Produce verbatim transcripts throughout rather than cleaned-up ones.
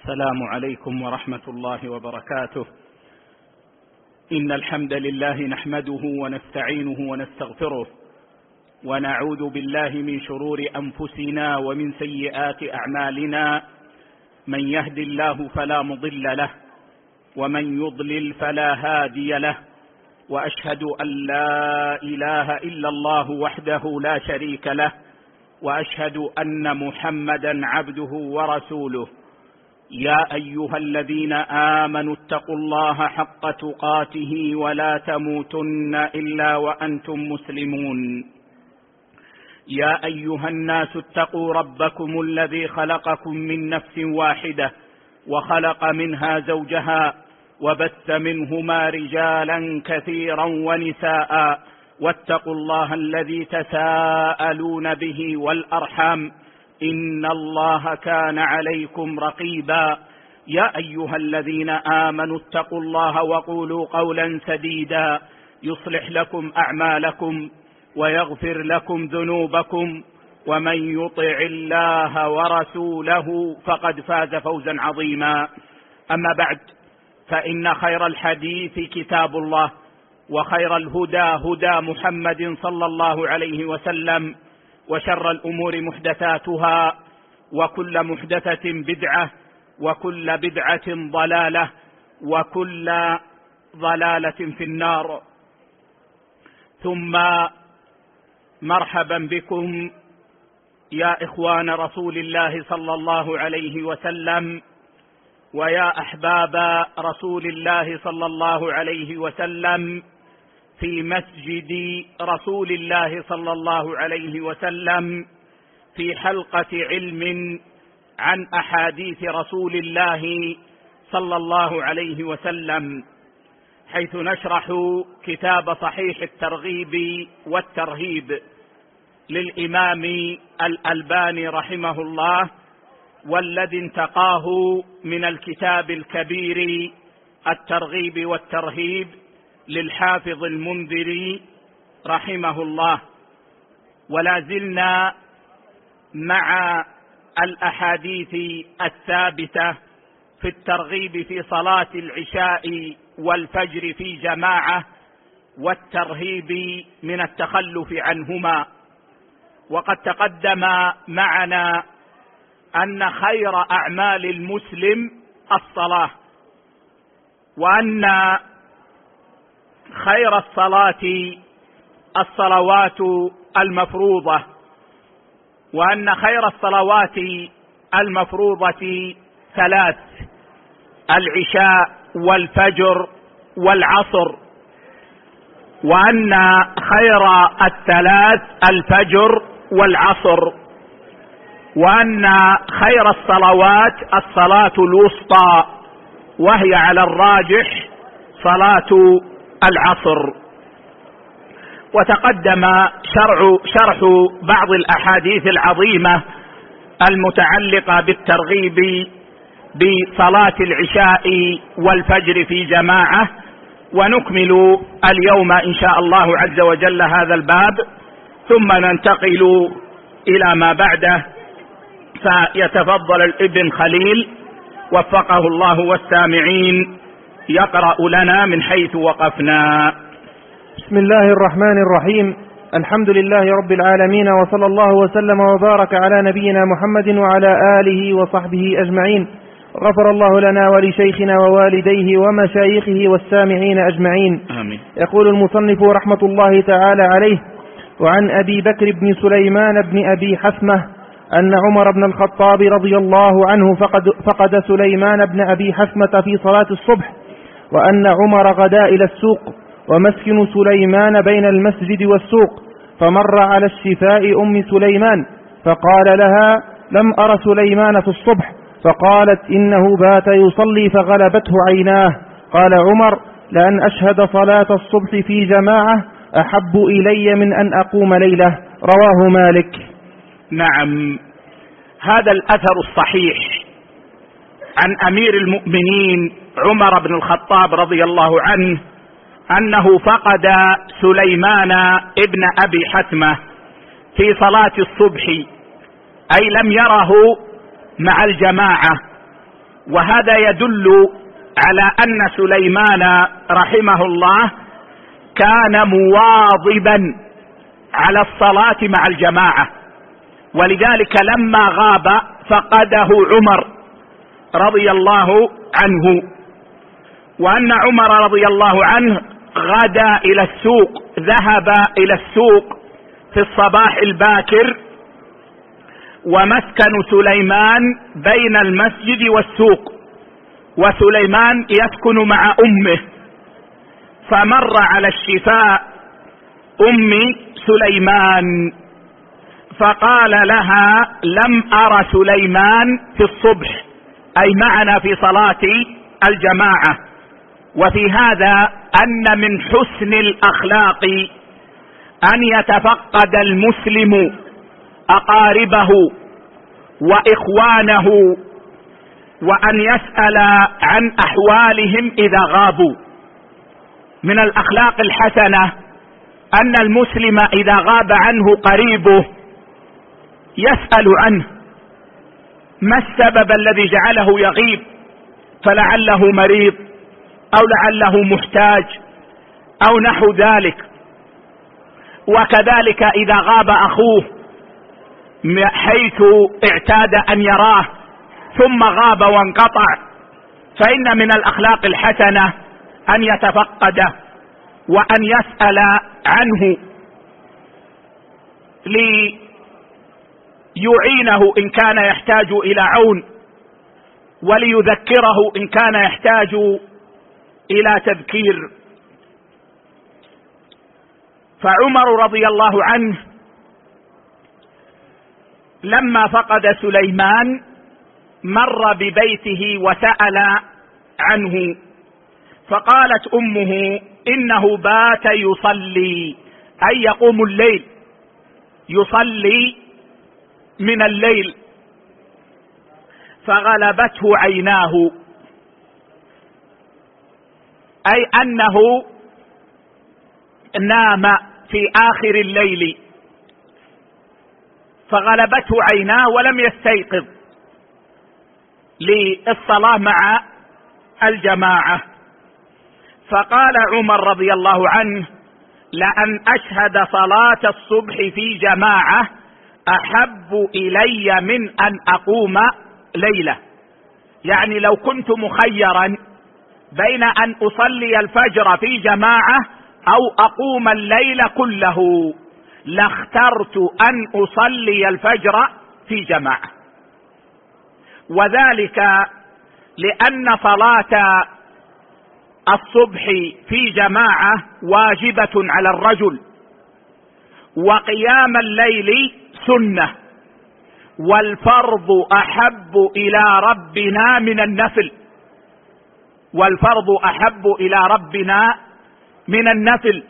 السلام عليكم ورحمة الله وبركاته. إن الحمد لله نحمده ونستعينه ونستغفره، ونعوذ بالله من شرور أنفسنا ومن سيئات أعمالنا. من يهد الله فلا مضل له، ومن يضلل فلا هادي له، وأشهد أن لا إله إلا الله وحده لا شريك له، وأشهد أن محمدا عبده ورسوله. يا أيها الذين آمنوا اتقوا الله حق تقاته ولا تموتن إلا وأنتم مسلمون. يا أيها الناس اتقوا ربكم الذي خلقكم من نفس واحدة، وخلق منها زوجها، وبث منهما رجالا كثيرا ونساء، واتقوا الله الذي تساءلون به والأرحام، إن الله كان عليكم رقيبا. يا أيها الذين آمنوا اتقوا الله وقولوا قولا سديدا يصلح لكم أعمالكم ويغفر لكم ذنوبكم، ومن يطع الله ورسوله فقد فاز فوزا عظيما. أما بعد، فإن خير الحديث كتاب الله، وخير الهدى هدى محمد صلى الله عليه وسلم، وشر الأمور محدثاتها، وكل محدثة بدعة، وكل بدعة ضلالة، وكل ضلالة في النار. ثم مرحبا بكم يا إخوان رسول الله صلى الله عليه وسلم، ويا أحباب رسول الله صلى الله عليه وسلم، في مسجد رسول الله صلى الله عليه وسلم، في حلقة علم عن أحاديث رسول الله صلى الله عليه وسلم، حيث نشرح كتاب صحيح الترغيب والترهيب للإمام الألباني رحمه الله، والذي انتقاه من الكتاب الكبير الترغيب والترهيب للحافظ المنذري رحمه الله. ولا زلنا مع الأحاديث الثابتة في الترغيب في صلاة العشاء والفجر في جماعة، والترهيب من التخلف عنهما. وقد تقدم معنا أن خير أعمال المسلم الصلاة، وأن خير الصلاة الصلوات المفروضة، وأن خير الصلوات المفروضة ثلاث: العشاء والفجر والعصر، وأن خير الثلاث الفجر والعصر، وأن خير الصلوات الصلاة الوسطى، وهي على الراجح صلاة العصر. وتقدم شرع شرح بعض الأحاديث العظيمة المتعلقة بالترغيب بصلاة العشاء والفجر في جماعة، ونكمل اليوم إن شاء الله عز وجل هذا الباب، ثم ننتقل إلى ما بعده. فيتفضل الابن خليل وفقه الله والسامعين يقرأ لنا من حيث وقفنا. بسم الله الرحمن الرحيم. الحمد لله رب العالمين، وصلى الله وسلم وبارك على نبينا محمد وعلى آله وصحبه أجمعين. غفر الله لنا ولشيخنا ووالديه ومشايخه والسامعين أجمعين. آمين. يقول المصنف رحمة الله تعالى عليه: وعن أبي بكر بن سليمان بن أبي حثمة أن عمر بن الخطاب رضي الله عنه فقد, فقد سليمان بن أبي حثمة في صلاة الصبح، وأن عمر غدا إلى السوق، ومسكن سليمان بين المسجد والسوق، فمر على الشفاء أم سليمان فقال لها: لم أر سليمان في الصبح. فقالت: إنه بات يصلي فغلبته عيناه. قال عمر: لأن أشهد صلاة الصبح في جماعة أحب إلي من أن أقوم ليلة. رواه مالك. نعم، هذا الأثر الصحيح عن أمير المؤمنين عمر بن الخطاب رضي الله عنه أنه فقد سليمان ابن أبي حثمة في صلاة الصبح، أي لم يره مع الجماعة، وهذا يدل على أن سليمان رحمه الله كان مواظبا على الصلاة مع الجماعة، ولذلك لما غاب فقده عمر رضي الله عنه، وأن عمر رضي الله عنه غدا إلى السوق، ذهب إلى السوق في الصباح الباكر، ومسكن سليمان بين المسجد والسوق، وسليمان يسكن مع أمه، فمر على الشفاء أم سليمان فقال لها: لم أر سليمان في الصبح، أي معنا في صلاة الجماعة. وفي هذا أن من حسن الأخلاق أن يتفقد المسلم أقاربه وإخوانه، وأن يسأل عن أحوالهم إذا غابوا. من الأخلاق الحسنة أن المسلم إذا غاب عنه قريبه يسأل عنه: ما السبب الذي جعله يغيب؟ فلعله مريض أو لعله محتاج أو نحو ذلك. وكذلك إذا غاب أخوه حيث اعتاد أن يراه ثم غاب وانقطع، فإن من الأخلاق الحسنة أن يتفقده وأن يسأل عنه ليعينه إن كان يحتاج إلى عون، وليذكره إن كان يحتاج إلى تذكير. فعمر رضي الله عنه لما فقد سليمان مر ببيته وسأل عنه، فقالت أمه: إنه بات يصلي، أي يقوم الليل، يصلي من الليل، فغلبته عيناه، أي أنه نام في آخر الليل فغلبته عيناه ولم يستيقظ للصلاة مع الجماعة. فقال عمر رضي الله عنه: لأن أشهد صلاة الصبح في جماعة أحب إلي من أن أقوم ليلة. يعني لو كنت مخيرا بين أن أصلي الفجر في جماعة أو أقوم الليل كله لاخترت أن أصلي الفجر في جماعة، وذلك لأن صلاة الصبح في جماعة واجبة على الرجل، وقيام الليل سنة، والفرض أحب إلى ربنا من النفل، والفرض أحب إلى ربنا من النفل.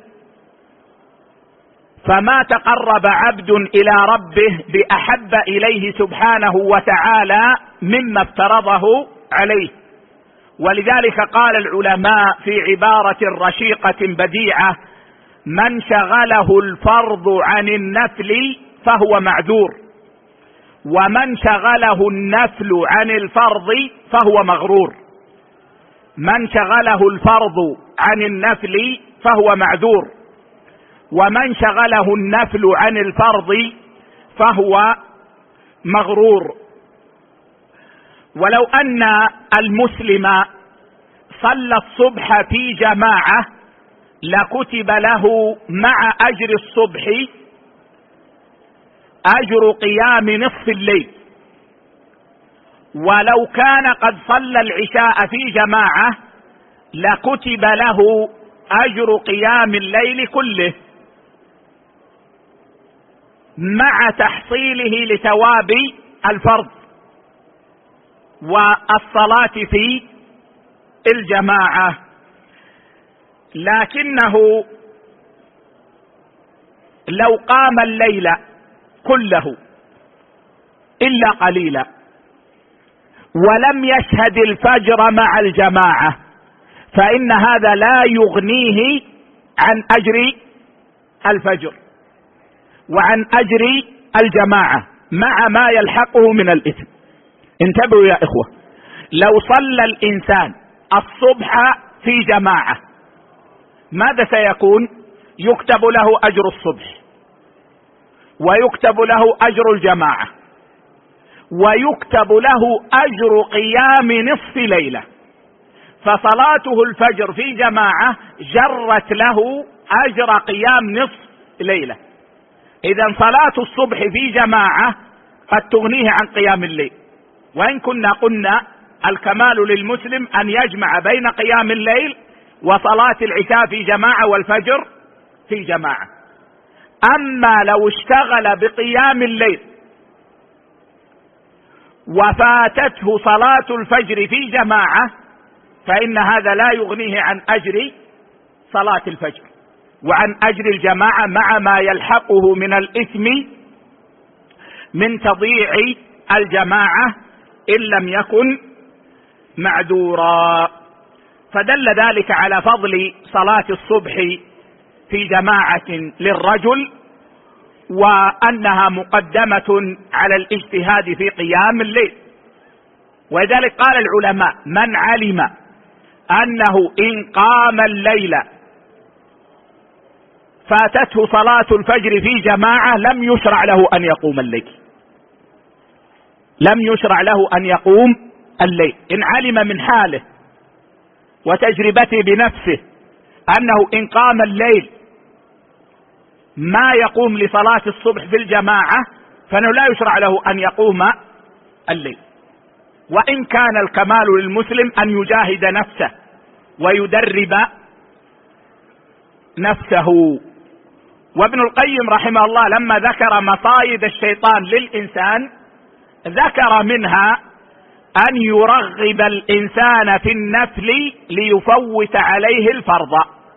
فما تقرب عبد إلى ربه بأحب إليه سبحانه وتعالى مما افترضه عليه. ولذلك قال العلماء في عبارة رشيقة بديعة: من شغله الفرض عن النفل فهو معذور، ومن شغله النفل عن الفرض فهو مغرور. من شغله الفرض عن النفل فهو معذور، ومن شغله النفل عن الفرض فهو مغرور. ولو أن المسلم صلى الصبح في جماعة لكتب له مع أجر الصبح أجر قيام نصف الليل، ولو كان قد صلى العشاء في جماعة لكتب له أجر قيام الليل كله مع تحصيله لثواب الفرض والصلاة في الجماعة. لكنه لو قام الليل كله إلا قليلا ولم يشهد الفجر مع الجماعة فإن هذا لا يغنيه عن أجر الفجر وعن أجر الجماعة مع ما يلحقه من الإثم. انتبهوا يا إخوة، لو صلى الإنسان الصبح في جماعة ماذا سيكون؟ يكتب له أجر الصبح، ويكتب له أجر الجماعة، ويكتب له أجر قيام نصف ليلة. فصلاته الفجر في جماعة جرت له أجر قيام نصف ليلة. إذا صلاة الصبح في جماعة قد تغنيه عن قيام الليل، وإن كنا قلنا الكمال للمسلم أن يجمع بين قيام الليل وصلاة العشاء في جماعة والفجر في جماعة. أما لو اشتغل بقيام الليل وفاتته صلاة الفجر في جماعة فإن هذا لا يغنيه عن أجر صلاة الفجر وعن أجر الجماعة مع ما يلحقه من الإثم من تضييع الجماعة إن لم يكن معذورا. فدل ذلك على فضل صلاة الصبح في جماعة للرجل، وأنها مقدمة على الاجتهاد في قيام الليل. ولذلك قال العلماء: من علم أنه إن قام الليل فاتته صلاة الفجر في جماعة لم يشرع له أن يقوم الليل، لم يشرع له أن يقوم الليل. إن علم من حاله وتجربته بنفسه أنه إن قام الليل ما يقوم لصلاة الصبح في الجماعة فإنه لا يشرع له أن يقوم الليل. وإن كان الكمال للمسلم أن يجاهد نفسه ويدرب نفسه. وابن القيم رحمه الله لما ذكر مصايد الشيطان للإنسان ذكر منها أن يرغب الإنسان في النفل ليفوت عليه الفرض،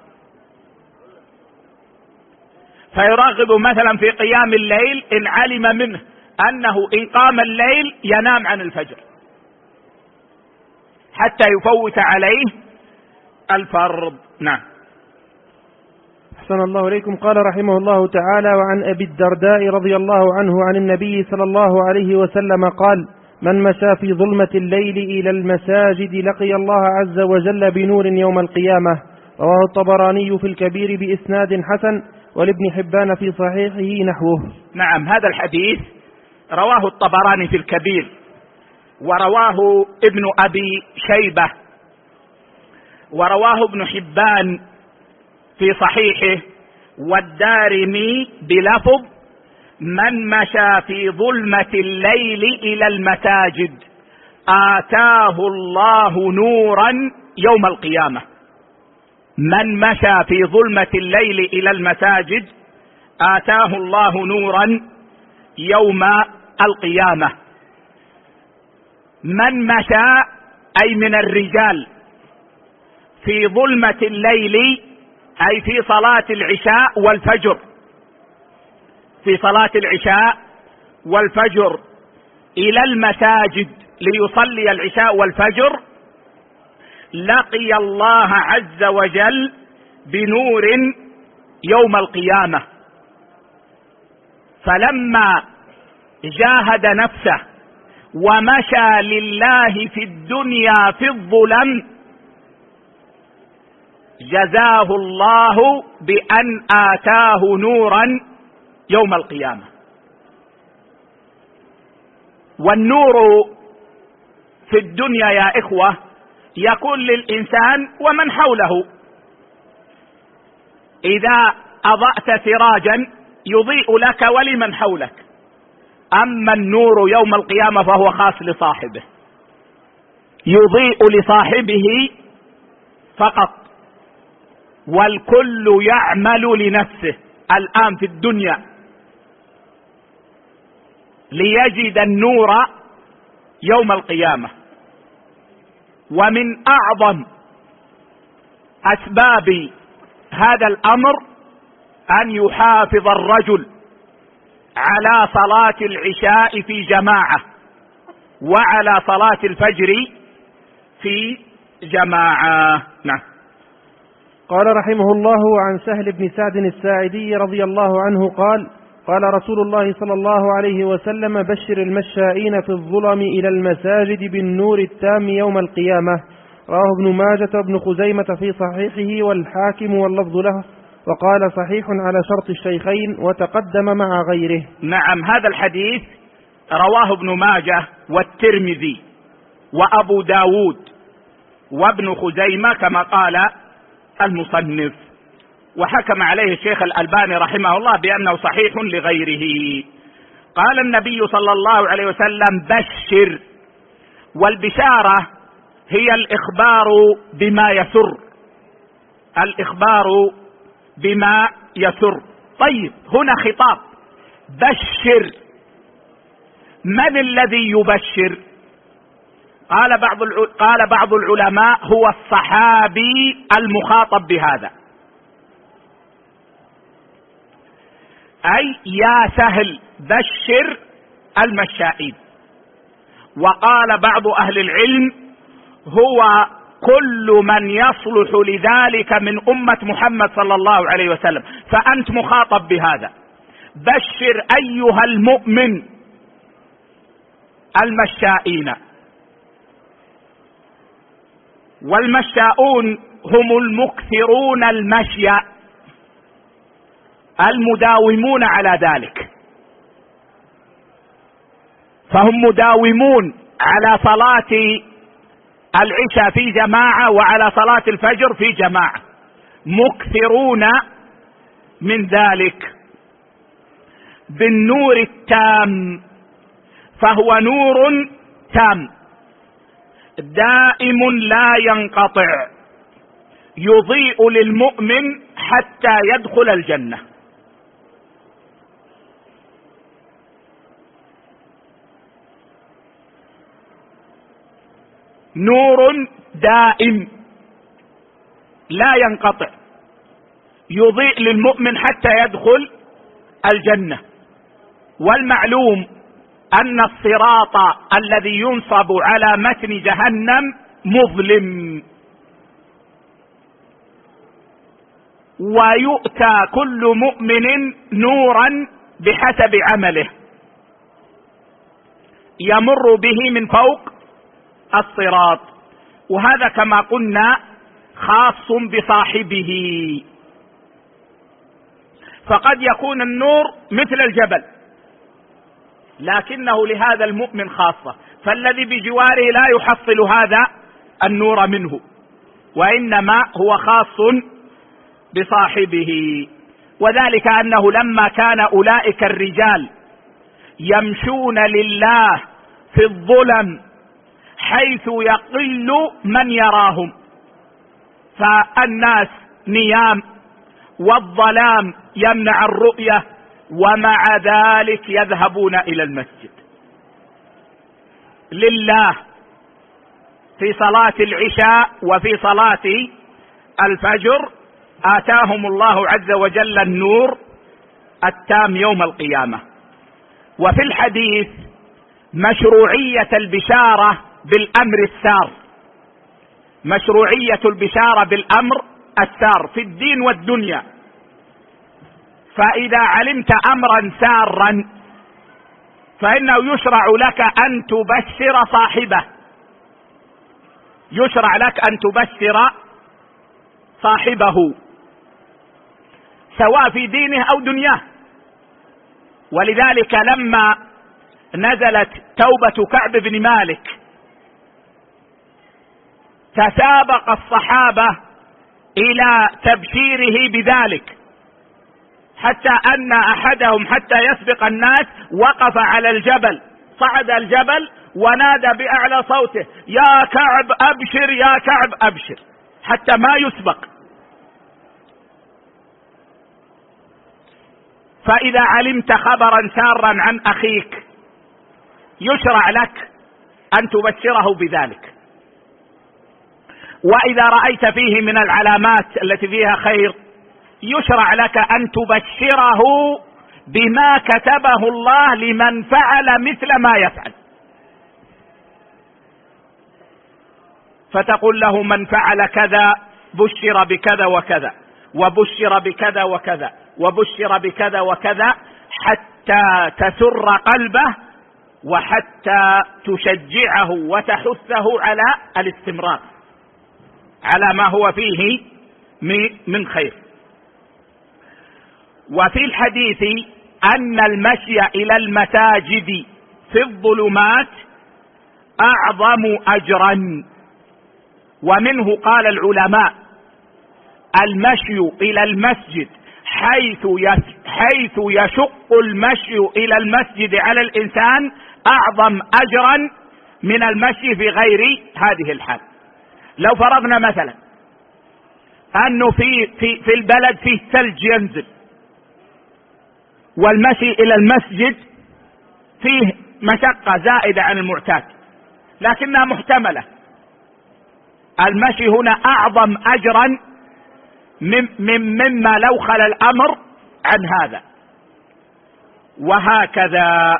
فيرغب مثلا في قيام الليل إن علم منه أنه إن قام الليل ينام عن الفجر حتى يفوت عليه الفرض. نعم. أحسن الله إليكم. قال رحمه الله تعالى: وعن أبي الدرداء رضي الله عنه عن النبي صلى الله عليه وسلم قال: من مشى في ظلمة الليل إلى المساجد لقي الله عز وجل بنور يوم القيامة. رواه الطبراني في الكبير بإسناد حسن، ولابن حبان في صحيحه نحوه. نعم، هذا الحديث رواه الطبراني في الكبير، ورواه ابن أبي شيبة، ورواه ابن حبان في صحيحه، والدارمي بلفظ: من مشى في ظلمة الليل إلى المساجد آتاه الله نورا يوم القيامة. من مشى في ظلمة الليل إلى المساجد آتاه الله نورا يوم القيامة. من مشى أي من الرجال في ظلمة الليل أي في صلاة العشاء والفجر، في صلاة العشاء والفجر إلى المساجد ليصلي العشاء والفجر لقي الله عز وجل بنور يوم القيامة. فلما جاهد نفسه ومشى لله في الدنيا في الظلم جزاه الله بأن آتاه نورا يوم القيامة. والنور في الدنيا يا إخوة يكون للإنسان ومن حوله. إذا أضأت سراجا يضيء لك ولمن حولك، أما النور يوم القيامة فهو خاص لصاحبه، يضيء لصاحبه فقط، والكل يعمل لنفسه الآن في الدنيا ليجد النور يوم القيامة. ومن أعظم أسباب هذا الأمر أن يحافظ الرجل على صلاة العشاء في جماعة وعلى صلاة الفجر في جماعة. نعم. قال رحمه الله: عن سهل بن سعد الساعدي رضي الله عنه قال: قال رسول الله صلى الله عليه وسلم: بشر المشائين في الظلم إلى المساجد بالنور التام يوم القيامة. رواه ابن ماجة وابن خزيمة في صحيحه والحاكم واللفظ له، وقال صحيح على شرط الشيخين وتقدم مع غيره. نعم، هذا الحديث رواه ابن ماجة والترمذي وأبو داود وابن خزيمة كما قال المصنف، وحكم عليه الشيخ الألباني رحمه الله بأنه صحيح لغيره. قال النبي صلى الله عليه وسلم: بشر. والبشارة هي الإخبار بما يسر، الإخبار بما يسر. طيب، هنا خطاب بشر، من الذي يبشر؟ قال بعض قال بعض العلماء: هو الصحابي المخاطب بهذا، أي يا سهل بشر المشائين. وقال بعض أهل العلم: هو كل من يصلح لذلك من أمة محمد صلى الله عليه وسلم، فأنت مخاطب بهذا. بشر أيها المؤمن المشائين. والمشاؤون هم المكثرون المشي المداومون على ذلك، فهم مداومون على صلاة العشاء في جماعة وعلى صلاة الفجر في جماعة، مكثرون من ذلك بالنور التام، فهو نور تام دائم لا ينقطع، يضيء للمؤمن حتى يدخل الجنة. نور دائم لا ينقطع، يضيء للمؤمن حتى يدخل الجنة. والمعلوم أن الصراط الذي ينصب على متن جهنم مظلم، ويؤتى كل مؤمن نورا بحسب عمله يمر به من فوق الصراط، وهذا كما قلنا خاص بصاحبه. فقد يكون النور مثل الجبل لكنه لهذا المؤمن خاصة، فالذي بجواره لا يحصل هذا النور منه، وإنما هو خاص بصاحبه. وذلك أنه لما كان أولئك الرجال يمشون لله في الظلم حيث يقل من يراهم، فالناس نيام والظلام يمنع الرؤية، ومع ذلك يذهبون إلى المسجد لله في صلاة العشاء وفي صلاة الفجر. آتاهم الله عز وجل النور التام يوم القيامة. وفي الحديث مشروعية البشارة بالأمر السار، مشروعية البشارة بالأمر السار في الدين والدنيا. فإذا علمت أمرا سارا فإنه يشرع لك أن تبشر صاحبه، يشرع لك أن تبشر صاحبه سواء في دينه أو دنياه. ولذلك لما نزلت توبة كعب بن مالك تسابق الصحابة إلى تبشيره بذلك، حتى أن أحدهم حتى يسبق الناس وقف على الجبل، صعد الجبل ونادى بأعلى صوته: يا كعب أبشر، يا كعب أبشر، حتى ما يسبق. فإذا علمت خبرا سارا عن أخيك يشرع لك أن تبشره بذلك. وإذا رأيت فيه من العلامات التي فيها خير يشرع لك أن تبشره بما كتبه الله لمن فعل مثل ما يفعل، فتقول له: من فعل كذا بشر بكذا وكذا، وبشر بكذا وكذا، وبشر بكذا وكذا، حتى تسر قلبه وحتى تشجعه وتحثه على الاستمرار على ما هو فيه من خير. وفي الحديث أن المشي إلى المساجد في الظلمات أعظم أجرا، ومنه قال العلماء المشي إلى المسجد حيث حيث يشق المشي إلى المسجد على الإنسان أعظم أجرا من المشي في غير هذه الحال. لو فرضنا مثلا أنه في في في البلد فيه ثلج ينزل، والمشي إلى المسجد فيه مشقة زائدة عن المعتاد لكنها محتملة، المشي هنا أعظم أجرا مما لو خلا الأمر عن هذا. وهكذا.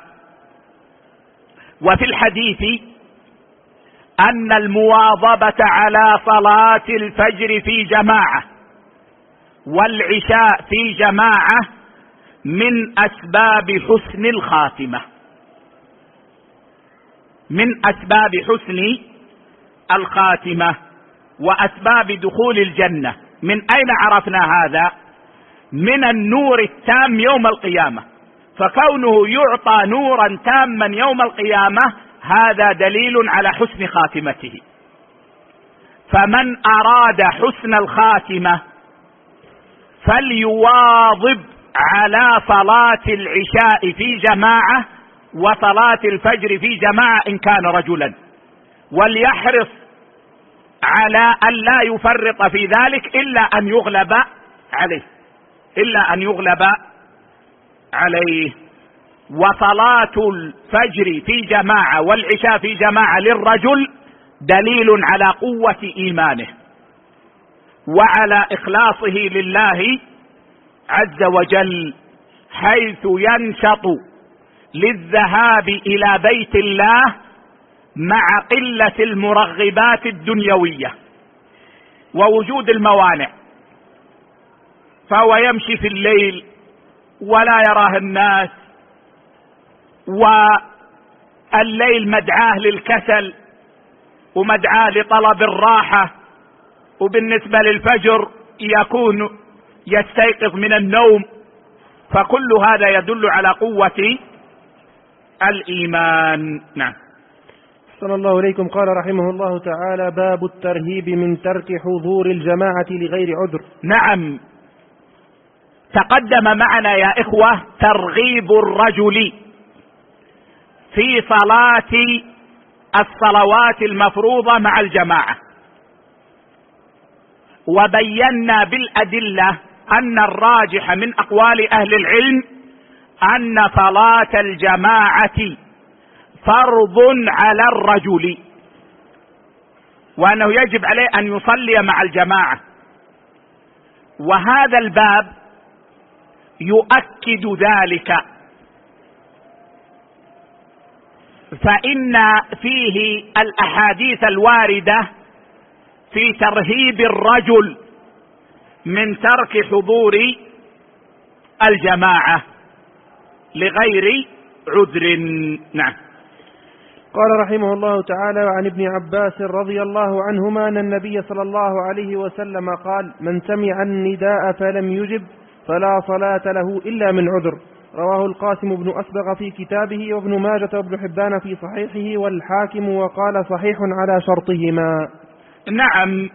وفي الحديث أن المواظبة على صلاة الفجر في جماعة والعشاء في جماعة من أسباب حسن الخاتمة، من أسباب حسن الخاتمة وأسباب دخول الجنة. من أين عرفنا هذا؟ من النور التام يوم القيامة، فكونه يعطى نورا تاما يوم القيامة هذا دليل على حسن خاتمته. فمن أراد حسن الخاتمة فليواظب على صلاة العشاء في جماعة وصلاة الفجر في جماعة إن كان رجلا، وليحرص على أن لا يفرط في ذلك إلا أن يغلب عليه إلا أن يغلب عليه. وصلاة الفجر في جماعة والعشاء في جماعة للرجل دليل على قوة إيمانه وعلى إخلاصه لله عز وجل، حيث ينشط للذهاب إلى بيت الله مع قلة المرغبات الدنيوية ووجود الموانع، فهو يمشي في الليل ولا يراه الناس، والليل مدعاه للكسل ومدعاه لطلب الراحة، وبالنسبة للفجر يكون يستيقظ من النوم، فكل هذا يدل على قوة الإيمان. نعم. صلى الله عليكم. قال رحمه الله تعالى: باب الترهيب من ترك حضور الجماعة لغير عذر. نعم، تقدم معنا يا إخوة ترغيب الرجل في صلاة الصلوات المفروضة مع الجماعة، وبينا بالأدلة أن الراجح من أقوال أهل العلم أن صلاة الجماعة فرض على الرجل، وأنه يجب عليه أن يصلي مع الجماعة. وهذا الباب يؤكد ذلك، فإن فيه الأحاديث الواردة في ترهيب الرجل من ترك حضور الجماعة لغير عذر. نعم. قال رحمه الله تعالى: وعن ابن عباس رضي الله عنهما أن النبي صلى الله عليه وسلم قال: من سمع النداء فلم يجب فلا صلاة له إلا من عذر. رواه القاسم بن أسبغ في كتابه، وابن ماجة وابن حبان في صحيحه، والحاكم وقال صحيح على شرطهما. نعم،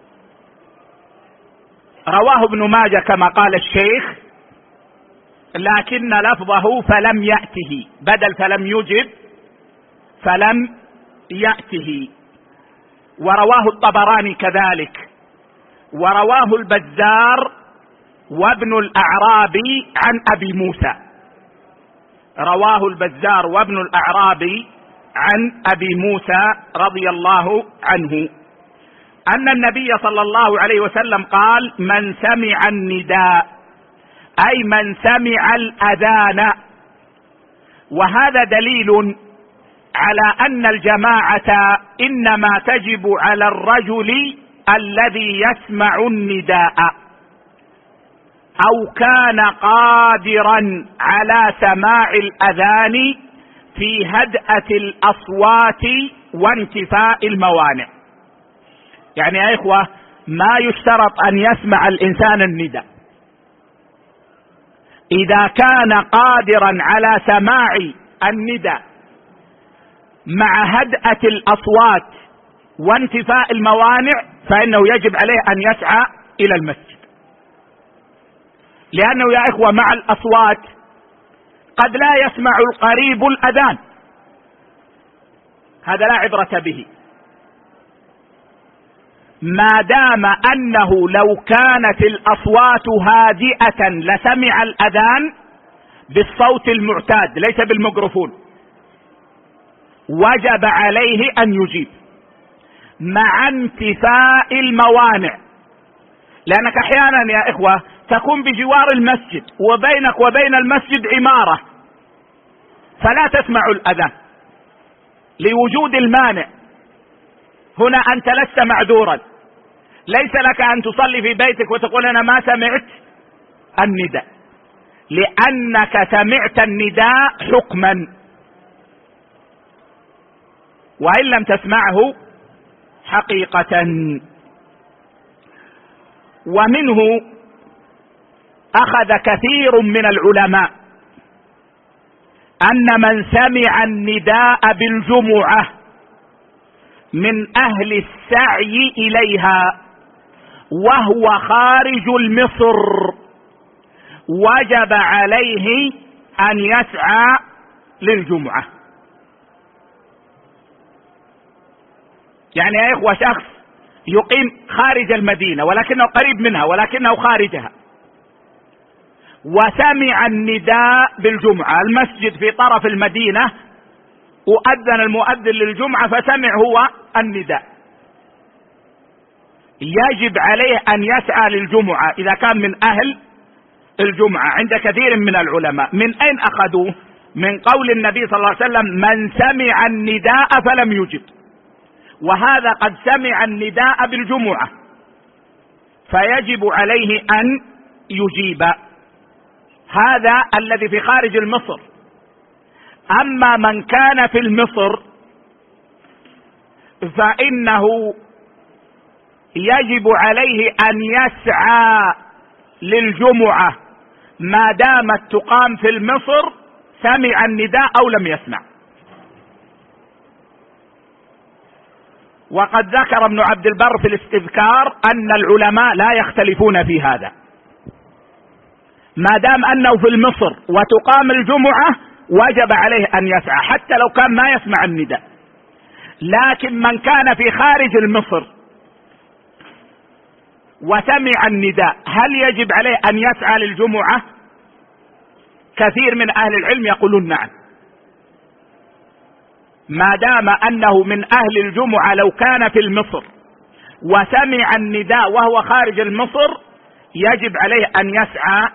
رواه ابن ماجة كما قال الشيخ، لكن لفظه فلم يأته بدل فلم يجب فلم يأته. ورواه الطبراني كذلك، ورواه البزار وابن الأعرابي عن أبي موسى. رواه البزار وابن الأعرابي عن أبي موسى رضي الله عنه أن النبي صلى الله عليه وسلم قال: من سمع النداء، أي من سمع الأذان. وهذا دليل على أن الجماعة إنما تجب على الرجل الذي يسمع النداء، أو كان قادرا على سماع الأذان في هدأة الأصوات وانتفاء الموانع. يعني يا إخوة ما يشترط أن يسمع الإنسان النداء، إذا كان قادرا على سماع النداء مع هدأة الأصوات وانتفاء الموانع فإنه يجب عليه أن يسعى إلى المسجد، لأنه يا إخوة مع الأصوات قد لا يسمع القريب الأذان، هذا لا عبرة به، ما دام أنه لو كانت الأصوات هادئة لسمع الأذان بالصوت المعتاد ليس بالميكروفون، وجب عليه أن يجيب مع انتفاء الموانع. لأنك أحيانا يا إخوة تكون بجوار المسجد وبينك وبين المسجد عمارة فلا تسمع الأذان لوجود المانع، هنا أنت لست معذورا، ليس لك أن تصلي في بيتك وتقول أنا ما سمعت النداء، لأنك سمعت النداء حكما، وإن لم تسمعه حقيقة. ومنه أخذ كثير من العلماء أن من سمع النداء بالجمعة من أهل السعي إليها وهو خارج المصر وجب عليه أن يسعى للجمعة. يعني يا إخوة شخص يقيم خارج المدينة ولكنه قريب منها ولكنه خارجها، وسمع النداء بالجمعة، المسجد في طرف المدينة وأذن المؤذن للجمعة فسمع هو النداء، يجب عليه أن يسعى للجمعة إذا كان من أهل الجمعة عند كثير من العلماء. من أين أخذوه؟ من قول النبي صلى الله عليه وسلم من سمع النداء فلم يجب، وهذا قد سمع النداء بالجمعة فيجب عليه أن يجيب، هذا الذي في خارج المصر. أما من كان في المصر فإنه يجب عليه أن يسعى للجمعة ما دامت تقام في المصر سمع النداء أو لم يسمع. وقد ذكر ابن عبد البر في الاستذكار أن العلماء لا يختلفون في هذا، ما دام أنه في المصر وتقام الجمعة وجب عليه أن يسعى حتى لو كان ما يسمع النداء. لكن من كان في خارج المصر وسمع النداء هل يجب عليه أن يسعى للجمعة؟ كثير من أهل العلم يقولون نعم، ما دام أنه من أهل الجمعة لو كان في المصر وسمع النداء وهو خارج المصر يجب عليه أن يسعى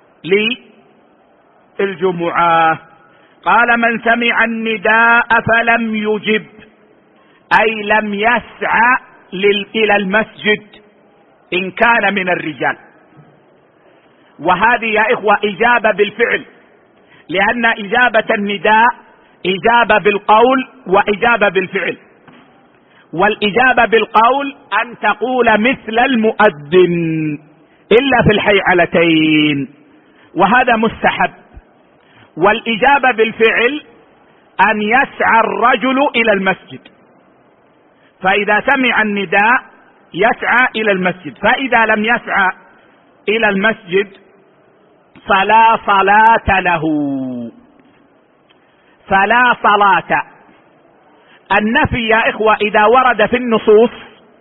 للجمعة. قال من سمع النداء فلم يجب أي لم يسعى إلى المسجد إن كان من الرجال، وهذه يا إخوة إجابة بالفعل، لأن إجابة النداء إجابة بالقول وإجابة بالفعل، والإجابة بالقول أن تقول مثل المؤذن إلا في الحيعلتين وهذا مستحب، والإجابة بالفعل أن يسعى الرجل إلى المسجد، فإذا سمع النداء يسعى إلى المسجد، فإذا لم يسعى إلى المسجد فلا صلاة له، فلا صلاة. النفي يا إخوة إذا ورد في النصوص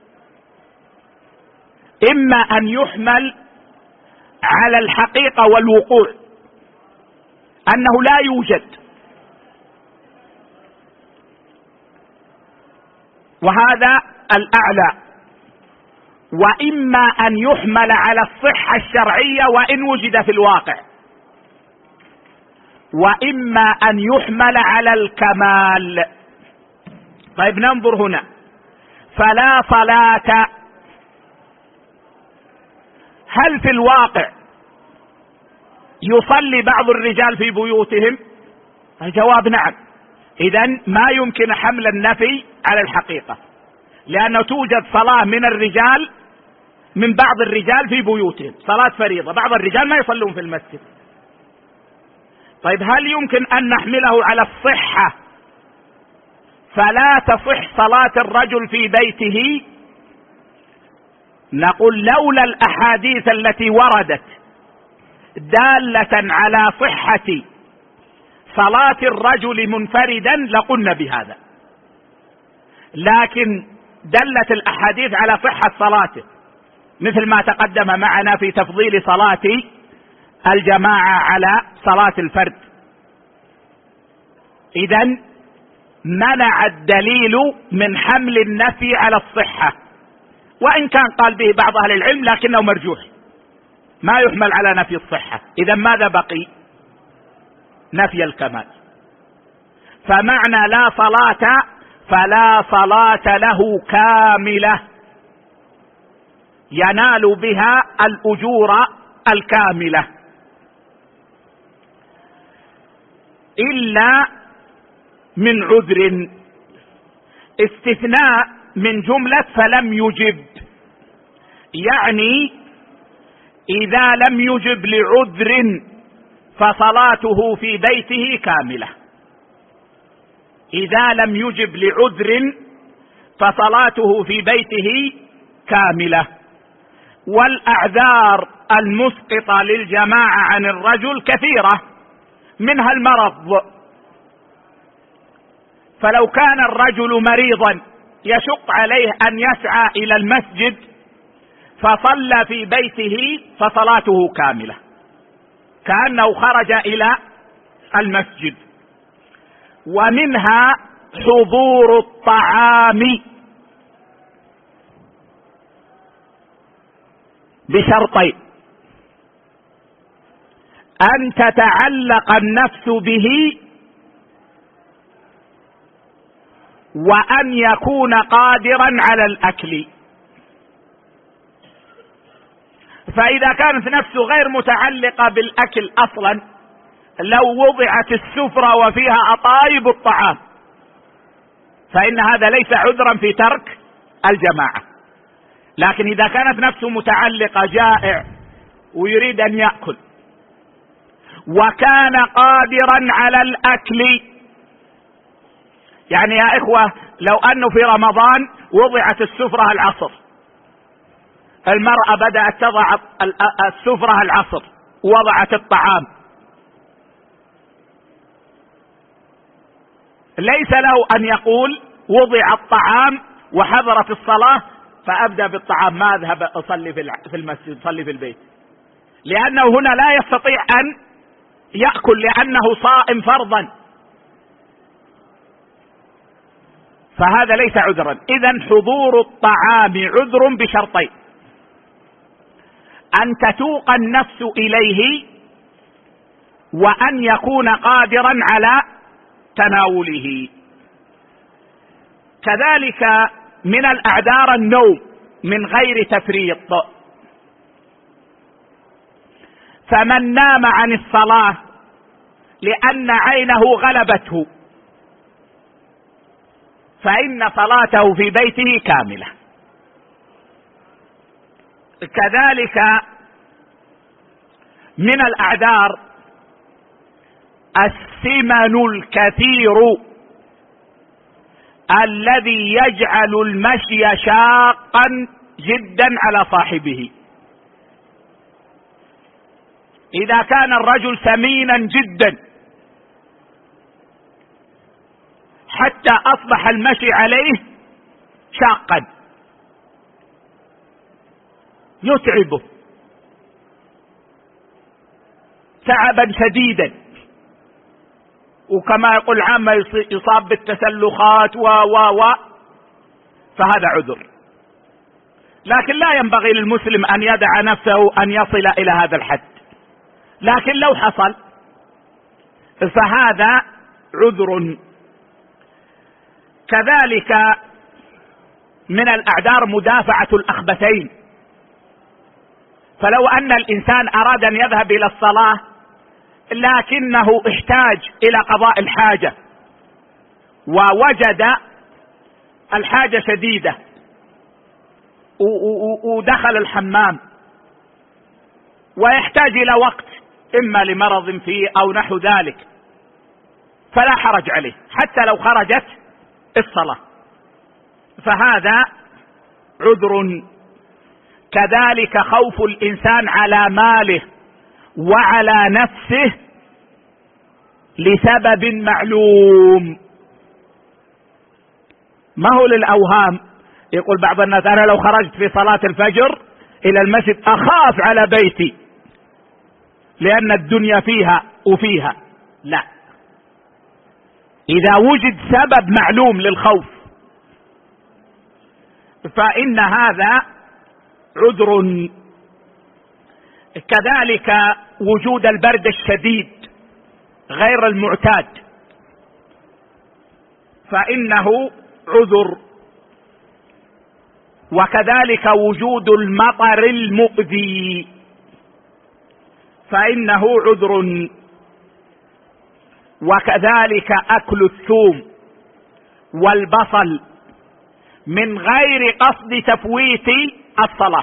إما أن يحمل على الحقيقة والوقوع أنه لا يوجد، وهذا الأعلى، وإما أن يحمل على الصحة الشرعية وإن وجد في الواقع، وإما أن يحمل على الكمال. طيب ننظر هنا، فلا صلاة هل في الواقع يصلي بعض الرجال في بيوتهم؟ الجواب نعم. إذن ما يمكن حمل النفي على الحقيقة، لأنه توجد صلاة من الرجال من بعض الرجال في بيوتهم، صلاة فريضة، بعض الرجال ما يصلون في المسجد. طيب هل يمكن أن نحمله على الصحة فلا تصح صلاة الرجل في بيته؟ نقول لولا الأحاديث التي وردت دالة على صحة صلاة الرجل منفردا لقلنا بهذا، لكن دلت الأحاديث على صحة صلاته، مثل ما تقدم معنا في تفضيل صلاة الجماعة على صلاة الفرد. إذن منع الدليل من حمل النفي على الصحة، وإن كان قال به بعض أهل العلم لكنه مرجوح، ما يحمل على نفي الصحة. إذن ماذا بقي؟ نفي الكمال. فمعنى لا صلاة فلا صلاة له كاملة ينال بها الأجور الكاملة، إلا من عذر، استثناء من جملة فلم يجب، يعني إذا لم يجب لعذر فصلاته في بيته كاملة. إذا لم يجب لعذر فصلاته في بيته كاملة. والأعذار المسقطة للجماعة عن الرجل كثيرة، منها المرض، فلو كان الرجل مريضا يشق عليه أن يسعى إلى المسجد فصلى في بيته فصلاته كاملة كأنه خرج إلى المسجد. ومنها حضور الطعام بشرطين: أن تتعلق النفس به، وأن يكون قادرا على الأكل. فإذا كانت نفسه غير متعلقة بالأكل أصلا، لو وضعت السفرة وفيها أطايب الطعام فإن هذا ليس عذرا في ترك الجماعة. لكن إذا كانت نفسه متعلقة، جائع ويريد أن يأكل وكان قادرا على الأكل، يعني يا إخوة لو أنه في رمضان وضعت السفرة العصر، المرأة بدأت تضع السفرة العصر، وضعت الطعام، ليس له أن يقول وضع الطعام وحضرت الصلاة فأبدأ بالطعام، ما أذهب أصلي في المسجد، أصلي في البيت، لأنه هنا لا يستطيع أن يأكل لأنه صائم فرضا، فهذا ليس عذرا. إذن حضور الطعام عذر بشرطين: أن تتوق النفس إليه، وأن يكون قادرا على تناوله. كذلك من الأعذار النوم من غير تفريط، فمن نام عن الصلاة لأن عينه غلبته فإن صلاته في بيته كاملة. كذلك من الأعذار السمن الكثير الذي يجعل المشي شاقا جدا على صاحبه. إذا كان الرجل سمينا جدا حتى أصبح المشي عليه شاقا يتعبه تعبا شديدا، وكما يقول العامة يصاب بالتسلخات و و و فهذا عذر. لكن لا ينبغي للمسلم أن يدع نفسه أن يصل إلى هذا الحد، لكن لو حصل فهذا عذر. كذلك من الأعذار مدافعة الأخبثين، فلو أن الإنسان أراد أن يذهب إلى الصلاة لكنه احتاج الى قضاء الحاجة ووجد الحاجة شديدة ودخل الحمام ويحتاج الى وقت اما لمرض فيه او نحو ذلك، فلا حرج عليه حتى لو خرجت الصلاة، فهذا عذر. كذلك خوف الانسان على ماله وعلى نفسه لسبب معلوم، ما هو للأوهام. يقول بعض الناس أنا لو خرجت في صلاة الفجر إلى المسجد أخاف على بيتي لأن الدنيا فيها وفيها. لا، إذا وجد سبب معلوم للخوف فإن هذا عذر. كذلك وجود البرد الشديد غير المعتاد فإنه عذر. وكذلك وجود المطر المؤذي فإنه عذر. وكذلك أكل الثوم والبصل من غير قصد تفويت الصلاة.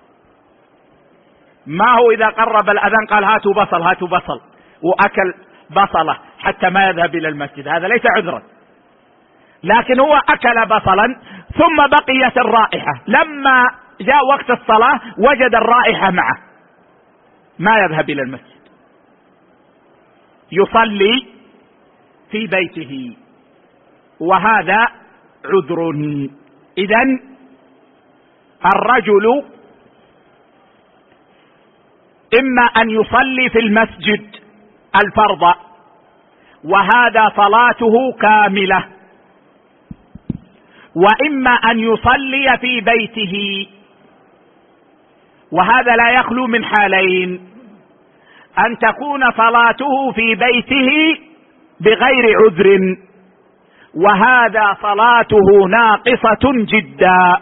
ما هو إذا قرب الأذان قال هاتوا بصل هاتوا بصل وأكل بصلة حتى ما يذهب إلى المسجد، هذا ليس عذرا. لكن هو أكل بصلا ثم بقيت الرائحة، لما جاء وقت الصلاة وجد الرائحة معه، ما يذهب إلى المسجد، يصلي في بيته، وهذا عذر. إذن الرجل إما أن يصلي في المسجد الفرض وهذا صلاته كاملة، وإما أن يصلي في بيته، وهذا لا يخلو من حالين: أن تكون صلاته في بيته بغير عذر، وهذا صلاته ناقصة جدا،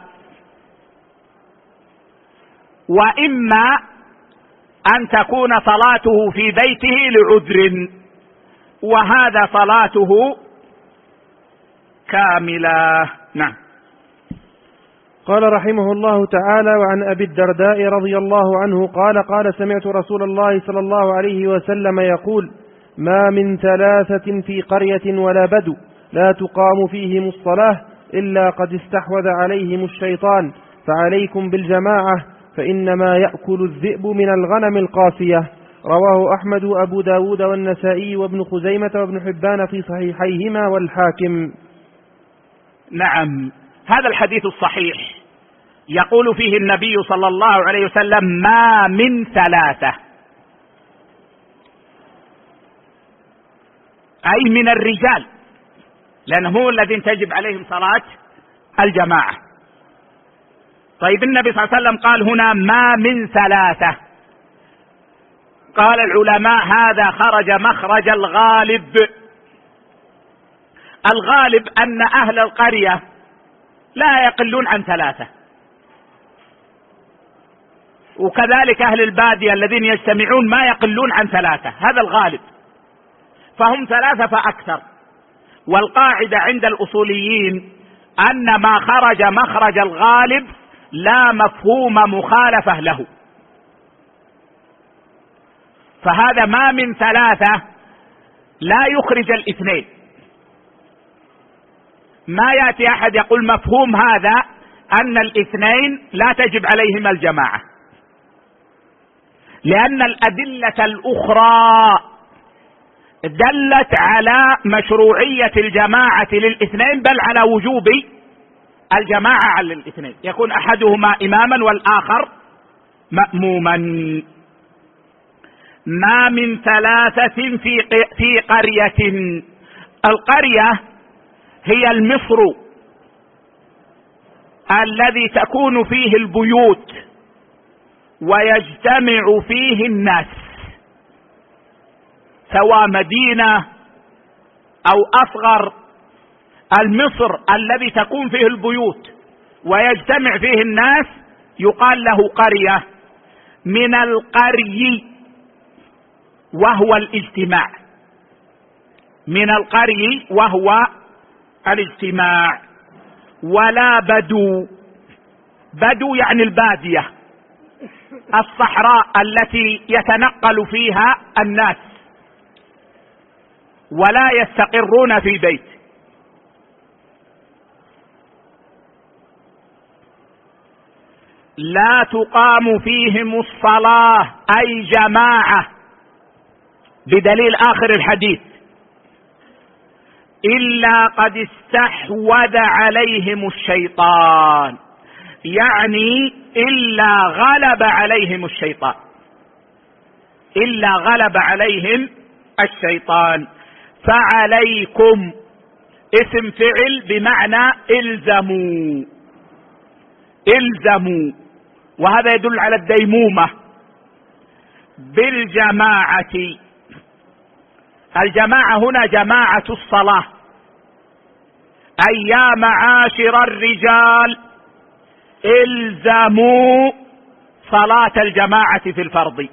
وإما أن تكون صلاته في بيته لعذر، وهذا صلاته كاملة. نعم. قال رحمه الله تعالى: وعن أبي الدرداء رضي الله عنه قال: قال سمعت رسول الله صلى الله عليه وسلم يقول: ما من ثلاثة في قرية ولا بدو لا تقام فيهم الصلاة إلا قد استحوذ عليهم الشيطان، فعليكم بالجماعة فإنما يأكل الذئب من الغنم القاسية. رواه أحمد وأبو داود والنسائي وابن خزيمة وابن حبان في صحيحيهما والحاكم. نعم، هذا الحديث الصحيح يقول فيه النبي صلى الله عليه وسلم: ما من ثلاثة، أي من الرجال، لأنهم هم الذين تجب عليهم صلاة الجماعة. طيب النبي صلى الله عليه وسلم قال هنا ما من ثلاثة، قال العلماء هذا خرج مخرج الغالب. الغالب أن أهل القرية لا يقلون عن ثلاثة، وكذلك أهل البادية الذين يجتمعون ما يقلون عن ثلاثة، هذا الغالب، فهم ثلاثة فأكثر. والقاعدة عند الأصوليين أن ما خرج مخرج الغالب لا مفهوم مخالفة له، فهذا ما من ثلاثة لا يخرج الاثنين. ما يأتي أحد يقول مفهوم هذا أن الاثنين لا تجب عليهما الجماعة، لأن الأدلة الأخرى دلت على مشروعية الجماعة للاثنين، بل على وجوب الجماعة على الاثنين، يكون أحدهما إماما والآخر مأموما. ما من ثلاثة في في قرية، القرية هي المصر الذي تكون فيه البيوت ويجتمع فيه الناس، سواء مدينة أو أصغر. المصر الذي تكون فيه البيوت ويجتمع فيه الناس يقال له قرية. من القري وهو الاجتماع، من القري وهو الاجتماع. ولا بدو، بدو يعني البادية، الصحراء التي يتنقل فيها الناس ولا يستقرون في بيت. لا تقام فيهم الصلاة أي جماعة، بدليل آخر الحديث، إلا قد استحوذ عليهم الشيطان، يعني إلا غلب عليهم الشيطان، إلا غلب عليهم الشيطان. فعليكم اسم فعل بمعنى الزموا، الزموا، وهذا يدل على الديمومة. بالجماعة، الجماعة هنا جماعة الصلاة، أي يا معاشر الرجال الزموا صلاة الجماعة في الفرض.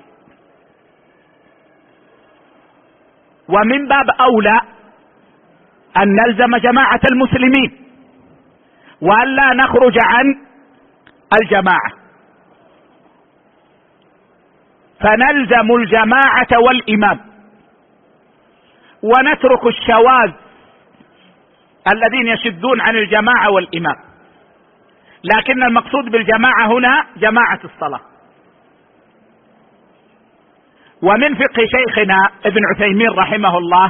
ومن باب أولى أن نلزم جماعة المسلمين وأن لا نخرج عن الجماعة، فنلزم الجماعة والإمام ونترك الشواذ الذين يشذون عن الجماعة والإمام. لكن المقصود بالجماعة هنا جماعة الصلاة. ومن فقه شيخنا ابن عثيمين رحمه الله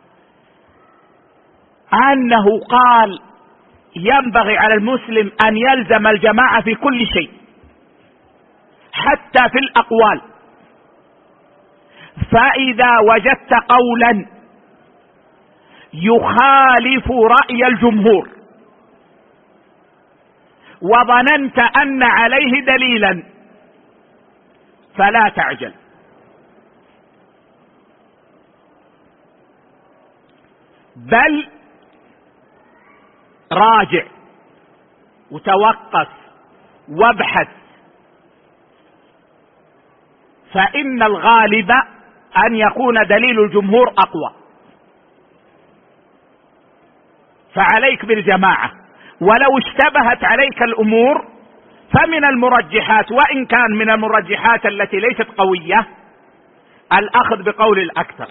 أنه قال ينبغي على المسلم أن يلزم الجماعة في كل شيء حتى في الأقوال، فإذا وجدت قولا يخالف رأي الجمهور وظننت أن عليه دليلا فلا تعجل، بل راجع وتوقف وابحث، فإن الغالب أن يكون دليل الجمهور أقوى. فعليك بالجماعة، ولو اشتبهت عليك الأمور فمن المرجحات، وإن كان من المرجحات التي ليست قوية، الأخذ بقول الأكثر،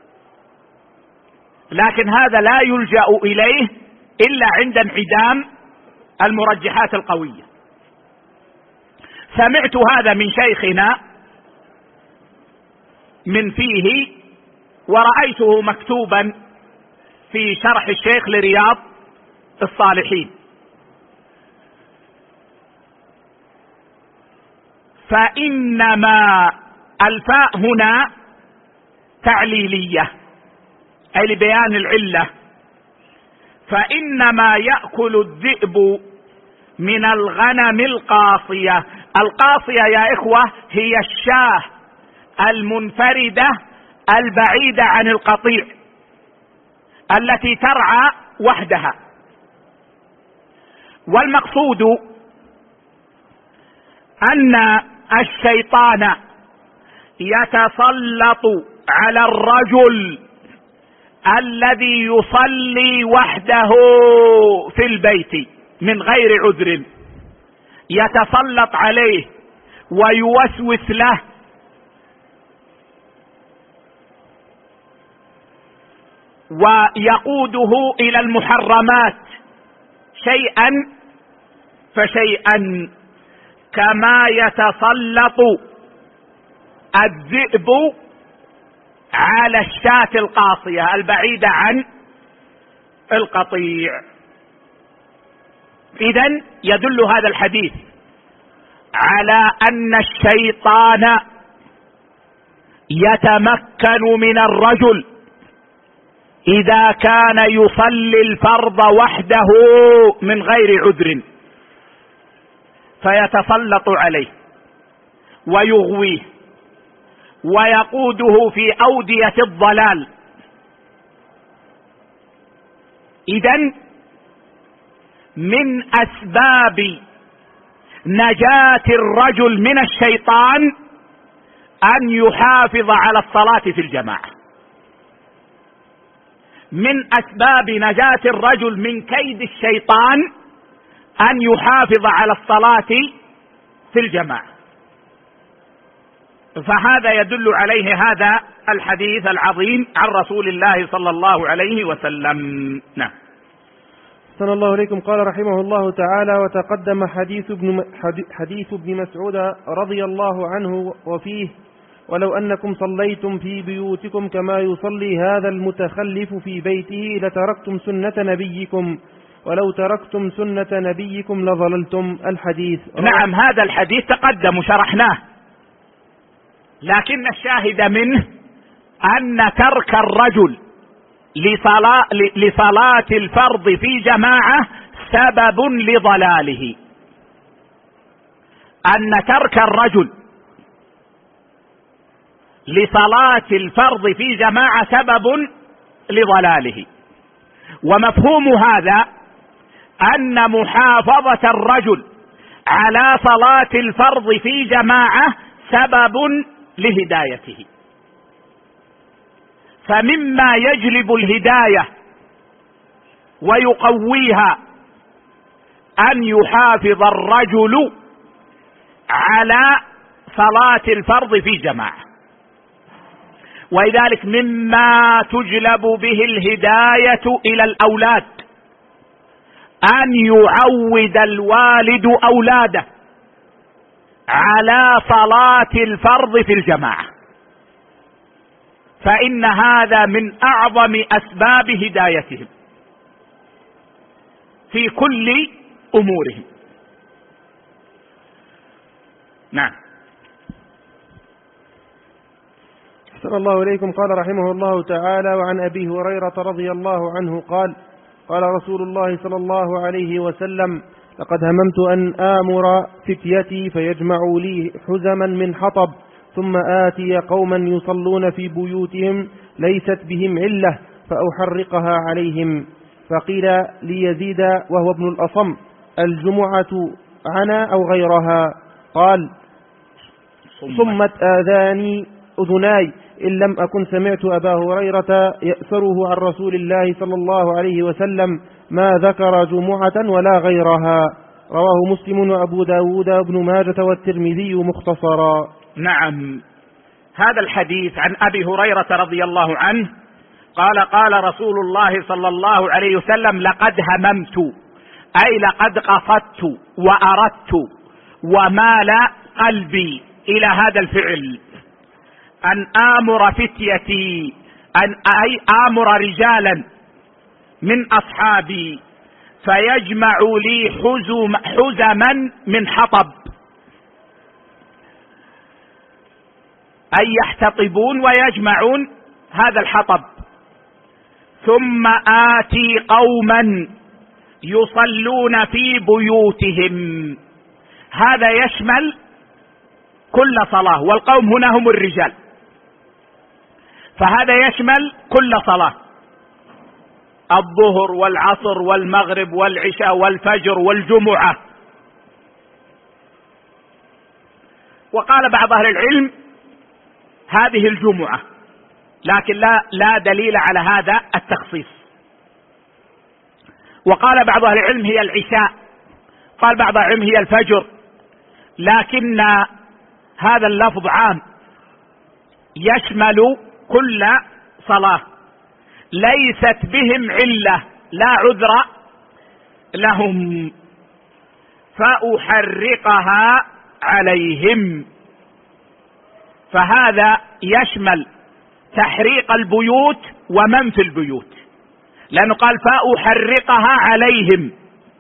لكن هذا لا يلجأ إليه إلا عند انعدام المرجحات القوية. سمعت هذا من شيخنا من فيه، ورأيته مكتوبا في شرح الشيخ لرياض الصالحين. فإنما الفاء هنا تعليلية أي لبيان العلة. فإنما يأكل الذئب من الغنم القاصية. القاصية يا إخوة هي الشاة المنفردة البعيدة عن القطيع التي ترعى وحدها. والمقصود أن الشيطان يتسلط على الرجل الذي يصلي وحده في البيت من غير عذر، يتسلط عليه ويوسوس له ويقوده إلى المحرمات شيئا فشيئا، كما يتسلط الذئب على الشاة القاصية البعيدة عن القطيع. إذن يدل هذا الحديث على أن الشيطان يتمكن من الرجل إذا كان يصلي الفرض وحده من غير عذر، فيتسلط عليه ويغويه ويقوده في أودية الضلال. إذن من أسباب نجاة الرجل من الشيطان أن يحافظ على الصلاة في الجماعة. من أسباب نجاة الرجل من كيد الشيطان أن يحافظ على الصلاة في الجماعة، فهذا يدل عليه هذا الحديث العظيم عن رسول الله صلى الله عليه وسلم. نعم. صلى الله عليكم. قال رحمه الله تعالى: وتقدم حديث ابن حديث ابن مسعود رضي الله عنه وفيه: ولو أنكم صليتم في بيوتكم كما يصلي هذا المتخلف في بيته لتركتم سنة نبيكم، ولو تركتم سنة نبيكم لضللتم. الحديث. نعم، هذا الحديث تقدم وشرحناه، لكن الشاهد منه أن ترك الرجل لصلاة, لصلاة الفرض في جماعة سبب لضلاله. أن ترك الرجل لصلاة الفرض في جماعة سبب لضلاله. ومفهوم هذا أن محافظة الرجل على صلاة الفرض في جماعة سبب لهدايته. فمما يجلب الهداية ويقويها أن يحافظ الرجل على صلاة الفرض في جماعة، ولذلك مما تجلب به الهداية إلى الأولاد أن يعود الوالد أولاده على صلاة الفرض في الجماعة، فإن هذا من أعظم أسباب هدايتهم في كل أمورهم. نعم. صلى الله عليكم. قال رحمه الله تعالى: وعن أبي هريرة رضي الله عنه قال: قال رسول الله صلى الله عليه وسلم: لقد هممت أن آمر فتيتي فيجمعوا لي حزما من حطب، ثم آتي قوما يصلون في بيوتهم ليست بهم علة فأحرقها عليهم. فقيل ليزيد وهو ابن الأصم: الجمعة عنا أو غيرها؟ قال: صمت آذاني أذناي إن لم أكن سمعت أبا هريرة يأثره عن رسول الله صلى الله عليه وسلم ما ذكر جمعة ولا غيرها. رواه مسلم وأبو داود وابن ماجة والترمذي مختصرا. نعم. هذا الحديث عن أبي هريرة رضي الله عنه قال: قال رسول الله صلى الله عليه وسلم: لقد هممت، أي لقد قصدت وأردت ومال قلبي إلى هذا الفعل، أن آمر فتيتي، أن أي آمر رجالا من أصحابي فيجمعوا لي حزم حزما من حطب، أي يحتطبون ويجمعون هذا الحطب، ثم آتي قوما يصلون في بيوتهم. هذا يشمل كل صلاة، والقوم هنا هم الرجال، فهذا يشمل كل صلاة: الظهر والعصر والمغرب والعشاء والفجر والجمعة. وقال بعض أهل العلم هذه الجمعة، لكن لا, لا دليل على هذا التخصيص. وقال بعض أهل العلم هي العشاء، قال بعض أهل العلم هي الفجر، لكن هذا اللفظ عام يشمل كل صلاة ليست بهم علة، لا عذر لهم، فأحرقها عليهم. فهذا يشمل تحريق البيوت ومن في البيوت، لأنه قال فأحرقها عليهم،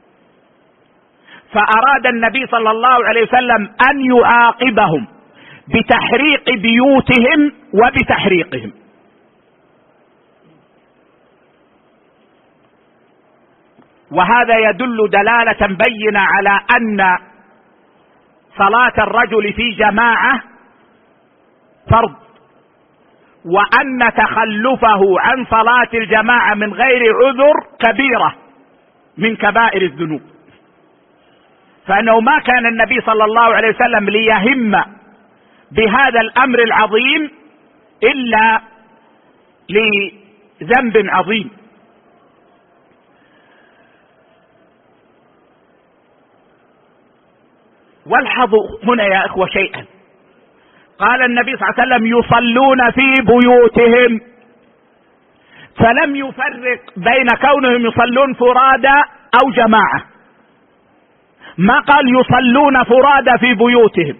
فأراد النبي صلى الله عليه وسلم أن يعاقبهم بتحريق بيوتهم وبتحريقهم. وهذا يدل دلالة بينة على أن صلاة الرجل في جماعة فرض، وأن تخلفه عن صلاة الجماعة من غير عذر كبيرة من كبائر الذنوب، فأنه ما كان النبي صلى الله عليه وسلم ليهم بهذا الأمر العظيم إلا لذنب عظيم. والحظوا هنا يا إخوة شيئا. قال النبي صلى الله عليه وسلم يصلون في بيوتهم، فلم يفرق بين كونهم يصلون فرادى أو جماعة، ما قال يصلون فرادى في بيوتهم،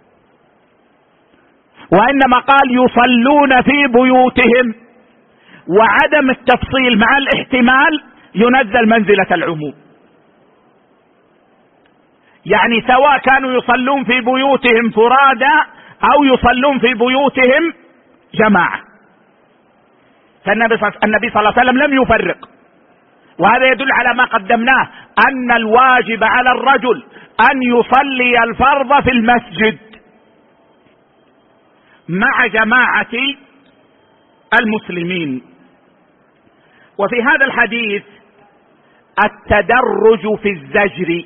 وإنما قال يصلون في بيوتهم، وعدم التفصيل مع الاحتمال ينزل منزلة العموم. يعني سواء كانوا يصلون في بيوتهم فرادى أو يصلون في بيوتهم جماعة، فالنبي صلى الله عليه وسلم لم يفرق. وهذا يدل على ما قدمناه، أن الواجب على الرجل أن يصلي الفرض في المسجد مع جماعة المسلمين. وفي هذا الحديث التدرج في الزجر،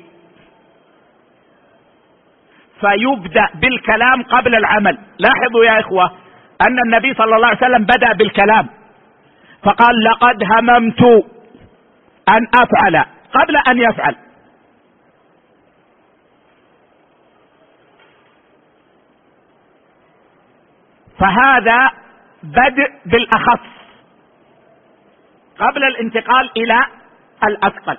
فيبدأ بالكلام قبل العمل. لاحظوا يا إخوة أن النبي صلى الله عليه وسلم بدأ بالكلام فقال لقد هممت أن أفعل قبل أن يفعل. فهذا بدء بالأخف قبل الانتقال إلى الأثقل.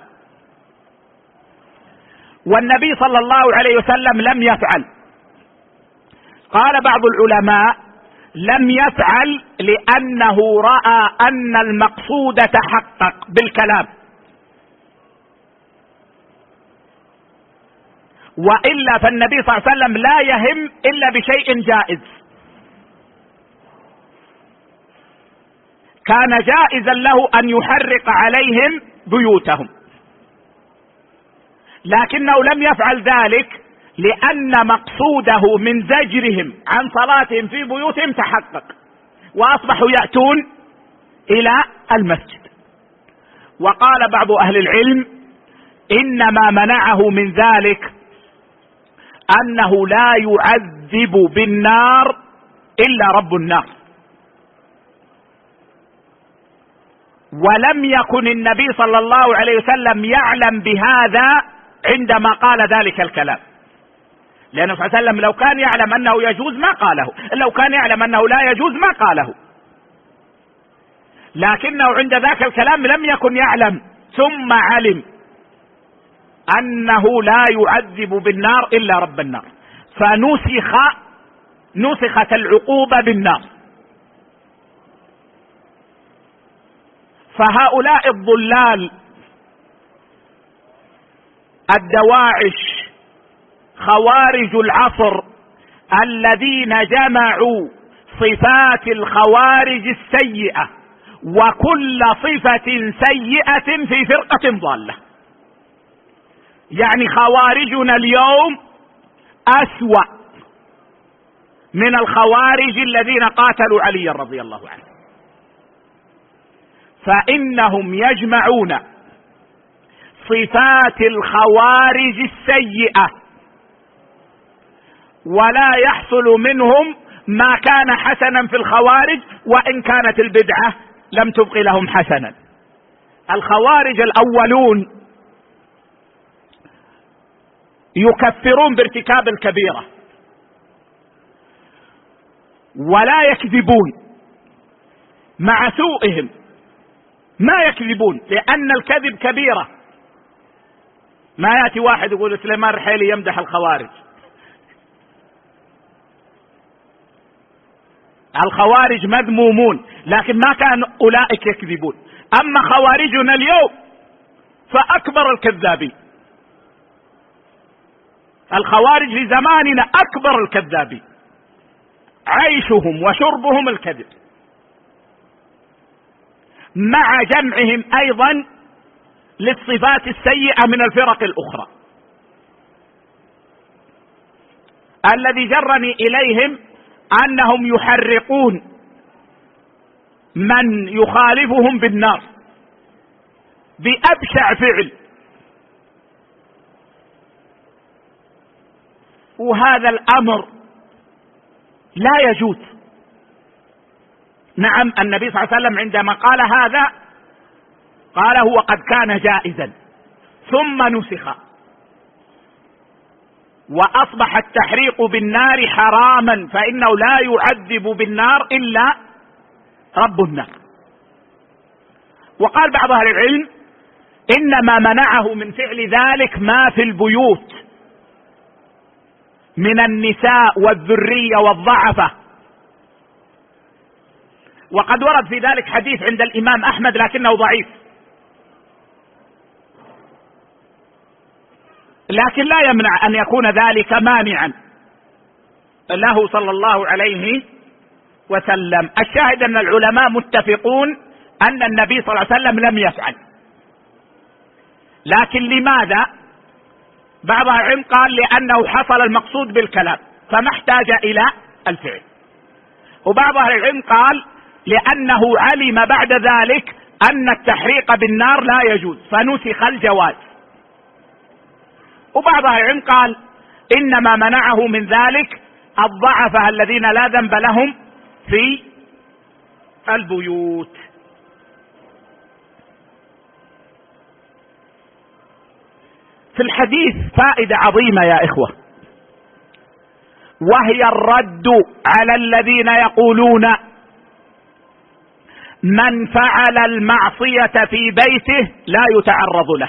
والنبي صلى الله عليه وسلم لم يفعل. قال بعض العلماء لم يفعل لأنه رأى أن المقصود تحقق بالكلام، وإلا فالنبي صلى الله عليه وسلم لا يهم إلا بشيء جائز. كان جائزا له أن يحرق عليهم بيوتهم، لكنه لم يفعل ذلك لأن مقصوده من زجرهم عن صلاتهم في بيوتهم تحقق، وأصبحوا يأتون إلى المسجد. وقال بعض أهل العلم إنما منعه من ذلك أنه لا يعذب بالنار إلا رب النار، ولم يكن النبي صلى الله عليه وسلم يعلم بهذا عندما قال ذلك الكلام، لأنه صلى الله عليه وسلم لو كان يعلم أنه يجوز ما قاله، لو كان يعلم أنه لا يجوز ما قاله، لكنه عند ذاك الكلام لم يكن يعلم، ثم علم أنه لا يعذب بالنار إلا رب النار، فنسخ نسخت العقوبة بالنار. فهؤلاء الضلال الدواعش خوارج العصر الذين جمعوا صفات الخوارج السيئة وكل صفة سيئة في فرقة ضالة، يعني خوارجنا اليوم أسوأ من الخوارج الذين قاتلوا علي رضي الله عنه، فإنهم يجمعون صفات الخوارج السيئة ولا يحصل منهم ما كان حسنا في الخوارج، وإن كانت البدعة لم تبق لهم حسنا. الخوارج الأولون يكفرون بارتكاب الكبيرة ولا يكذبون، مع سوءهم ما يكذبون لأن الكذب كبيرة. ما يأتي واحد يقول سليمان الرحيلي يمدح الخوارج، الخوارج مذمومون لكن ما كان أولئك يكذبون. أما خوارجنا اليوم فأكبر الكذابين، الخوارج في زماننا أكبر الكذابين، عيشهم وشربهم الكذب، مع جمعهم أيضا للصفات السيئة من الفرق الأخرى. الذي جرني إليهم أنهم يحرقون من يخالفهم بالنار بأبشع فعل، وهذا الأمر لا يجوز. نعم النبي صلى الله عليه وسلم عندما قال هذا قاله وقد كان جائزا ثم نسخ وأصبح التحريق بالنار حراما، فإنه لا يعذب بالنار إلا رب النار. وقال بعض أهل العلم إنما منعه من فعل ذلك ما في البيوت من النساء والذرية والضعفة، وقد ورد في ذلك حديث عند الإمام أحمد لكنه ضعيف، لكن لا يمنع أن يكون ذلك مانعا له صلى الله عليه وسلم. الشاهد أن العلماء متفقون أن النبي صلى الله عليه وسلم لم يفعل، لكن لماذا؟ بعض العلم قال لأنه حصل المقصود بالكلام فما احتاج إلى الفعل، وبعض أهل العلم قال لأنه علم بعد ذلك أن التحريق بالنار لا يجوز فنسخ الجواز، وبعض أهل العلم قال إنما منعه من ذلك الضعفاء الذين لا ذنب لهم في البيوت. في الحديث فائدة عظيمة يا إخوة، وهي الرد على الذين يقولون من فعل المعصية في بيته لا يتعرض له.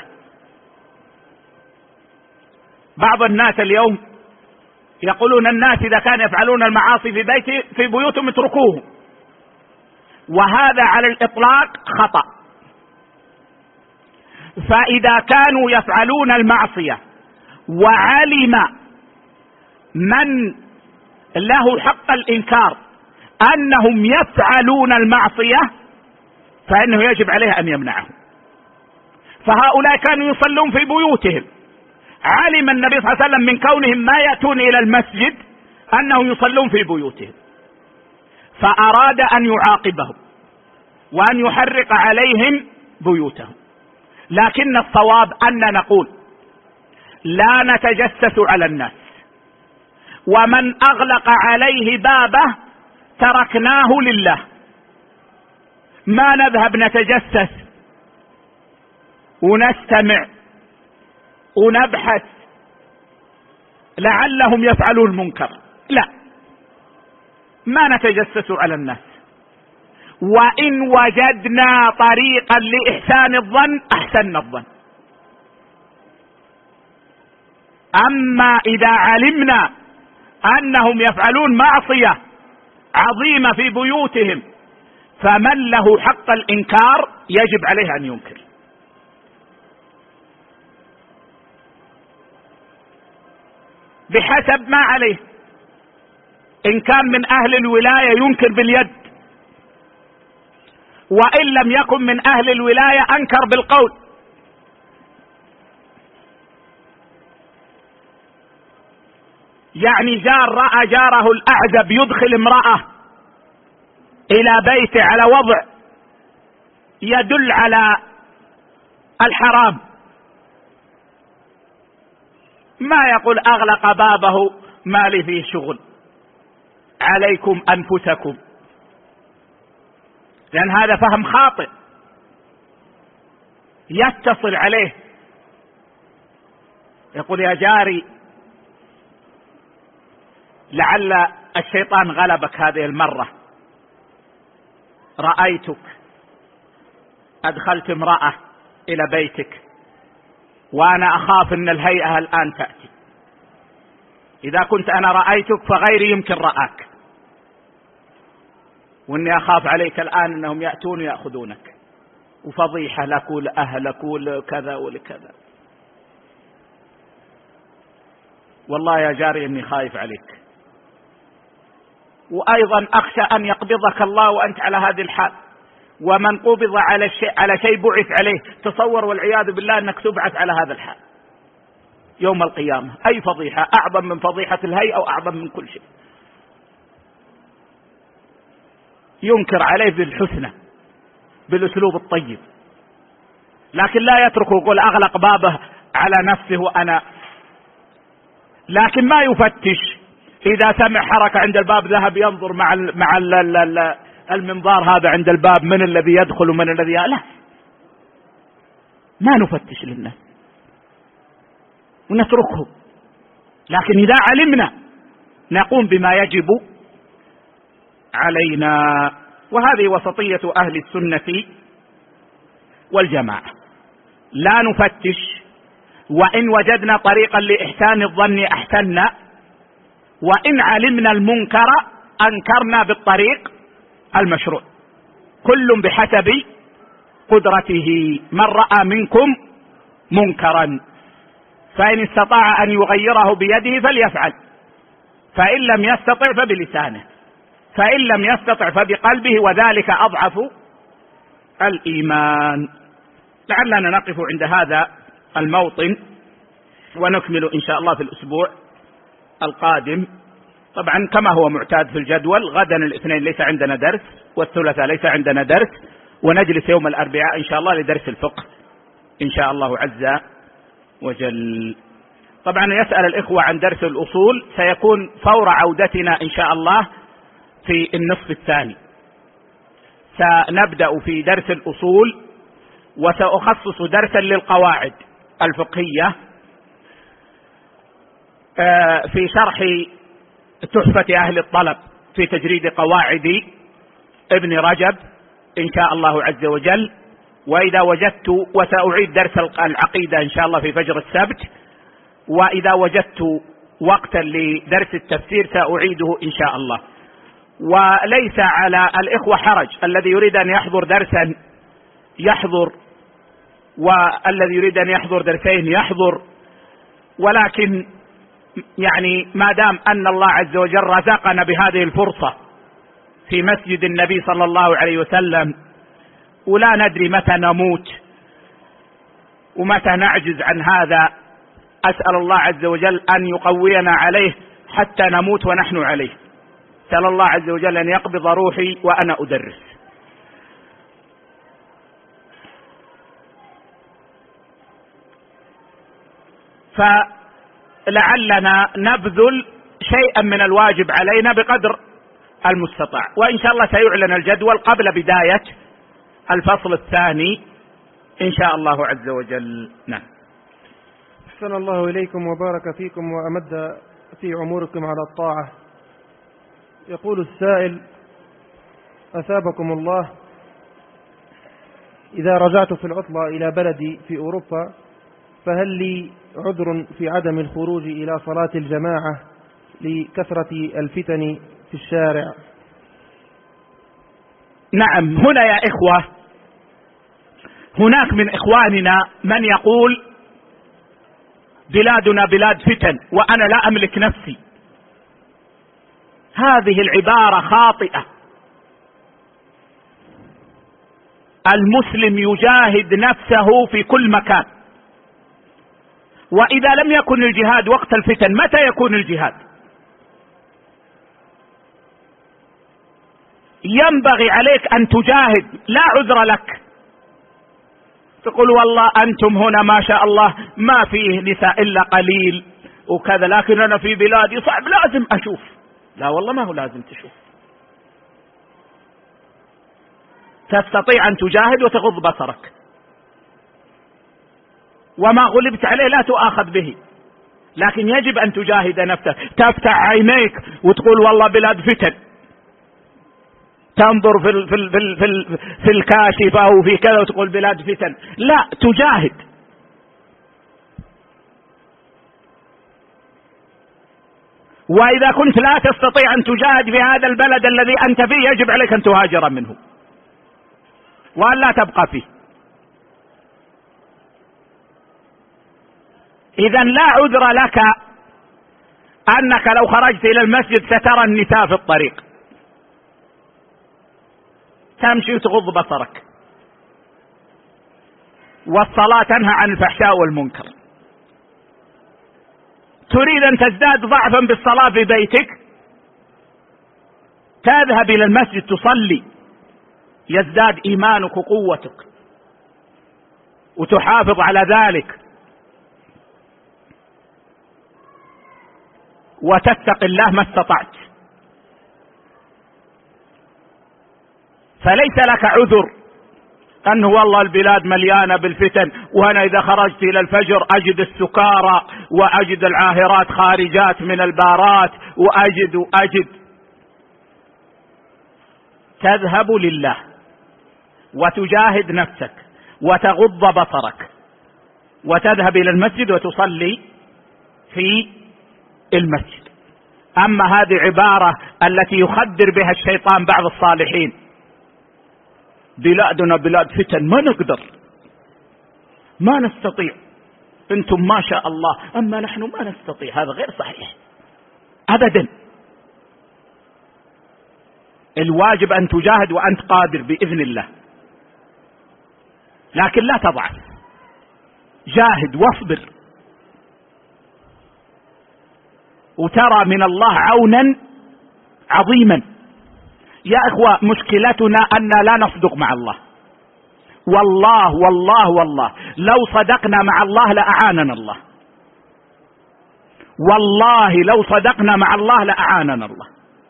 بعض الناس اليوم يقولون الناس إذا كانوا يفعلون المعاصي في بيته في بيوتهم اتركوه، وهذا على الإطلاق خطأ. فإذا كانوا يفعلون المعصية وعلم من له حق الإنكار أنهم يفعلون المعصية فإنه يجب عليه أن يمنعهم. فهؤلاء كانوا يصلون في بيوتهم، علم النبي صلى الله عليه وسلم من كونهم ما يأتون إلى المسجد أنهم يصلون في بيوتهم، فأراد أن يعاقبهم وأن يحرق عليهم بيوتهم. لكن الصواب أن نقول لا نتجسس على الناس، ومن أغلق عليه بابه تركناه لله، ما نذهب نتجسس ونستمع ونبحث لعلهم يفعلون المنكر، لا، ما نتجسس على الناس. وإن وجدنا طريقا لإحسان الظن أحسن الظن. أما إذا علمنا أنهم يفعلون معصية عظيمة في بيوتهم فمن له حق الإنكار يجب عليه أن ينكر. بحسب ما عليه، إن كان من أهل الولاية ينكر باليد، وإن لم يكن من أهل الولاية أنكر بالقول. يعني جار رأى جاره الأعزب يدخل امرأة إلى بيته على وضع يدل على الحرام، ما يقول أغلق بابه ما لي فيه شغل، عليكم أنفسكم، لأن هذا فهم خاطئ. يتصل عليه يقول يا جاري لعل الشيطان غلبك هذه المرة، رأيتك أدخلت امرأة إلى بيتك وأنا أخاف أن الهيئة الآن تأتي، إذا كنت أنا رأيتك فغيري يمكن رآك، وإني أخاف عليك الآن أنهم يأتون ويأخذونك، وفضيحة لك ولأهلك ولكذا ولكذا، والله يا جاري إني خايف عليك، وأيضا أخشى أن يقبضك الله وأنت على هذه الحال، ومن قبض على الشيء على شيء بعث عليه. تصور والعياذ بالله أنك تبعث على هذا الحال يوم القيامة، أي فضيحة أعظم من فضيحة الهيئة أو أعظم من كل شيء. ينكر عليه بالحسنى بالأسلوب الطيب، لكن لا يتركه يقول أغلق بابه على نفسه وأنا، لكن ما يفتش إذا سمع حركة عند الباب ذهب ينظر مع ال مع ال المنظار هذا عند الباب من الذي يدخل ومن الذي لا، ما نفتش للناس ونتركهم، لكن إذا علمنا نقوم بما يجب علينا. وهذه وسطية أهل السنة والجماعة، لا نفتش، وإن وجدنا طريقا لإحسان الظن أحسننا، وإن علمنا المنكر أنكرنا بالطريق المشروع، كل بحسب قدرته. من رأى منكم منكرا فإن استطاع أن يغيره بيده فليفعل، فإن لم يستطع فبلسانه، فإن لم يستطع فبقلبه، وذلك أضعف الإيمان. لعلنا نقف عند هذا الموطن ونكمل إن شاء الله في الأسبوع القادم. طبعا كما هو معتاد في الجدول، غدا الاثنين ليس عندنا درس، والثلاثاء ليس عندنا درس، ونجلس يوم الأربعاء إن شاء الله لدرس الفقه إن شاء الله عز وجل. طبعا يسأل الإخوة عن درس الأصول، سيكون فور عودتنا إن شاء الله في النصف الثاني، سنبدأ في درس الأصول، وسأخصص درسا للقواعد الفقهية في شرح تحفة أهل الطلب في تجريد قواعد ابن رجب إن شاء الله عز وجل. وإذا وجدت، وسأعيد درس العقيدة إن شاء الله في فجر السبت، وإذا وجدت وقتا لدرس التفسير سأعيده إن شاء الله. وليس على الإخوة حرج، الذي يريد أن يحضر درسا يحضر، والذي يريد أن يحضر درسين يحضر، ولكن يعني ما دام أن الله عز وجل رزقنا بهذه الفرصة في مسجد النبي صلى الله عليه وسلم، ولا ندري متى نموت ومتى نعجز عن هذا، أسأل الله عز وجل أن يقوينا عليه حتى نموت ونحن عليه. أسأل الله عز وجل أن يقبض روحي وأنا أدرس. فلعلنا نبذل شيئا من الواجب علينا بقدر المستطاع، وإن شاء الله سيعلن الجدول قبل بداية الفصل الثاني إن شاء الله عز وجل. نعم. أحسن الله إليكم وبارك فيكم وأمد في عمركم على الطاعة. يقول السائل: أثابكم الله، إذا رجعت في العطلة إلى بلدي في أوروبا فهل لي عذر في عدم الخروج إلى صلاة الجماعة لكثرة الفتن في الشارع؟ نعم. هنا يا إخوة، هناك من إخواننا من يقول بلادنا بلاد فتن وأنا لا أملك نفسي. هذه العبارة خاطئة. المسلم يجاهد نفسه في كل مكان، وإذا لم يكن الجهاد وقت الفتن متى يكون الجهاد؟ ينبغي عليك أن تجاهد، لا عذر لك. تقول والله أنتم هنا ما شاء الله ما فيه نساء إلا قليل وكذا، لكن أنا في بلادي صعب لازم أشوف. لا والله ما هو لازم تشوف، تستطيع أن تجاهد وتغض بصرك، وما غلبت عليه لا تؤاخذ به، لكن يجب أن تجاهد نفسك. تفتح عينيك وتقول والله بلاد فتن، تنظر في ال في ال في, ال في, ال في الكاشفة وفي كذا وتقول بلاد فتن، لا، تجاهد. وإذا كنت لا تستطيع أن تجاهد في هذا البلد الذي أنت فيه يجب عليك أن تهاجر منه وأن لا تبقى فيه. إذا لا عذر لك أنك لو خرجت إلى المسجد سترى النساء في الطريق، تمشي وتغض بصرك. والصلاة تنهى عن الفحشاء والمنكر. تريد أن تزداد ضعفا بالصلاة في بيتك، تذهب إلى المسجد تصلي، يزداد إيمانك وقوتك وتحافظ على ذلك. وتتق الله ما استطعت. فليس لك عذر أنه والله البلاد مليانة بالفتن، وأنا إذا خرجت إلى الفجر أجد السكارى وأجد العاهرات خارجات من البارات وأجد وأجد. تذهب لله وتجاهد نفسك وتغض بصرك وتذهب إلى المسجد وتصلي في المسجد. أما هذه عبارة التي يخدر بها الشيطان بعض الصالحين: بلادنا بلاد فتن، ما نقدر، ما نستطيع، انتم ما شاء الله اما نحن ما نستطيع. هذا غير صحيح ابدا. الواجب ان تجاهد وانت قادر باذن الله، لكن لا تضعف، جاهد واصبر وترى من الله عونا عظيما. يا اخوة مشكلتنا ان لا نصدق مع الله. والله والله والله لو صدقنا مع الله لأعاننا الله، والله لو صدقنا مع الله لأعاننا الله.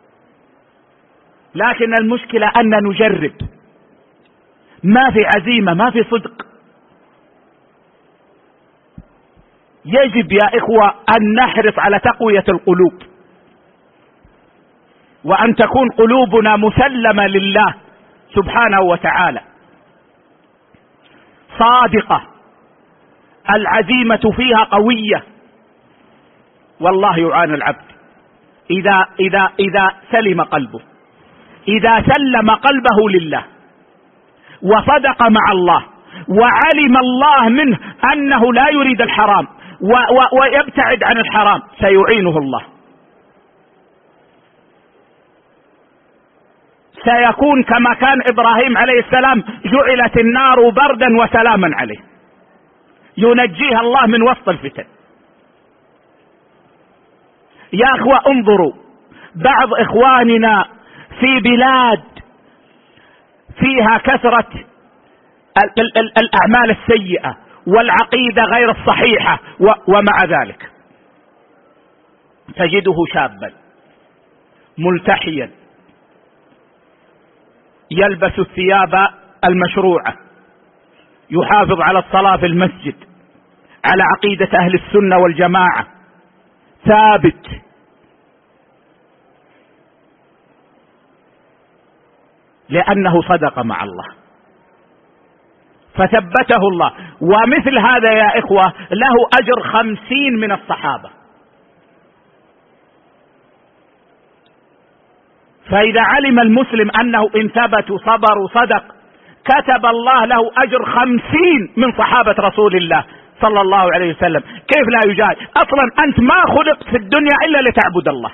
لكن المشكلة أن نجرب، ما في عزيمة، ما في صدق. يجب يا إخوة أن نحرص على تقوية القلوب، وأن تكون قلوبنا مسلمة لله سبحانه وتعالى صادقة، العزيمة فيها قوية. والله يعان العبد إذا إذا إذا سلم قلبه، إذا سلم قلبه لله وصدق مع الله وعلم الله منه أنه لا يريد الحرام ويبتعد عن الحرام، سيعينه الله. سيكون كما كان إبراهيم عليه السلام: جعلت النار بردا وسلاما عليه، ينجيها الله من وسط الفتن. يا أخوة انظروا، بعض إخواننا في بلاد فيها كثرة الأعمال السيئة والعقيدة غير الصحيحة، ومع ذلك تجده شابا ملتحيا يلبس الثياب المشروعة، يحافظ على الصلاة في المسجد، على عقيدة أهل السنة والجماعة، ثابت. لأنه صدق مع الله فثبته الله. ومثل هذا يا إخوة له أجر خمسين من الصحابة. فإذا علم المسلم أنه إن ثبت وصبر وصدق كتب الله له أجر خمسين من صحابة رسول الله صلى الله عليه وسلم. كيف لا يجاهد؟ أصلا أنت ما خلقت في الدنيا إلا لتعبد الله،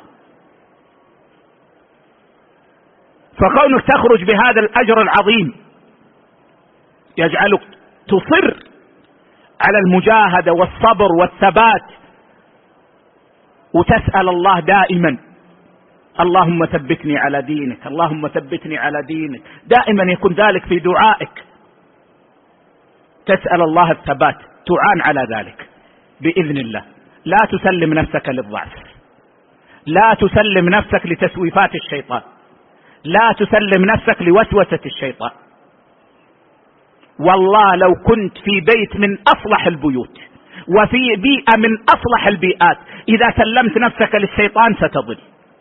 فكونك تخرج بهذا الأجر العظيم يجعلك تصر على المجاهدة والصبر والثبات، وتسأل الله دائما: اللهم ثبتني على دينك، اللهم ثبتني على دينك. دائما يكون ذلك في دعائك، تسأل الله الثبات، تعان على ذلك بإذن الله. لا تسلم نفسك للضعف، لا تسلم نفسك لتسويفات الشيطان، لا تسلم نفسك لوسوسة الشيطان. والله لو كنت في بيت من أصلح البيوت وفي بيئة من أصلح البيئات، إذا سلمت نفسك للشيطان ستضل.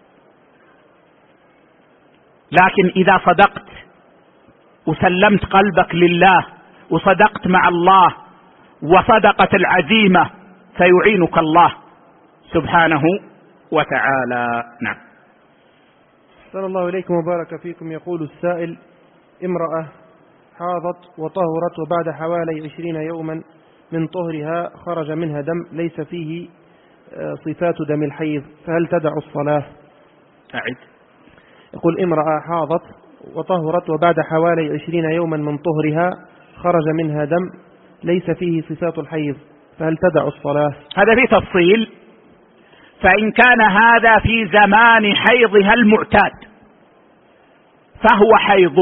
لكن إذا صدقت وسلمت قلبك لله وصدقت مع الله وصدقت العزيمة سيعينك الله سبحانه وتعالى. نعم. صلى الله عليكم وبارك فيكم. يقول السائل: امرأة حاضت وطهرت وبعد حوالي عشرين يوما من طهرها خرج منها دم ليس فيه صفات دم الحيض، فهل تدع الصلاة؟ أعد. يقول: امرأة حاضت وطهرت وبعد حوالي عشرين يوما من طهرها خرج منها دم ليس فيه صفات الحيض، فهل تدع الصلاة؟ هذا فيه تفصيل. فإن كان هذا في زمان حيضها المعتاد فهو حيض.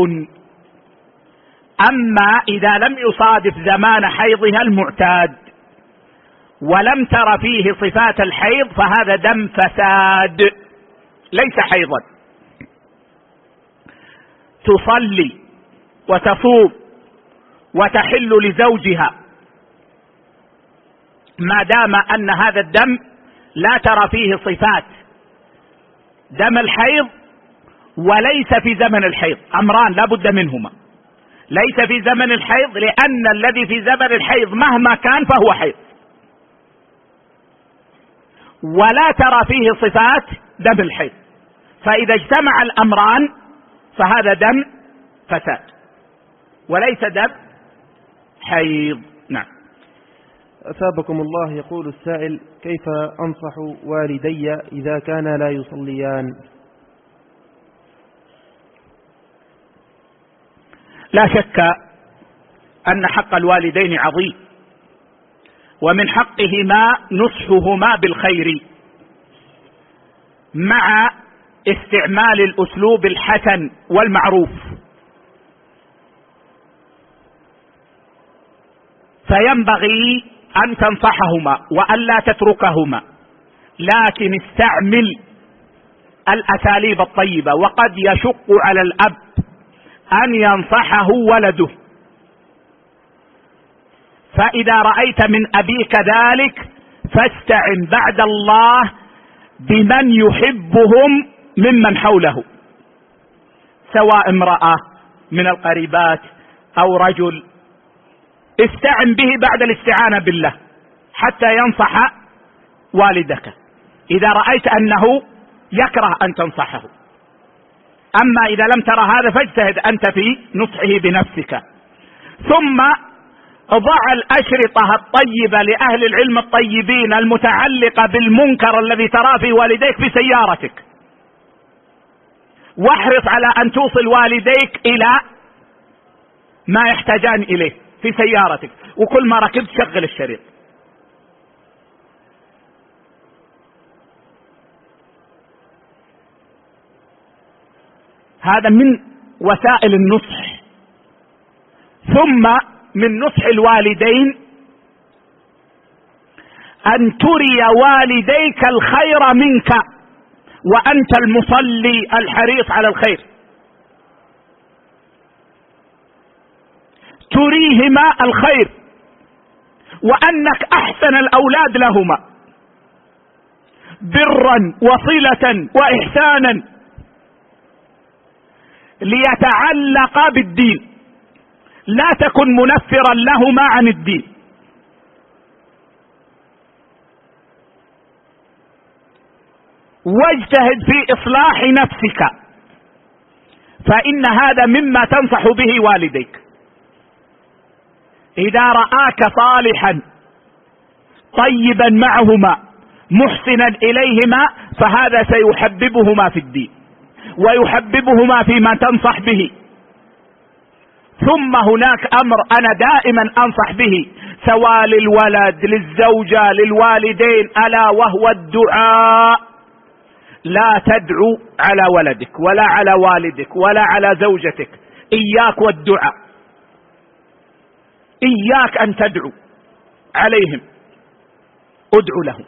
أما إذا لم يصادف زمان حيضها المعتاد ولم تر فيه صفات الحيض فهذا دم فساد ليس حيضا. تصلي وتصوم وتحل لزوجها ما دام أن هذا الدم لا ترى فيه صفات دم الحيض وليس في زمن الحيض. أمران لا بد منهما، ليس في زمن الحيض لأن الذي في زمن الحيض مهما كان فهو حيض، ولا ترى فيه صفات دم الحيض، فإذا اجتمع الأمران فهذا دم فساد وليس دم حيض. نعم. أثابكم الله. يقول السائل: كيف أنصح والدي إذا كانا لا يصليان؟ لا شك أن حق الوالدين عظيم، ومن حقهما نصحهما بالخير مع استعمال الأسلوب الحسن والمعروف، فينبغي أن تنصحهما وألا تتركهما، لكن استعمل الأساليب الطيبة. وقد يشق على الأب أن ينصحه ولده، فإذا رأيت من أبيك ذلك فاستعن بعد الله بمن يحبهم ممن حوله، سواء امرأة من القريبات أو رجل، استعن به بعد الاستعانة بالله حتى ينصح والدك إذا رأيت أنه يكره أن تنصحه. أما إذا لم ترى هذا فاجتهد أنت في نصحه بنفسك. ثم ضع الأشرطة الطيبة لأهل العلم الطيبين المتعلقة بالمنكر الذي تراه في والديك في سيارتك، واحرص على أن توصل والديك إلى ما يحتاجان إليه في سيارتك، وكل ما ركبت شغل الشريط. هذا من وسائل النصح. ثم من نصح الوالدين أن تري والديك الخير منك وأنت المصلي الحريص على الخير، تريهما الخير وأنك أحسن الأولاد لهما برا وصلة وإحسانا ليتعلق بالدين، لا تكن منفرا لهما عن الدين. واجتهد في إصلاح نفسك، فإن هذا مما تنصح به والديك. إذا رآك صالحا طيبا معهما محسنا إليهما فهذا سيحببهما في الدين ويحببهما فيما تنصح به. ثم هناك أمر أنا دائما أنصح به سواء للولد للزوجة للوالدين، ألا وهو الدعاء. لا تدعو على ولدك ولا على والدك ولا على زوجتك، إياك والدعاء، إياك أن تدعو عليهم، ادعو لهم،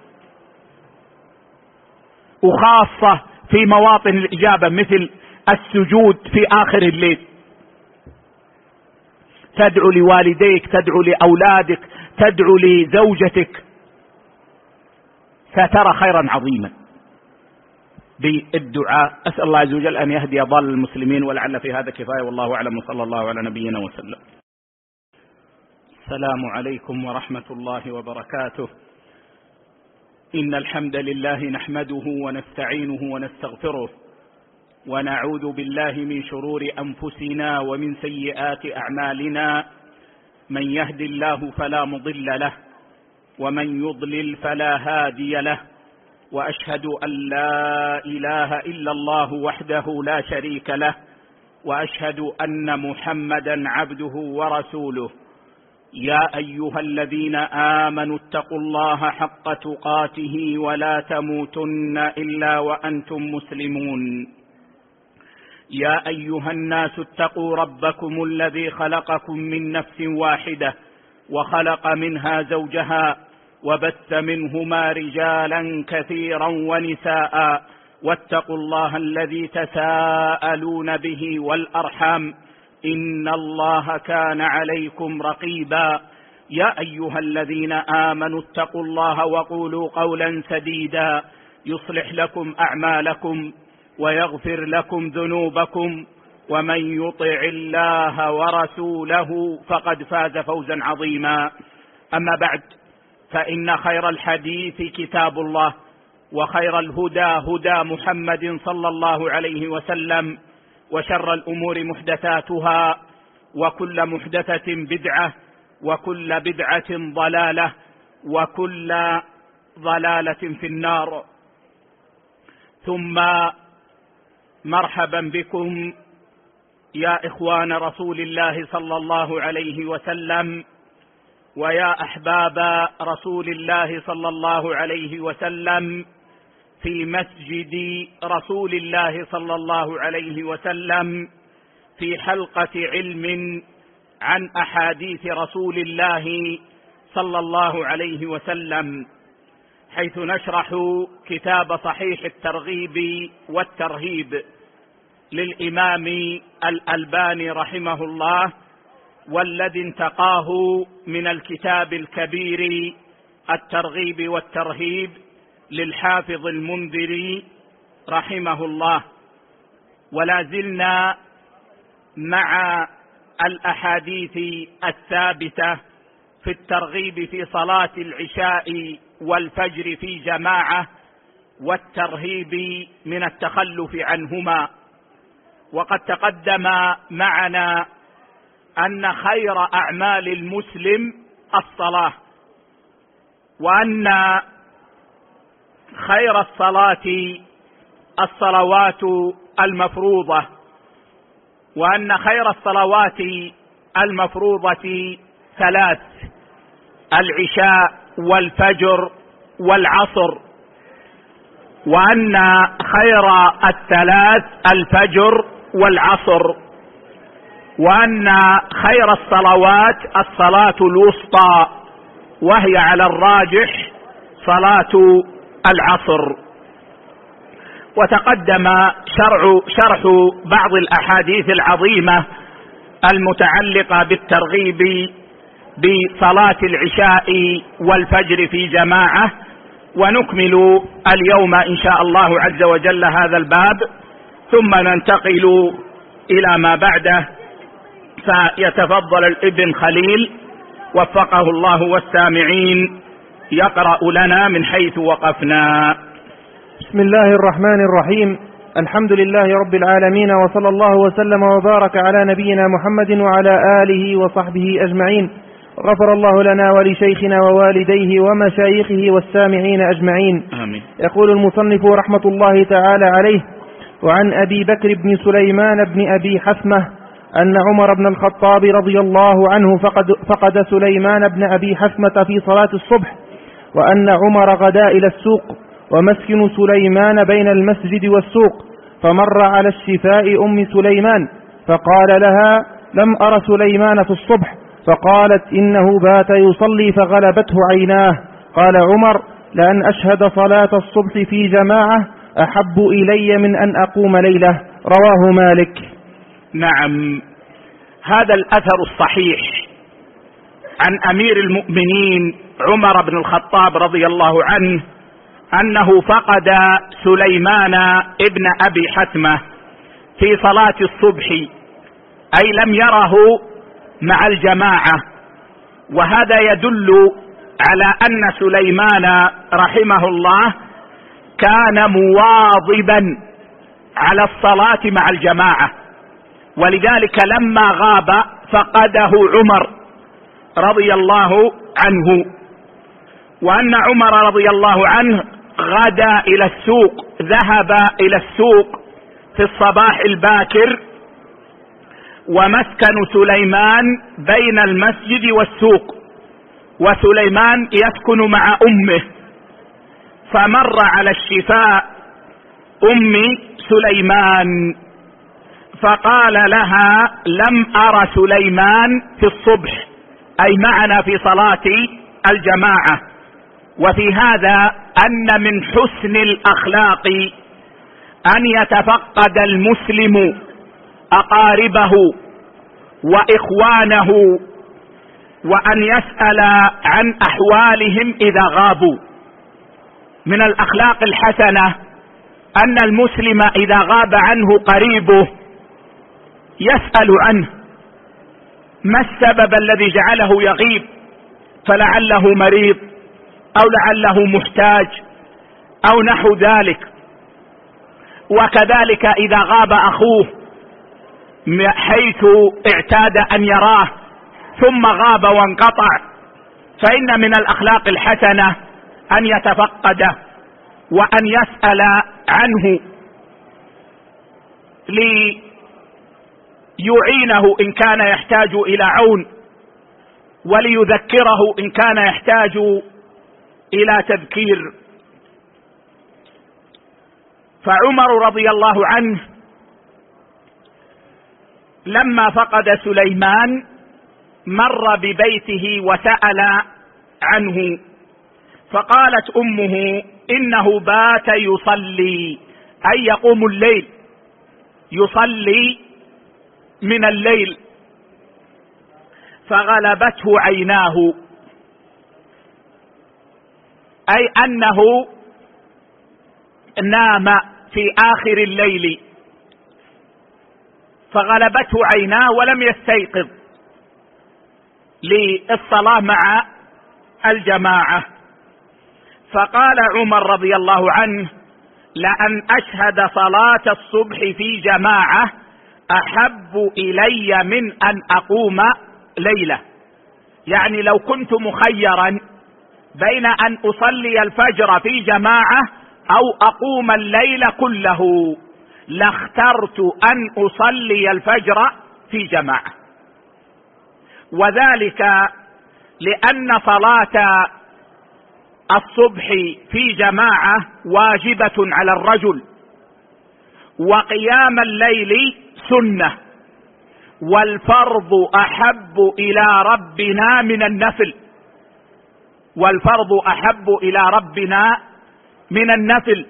وخاصة في مواطن الإجابة مثل السجود في آخر الليل، تدعو لوالديك، تدعو لأولادك، تدعو لزوجتك، سترى خيرا عظيما بالدعاء. أسأل الله عز وجل أن يهدي ضال المسلمين، ولعل في هذا كفاية، والله أعلم، وصلى الله على نبينا وسلم. السلام عليكم ورحمة الله وبركاته. إن الحمد لله نحمده ونستعينه ونستغفره، ونعوذ بالله من شرور أنفسنا ومن سيئات أعمالنا، من يهد الله فلا مضل له ومن يضلل فلا هادي له، وأشهد أن لا إله إلا الله وحده لا شريك له، وأشهد أن محمدا عبده ورسوله. يا أيها الذين آمنوا اتقوا الله حق تقاته ولا تموتن إلا وأنتم مسلمون. يا أيها الناس اتقوا ربكم الذي خلقكم من نفس واحدة وخلق منها زوجها وبث منهما رجالا كثيرا ونساء واتقوا الله الذي تساءلون به والأرحام إن الله كان عليكم رقيبا يا أيها الذين آمنوا اتقوا الله وقولوا قولا سديدا يصلح لكم أعمالكم ويغفر لكم ذنوبكم ومن يطع الله ورسوله فقد فاز فوزا عظيما. أما بعد، فإن خير الحديث كتاب الله، وخير الهدى هدى محمد صلى الله عليه وسلم، وشر الأمور محدثاتها، وكل محدثة بدعة، وكل بدعة ضلالة، وكل ضلالة في النار. ثم مرحبا بكم يا إخوان رسول الله صلى الله عليه وسلم، ويا أحباب رسول الله صلى الله عليه وسلم في مسجد رسول الله صلى الله عليه وسلم، في حلقة علم عن أحاديث رسول الله صلى الله عليه وسلم، حيث نشرح كتاب صحيح الترغيب والترهيب للإمام الألباني رحمه الله، والذي انتقاه من الكتاب الكبير الترغيب والترهيب للحافظ المنذري رحمه الله. ولا زلنا مع الأحاديث الثابتة في الترغيب في صلاة العشاء والفجر في جماعة، والترهيب من التخلف عنهما. وقد تقدم معنا أن خير أعمال المسلم الصلاة، وأن خير الصلاة الصلوات المفروضة، وأن خير الصلوات المفروضة ثلاث: العشاء والفجر والعصر، وأن خير الثلاث الفجر والعصر، وأن خير الصلوات الصلاة الوسطى، وهي على الراجح صلاة العصر. وتقدم شرع شرح بعض الأحاديث العظيمة المتعلقة بالترغيب بصلاة العشاء والفجر في جماعة، ونكمل اليوم إن شاء الله عز وجل هذا الباب، ثم ننتقل إلى ما بعده. فيتفضل الابن خليل وفقه الله والسامعين يقرأ لنا من حيث وقفنا. بسم الله الرحمن الرحيم. الحمد لله رب العالمين، وصلى الله وسلم وبارك على نبينا محمد وعلى آله وصحبه أجمعين. غفر الله لنا ولشيخنا ووالديه ومشايخه والسامعين أجمعين. آمين. يقول المصنف رحمة الله تعالى عليه: وعن أبي بكر بن سليمان بن أبي حثمة أن عمر بن الخطاب رضي الله عنه فقد, فقد سليمان بن أبي حثمة في صلاة الصبح، وأن عمر غدا إلى السوق، ومسكن سليمان بين المسجد والسوق، فمر على الشفاء أم سليمان فقال لها: لم أر سليمان في الصبح، فقالت: إنه بات يصلي فغلبته عيناه. قال عمر: لأن أشهد صلاة الصبح في جماعة أحب إلي من أن أقوم ليلة. رواه مالك. نعم، هذا الأثر الصحيح عن أمير المؤمنين عمر بن الخطاب رضي الله عنه أنه فقد سليمان ابن أبي حثمة في صلاة الصبح، أي لم يره مع الجماعة. وهذا يدل على أن سليمان رحمه الله كان مواظبا على الصلاة مع الجماعة، ولذلك لما غاب فقده عمر رضي الله عنه. وأن عمر رضي الله عنه غدا إلى السوق، ذهب إلى السوق في الصباح الباكر، ومسكن سليمان بين المسجد والسوق، وسليمان يسكن مع أمه، فمر على الشفاء أم سليمان فقال لها: لم أر سليمان في الصبح، أي معنا في صلاة الجماعة. وفي هذا أن من حسن الأخلاق أن يتفقد المسلم أقاربه وإخوانه، وأن يسأل عن أحوالهم إذا غابوا. من الأخلاق الحسنة أن المسلم إذا غاب عنه قريبه يسأل عنه ما السبب الذي جعله يغيب، فلعله مريض أو لعله محتاج أو نحو ذلك. وكذلك إذا غاب أخوه حيث اعتاد أن يراه ثم غاب وانقطع، فإن من الأخلاق الحسنة أن يتفقده وأن يسأل عنه ليعينه إن كان يحتاج إلى عون، وليذكره إن كان يحتاج إلى تذكير. فعمر رضي الله عنه لما فقد سليمان مر ببيته وسأل عنه، فقالت أمه إنه بات يصلي، أي يقوم الليل، يصلي من الليل، فغلبته عيناه، أي أنه نام في آخر الليل فغلبته عيناه ولم يستيقظ للصلاة مع الجماعة. فقال عمر رضي الله عنه لأن أشهد صلاة الصبح في جماعة أحب إلي من أن أقوم ليلة، يعني لو كنت مخيرا بين أن أصلي الفجر في جماعة أو أقوم الليل كله لاخترت أن أصلي الفجر في جماعة، وذلك لأن صلاة الصبح في جماعة واجبة على الرجل، وقيام الليل سنة، والفرض أحب إلى ربنا من النفل، والفرض أحب إلى ربنا من النفل.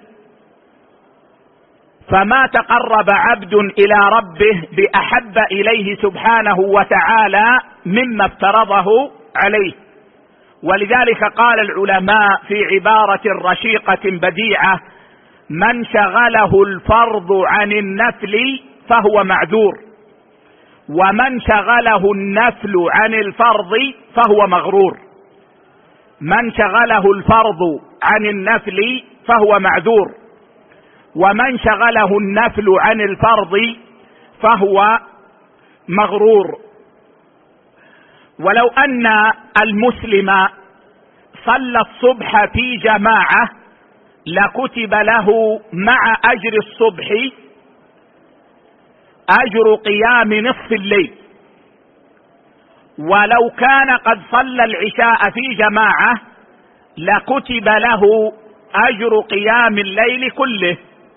فما تقرب عبد إلى ربه بأحب إليه سبحانه وتعالى مما افترضه عليه. ولذلك قال العلماء في عبارة رشيقة بديعة: من شغله الفرض عن النفل فهو معذور، ومن شغله النفل عن الفرض فهو مغرور. من شغله الفرض عن النفل فهو معذور، ومن شغله النفل عن الفرض فهو مغرور. ولو أن المسلم صلى الصبح في جماعة لكتب له مع أجر الصبح أجر قيام نصف الليل، ولو كان قد صلى العشاء في جماعة لكتب له أجر قيام الليل كله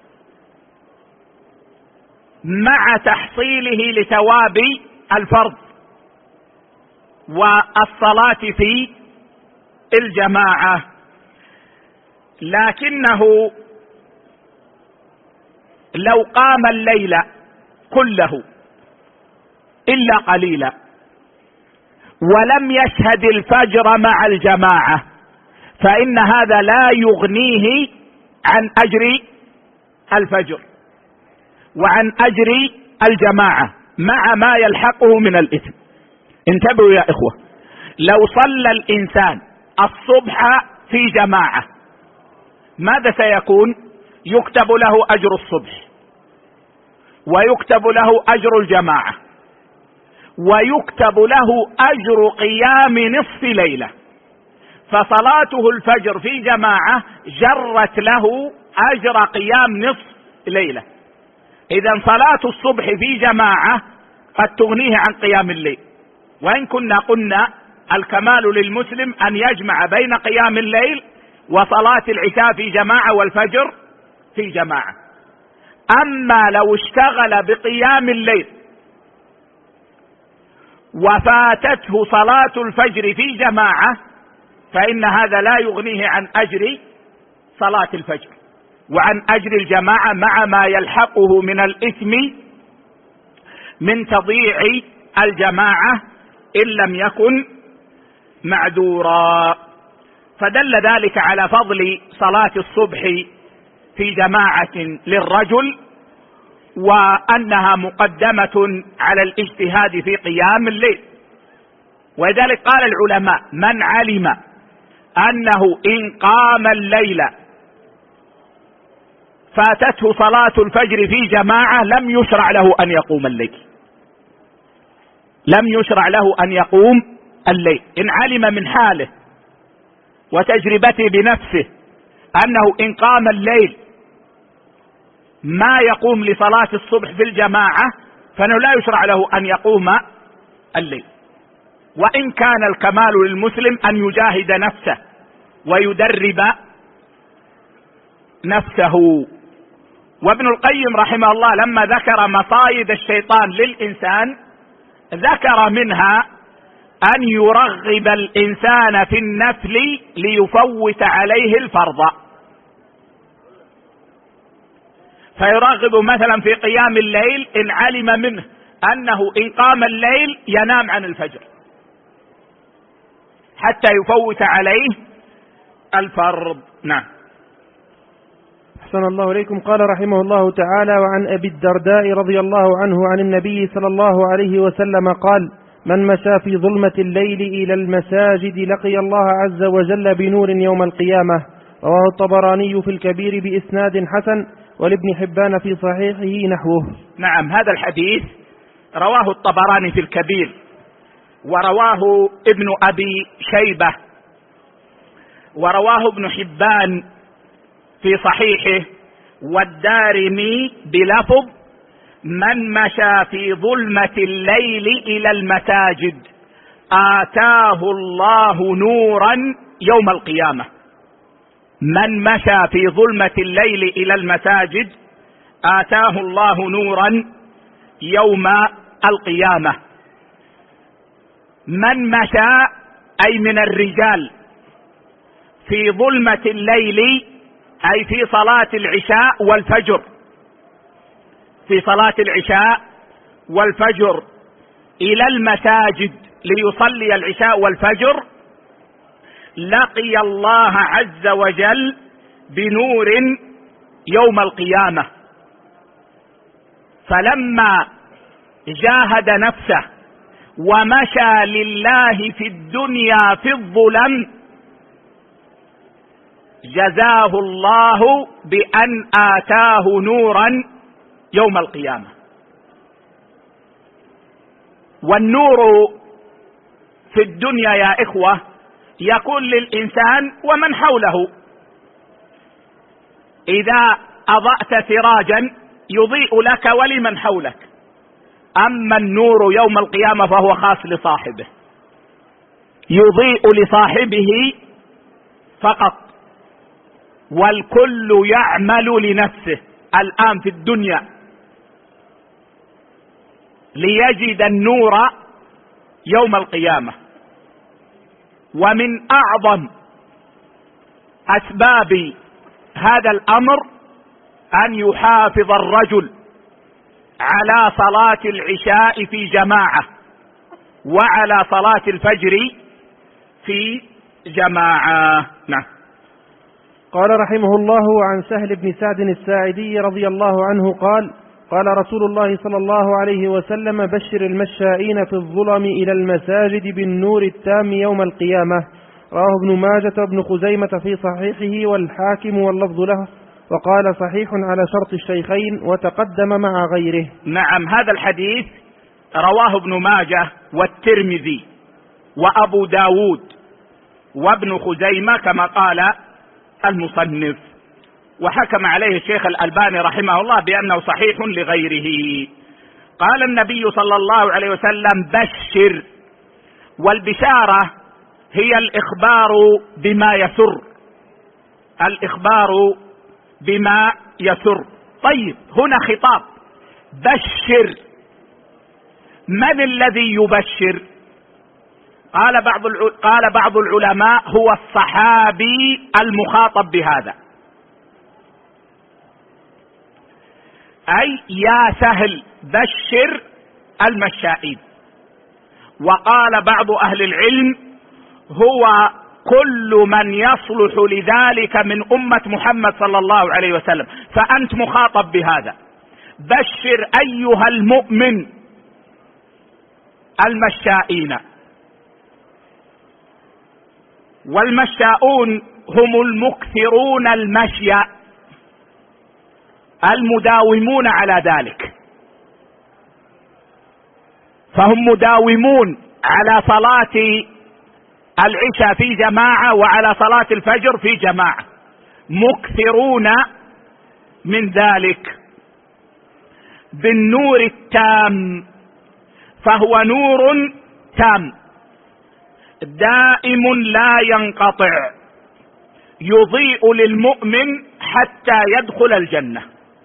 مع تحصيله لثواب الفرض والصلاة في الجماعة. لكنه لو قام الليل كله إلا قليلا ولم يشهد الفجر مع الجماعة فإن هذا لا يغنيه عن أجر الفجر وعن أجر الجماعة مع ما يلحقه من الإثم. انتبهوا يا إخوة، لو صلى الإنسان الصبح في جماعة ماذا سيكون؟ يكتب له أجر الصبح، ويكتب له أجر الجماعة، ويكتب له أجر قيام نصف ليلة. فصلاته الفجر في جماعة جرت له أجر قيام نصف ليلة. إذا صلاة الصبح في جماعة قد تغنيه عن قيام الليل، وإن كنا قلنا الكمال للمسلم أن يجمع بين قيام الليل وصلاة العشاء في جماعة والفجر في جماعة. أما لو اشتغل بقيام الليل وفاتته صلاة الفجر في جماعة فإن هذا لا يغنيه عن أجر صلاة الفجر وعن أجر الجماعة مع ما يلحقه من الإثم من تضييع الجماعة إن لم يكن معذورا. فدل ذلك على فضل صلاة الصبح في جماعة للرجل، وأنها مقدمة على الاجتهاد في قيام الليل. ولذلك قال العلماء: من علم أنه إن قام الليل فاتته صلاة الفجر في جماعة لم يشرع له أن يقوم الليل، لم يشرع له أن يقوم الليل. إن علم من حاله وتجربته بنفسه أنه إن قام الليل ما يقوم لصلاة الصبح في الجماعة فإنه لا يشرع له أن يقوم الليل. وإن كان الكمال للمسلم أن يجاهد نفسه ويدرب نفسه. وابن القيم رحمه الله لما ذكر مصايد الشيطان للإنسان ذكر منها أن يرغب الإنسان في النفل ليفوت عليه الفرض، فيرغب مثلا في قيام الليل إن علم منه أنه إن قام الليل ينام عن الفجر حتى يفوت عليه الفرض. نعم. أحسن الله إليكم. قال رحمه الله تعالى: وعن أبي الدرداء رضي الله عنه عن النبي صلى الله عليه وسلم قال: من مشى في ظلمة الليل إلى المساجد لقي الله عز وجل بنور يوم القيامة. رواه الطبراني في الكبير بإسناد حسن، ولابن حبان في صحيحه نحوه. نعم، هذا الحديث رواه الطبراني في الكبير، ورواه ابن أبي شيبة، ورواه ابن حبان في صحيحه، والدارمي بلفظ: من مشى في ظلمة الليل إلى المساجد آتاه الله نورا يوم القيامة. من مشى في ظلمة الليل إلى المساجد آتاه الله نورا يوم القيامة. من مشى أي من الرجال في ظلمة الليل أي في صلاة العشاء والفجر، في صلاة العشاء والفجر إلى المساجد ليصلي العشاء والفجر لقي الله عز وجل بنور يوم القيامة. فلما جاهد نفسه ومشى لله في الدنيا في الظلم جزاه الله بأن آتاه نورا يوم القيامة. والنور في الدنيا يا إخوة يكون للإنسان ومن حوله. إذا أضأت سراجا يضيء لك ولمن حولك، أما النور يوم القيامة فهو خاص لصاحبه، يضيء لصاحبه فقط، والكل يعمل لنفسه الآن في الدنيا ليجد النور يوم القيامة. ومن أعظم أسباب هذا الأمر أن يحافظ الرجل على صلاة العشاء في جماعة وعلى صلاة الفجر في جماعة. نعم. قال رحمه الله: عن سهل بن سعد الساعدي رضي الله عنه قال: قال رسول الله صلى الله عليه وسلم: بشر المشائين في الظلم إلى المساجد بالنور التام يوم القيامة. رواه ابن ماجة وابن خزيمة في صحيحه والحاكم واللفظ له، وقال صحيح على شرط الشيخين وتقدم مع غيره. نعم، هذا الحديث رواه ابن ماجة والترمذي وأبو داود وابن خزيمة كما قال المصنف، وحكم عليه الشيخ الألباني رحمه الله بأنه صحيح لغيره. قال النبي صلى الله عليه وسلم: بشر. والبشارة هي الإخبار بما يسر، الإخبار بما يسر. طيب، هنا خطاب: بشر. من الذي يبشر؟ قال بعض قال بعض العلماء هو الصحابي المخاطب بهذا، أي يا سهل بشر المشائين. وقال بعض أهل العلم هو كل من يصلح لذلك من أمة محمد صلى الله عليه وسلم، فأنت مخاطب بهذا. بشر أيها المؤمن المشائين. والمشاؤون هم المكثرون المشي المداومون على ذلك، فهم مداومون على صلاة العشاء في جماعة وعلى صلاة الفجر في جماعة، مكثرون من ذلك بالنور التام، فهو نور تام دائم لا ينقطع يضيء للمؤمن حتى يدخل الجنة.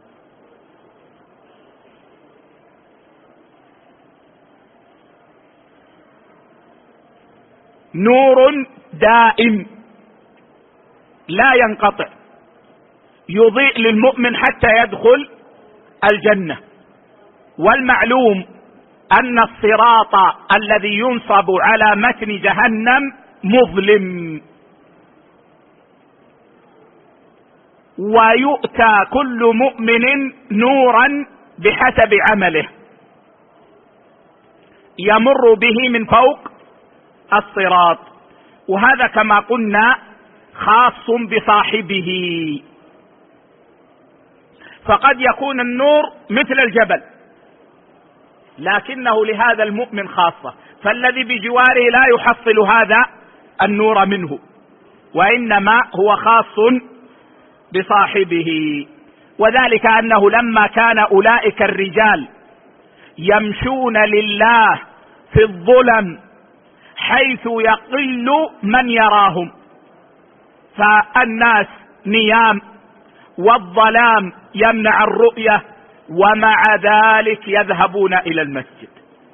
نور دائم لا ينقطع يضيء للمؤمن حتى يدخل الجنة. والمعلوم أن الصراط الذي ينصب على متن جهنم مظلم، ويؤتى كل مؤمن نورا بحسب عمله يمر به من فوق الصراط، وهذا كما قلنا خاص بصاحبه. فقد يكون النور مثل الجبل لكنه لهذا المؤمن خاصة، فالذي بجواره لا يحصل هذا النور منه، وإنما هو خاص بصاحبه. وذلك أنه لما كان أولئك الرجال يمشون لله في الظلم حيث يقل من يراهم، فالناس نيام والظلام يمنع الرؤية، ومع ذلك يذهبون إلى المسجد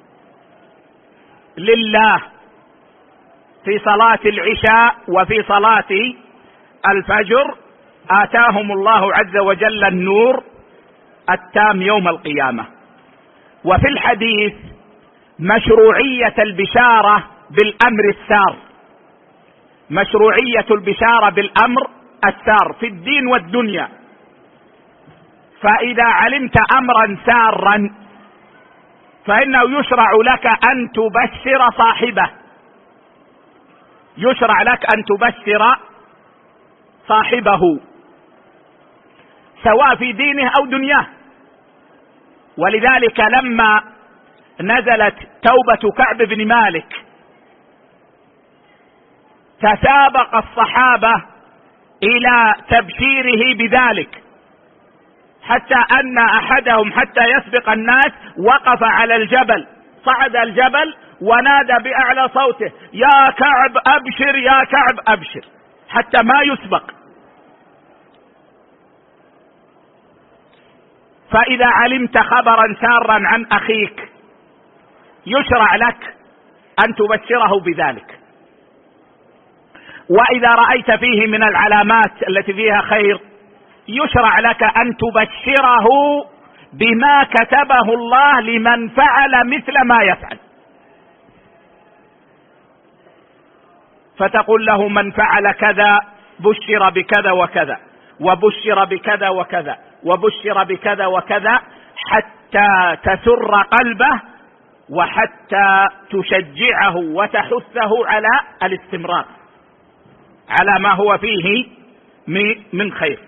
لله في صلاة العشاء وفي صلاة الفجر. آتاهم الله عز وجل النور التام يوم القيامة. وفي الحديث مشروعية البشارة بالأمر السار، مشروعية البشارة بالأمر السار في الدين والدنيا. فإذا علمت أمرا سارا فإنه يشرع لك أن تبشر صاحبه، يشرع لك أن تبشر صاحبه سواء في دينه أو دنياه. ولذلك لما نزلت توبة كعب بن مالك تسابق الصحابة إلى تبشيره بذلك، حتى أن أحدهم حتى يسبق الناس وقف على الجبل، صعد الجبل ونادى بأعلى صوته: يا كعب أبشر يا كعب أبشر، حتى ما يسبق. فإذا علمت خبرا سارا عن أخيك يشرع لك أن تبشره بذلك. وإذا رأيت فيه من العلامات التي فيها خير يشرع لك أن تبشره بما كتبه الله لمن فعل مثل ما يفعل، فتقول له: من فعل كذا بشر بكذا وكذا، وبشر بكذا وكذا، وبشر بكذا وكذا، حتى تسر قلبه وحتى تشجعه وتحثه على الاستمرار على ما هو فيه من خير.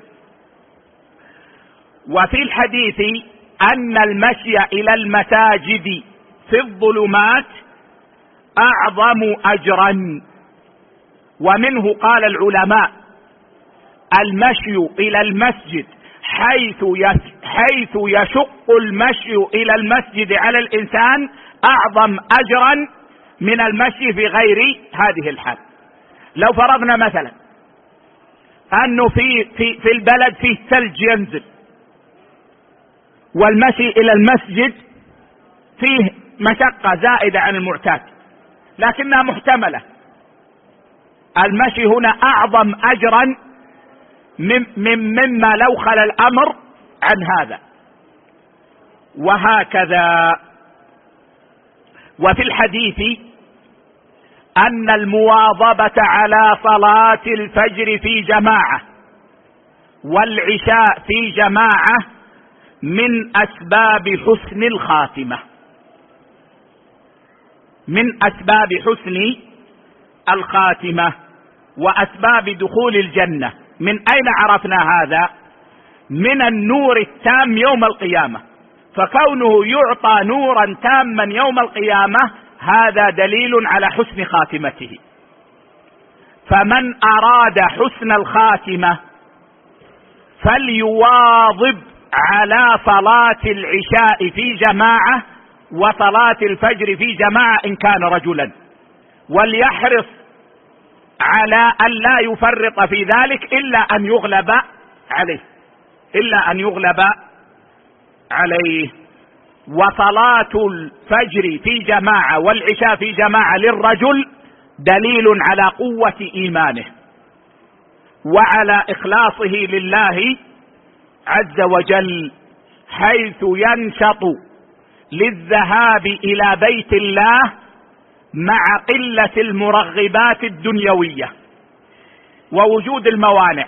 وفي الحديث أن المشي إلى المساجد في الظلمات أعظم أجرا. ومنه قال العلماء: المشي إلى المسجد حيث حيث يشق المشي إلى المسجد على الإنسان أعظم أجرا من المشي في غير هذه الحال. لو فرضنا مثلا أنه في في في البلد فيه ثلج ينزل، والمشي إلى المسجد فيه مشقة زائدة عن المعتاد، لكنها محتملة. المشي هنا أعظم أجرا مما لو خلا الأمر عن هذا. وهكذا. وفي الحديث أن المواظبة على صلاة الفجر في جماعة والعشاء في جماعة من أسباب حسن الخاتمة، من أسباب حسن الخاتمة وأسباب دخول الجنة. من أين عرفنا هذا؟ من النور التام يوم القيامة، فكونه يعطى نورا تاما يوم القيامة هذا دليل على حسن خاتمته. فمن أراد حسن الخاتمة فليواظب على صلاة العشاء في جماعة وصلاة الفجر في جماعة إن كان رجلا، وليحرص على أن لا يفرط في ذلك إلا أن يغلب عليه إلا أن يغلب عليه. وصلاة الفجر في جماعة والعشاء في جماعة للرجل دليل على قوة إيمانه وعلى إخلاصه لله عز وجل، حيث ينشط للذهاب إلى بيت الله مع قلة المرغبات الدنيوية ووجود الموانع،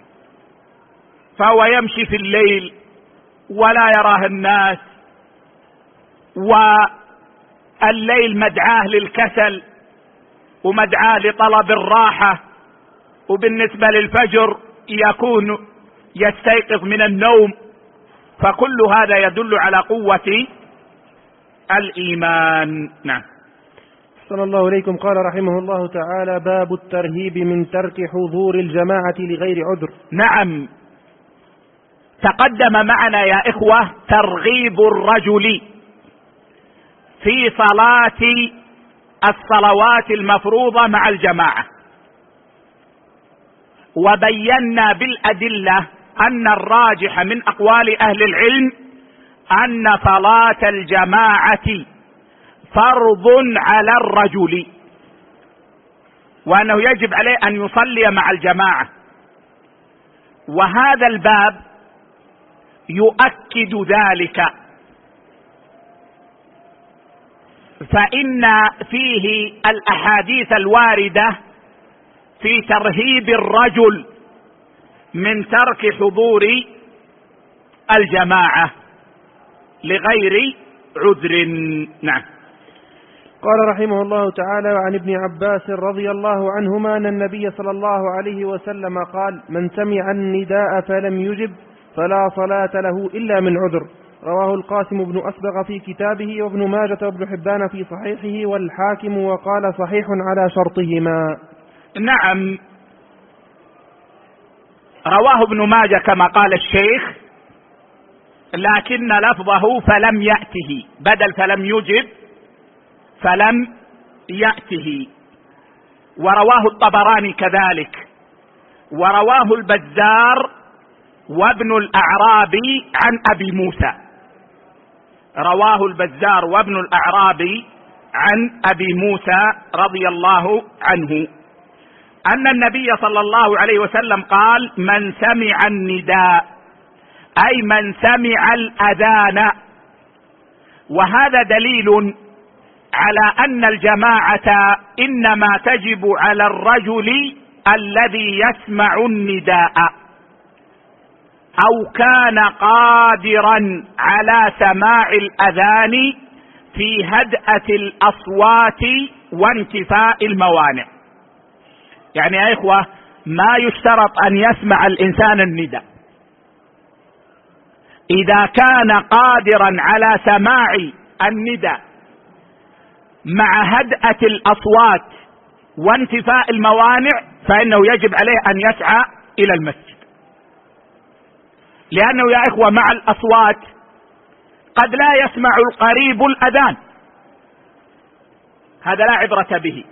فهو يمشي في الليل ولا يراه الناس، والليل مدعاه للكسل ومدعاه لطلب الراحة، وبالنسبة للفجر يكون يستيقظ من النوم، فكل هذا يدل على قوة الإيمان. نعم. صلى الله عليكم. قال رحمه الله تعالى: باب الترهيب من ترك حضور الجماعة لغير عذر. نعم، تقدم معنا يا إخوة ترغيب الرجل في صلاة الصلوات المفروضة مع الجماعة، وبينا بالأدلة أن الراجح من أقوال أهل العلم أن صلاة الجماعة فرض على الرجل، وأنه يجب عليه أن يصلي مع الجماعة. وهذا الباب يؤكد ذلك، فإن فيه الأحاديث الواردة في ترهيب الرجل من ترك حضور الجماعة لغير عذر. نعم. قال رحمه الله تعالى: وعن ابن عباس رضي الله عنهما أن النبي صلى الله عليه وسلم قال: من سمع النداء فلم يجب فلا صلاة له إلا من عذر. رواه القاسم بن أسبغ في كتابه، وابن ماجة وابن حبان في صحيحه، والحاكم وقال صحيح على شرطهما. نعم، رواه ابن ماجة كما قال الشيخ، لكن لفظه فلم يأته بدل فلم يجب فلم يأته. ورواه الطبراني كذلك، ورواه البزار وابن الأعرابي عن أبي موسى. رواه البزار وابن الأعرابي عن أبي موسى رضي الله عنه أن النبي صلى الله عليه وسلم قال: من سمع النداء، أي من سمع الأذان. وهذا دليل على أن الجماعة إنما تجب على الرجل الذي يسمع النداء أو كان قادرا على سماع الأذان في هدأة الأصوات وانتفاء الموانع. يعني يا إخوة، ما يشترط أن يسمع الإنسان النداء، إذا كان قادرا على سماع النداء مع هدأة الأصوات وانتفاء الموانع فإنه يجب عليه أن يسعى إلى المسجد، لأنه يا إخوة مع الأصوات قد لا يسمع القريب الأذان، هذا لا عبرة به،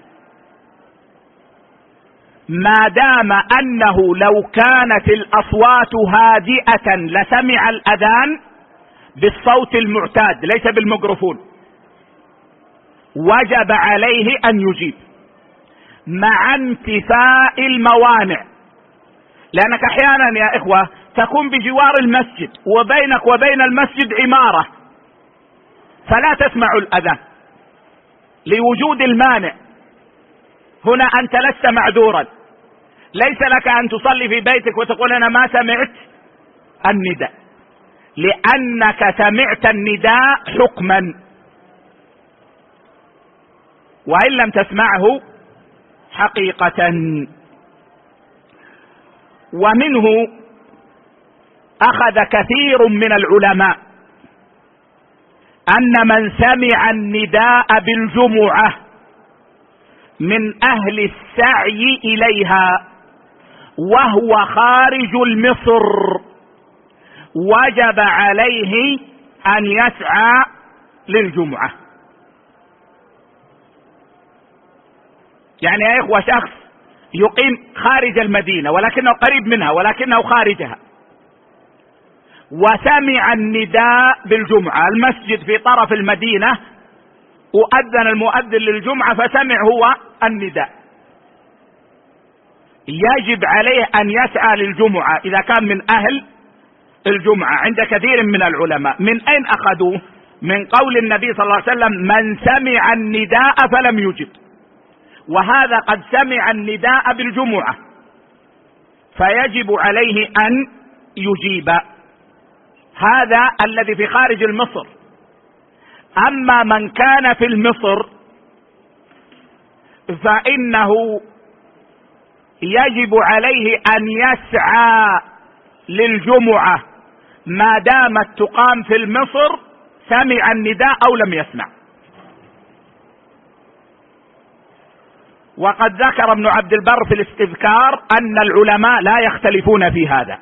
ما دام أنه لو كانت الأصوات هادئة لسمع الأذان بالصوت المعتاد ليس بالميكروفون. وجب عليه أن يجيب مع انتفاء الموانع. لأنك أحيانا يا إخوة تكون بجوار المسجد وبينك وبين المسجد عمارة فلا تسمع الأذان لوجود المانع. هنا أنت لست معذورا، ليس لك أن تصلي في بيتك وتقول أنا ما سمعت النداء، لأنك سمعت النداء حكما، وإن لم تسمعه حقيقة. ومنه أخذ كثير من العلماء أن من سمع النداء بالجمعة من أهل السعي إليها وهو خارج المصر وجب عليه أن يسعى للجمعة. يعني يا إخوة شخص يقيم خارج المدينة ولكنه قريب منها ولكنه خارجها، وسمع النداء بالجمعة، المسجد في طرف المدينة وأذن المؤذن للجمعة فسمع هو النداء، يجب عليه أن يسعى للجمعة إذا كان من أهل الجمعة عند كثير من العلماء. من أين أخذوه؟ من قول النبي صلى الله عليه وسلم من سمع النداء فلم يجب، وهذا قد سمع النداء بالجمعة فيجب عليه أن يجيب. هذا الذي في خارج المصر. أما من كان في المصر فإنه يجب عليه أن يسعى للجمعة ما دامت تقام في المصر سمع النداء أو لم يسمع. وقد ذكر ابن عبد البر في الاستذكار أن العلماء لا يختلفون في هذا،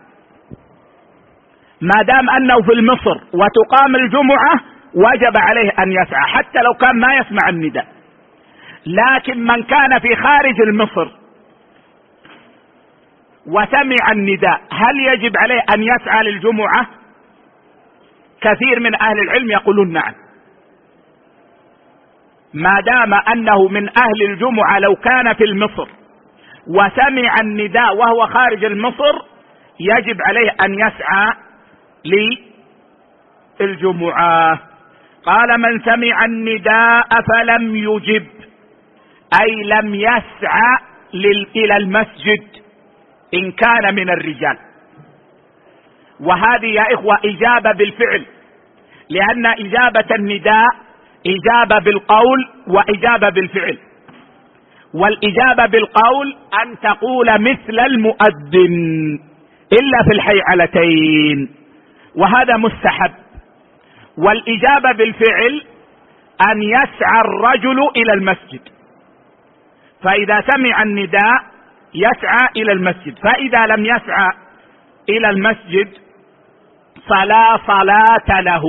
ما دام أنه في المصر وتقام الجمعة وجب عليه أن يسعى حتى لو كان ما يسمع النداء. لكن من كان في خارج المصر وسمع النداء هل يجب عليه أن يسعى للجمعة؟ كثير من أهل العلم يقولون نعم، ما دام أنه من أهل الجمعة لو كان في المصر وسمع النداء وهو خارج المصر يجب عليه أن يسعى للجمعة. قال من سمع النداء فلم يجب أي لم يسعى إلى المسجد إن كان من الرجال. وهذه يا إخوة إجابة بالفعل، لأن إجابة النداء إجابة بالقول وإجابة بالفعل. والإجابة بالقول أن تقول مثل المؤذن إلا في الحيعلتين، وهذا مستحب. والإجابة بالفعل أن يسعى الرجل إلى المسجد، فإذا سمع النداء يسعى إلى المسجد، فإذا لم يسعى إلى المسجد فلا صلاة له.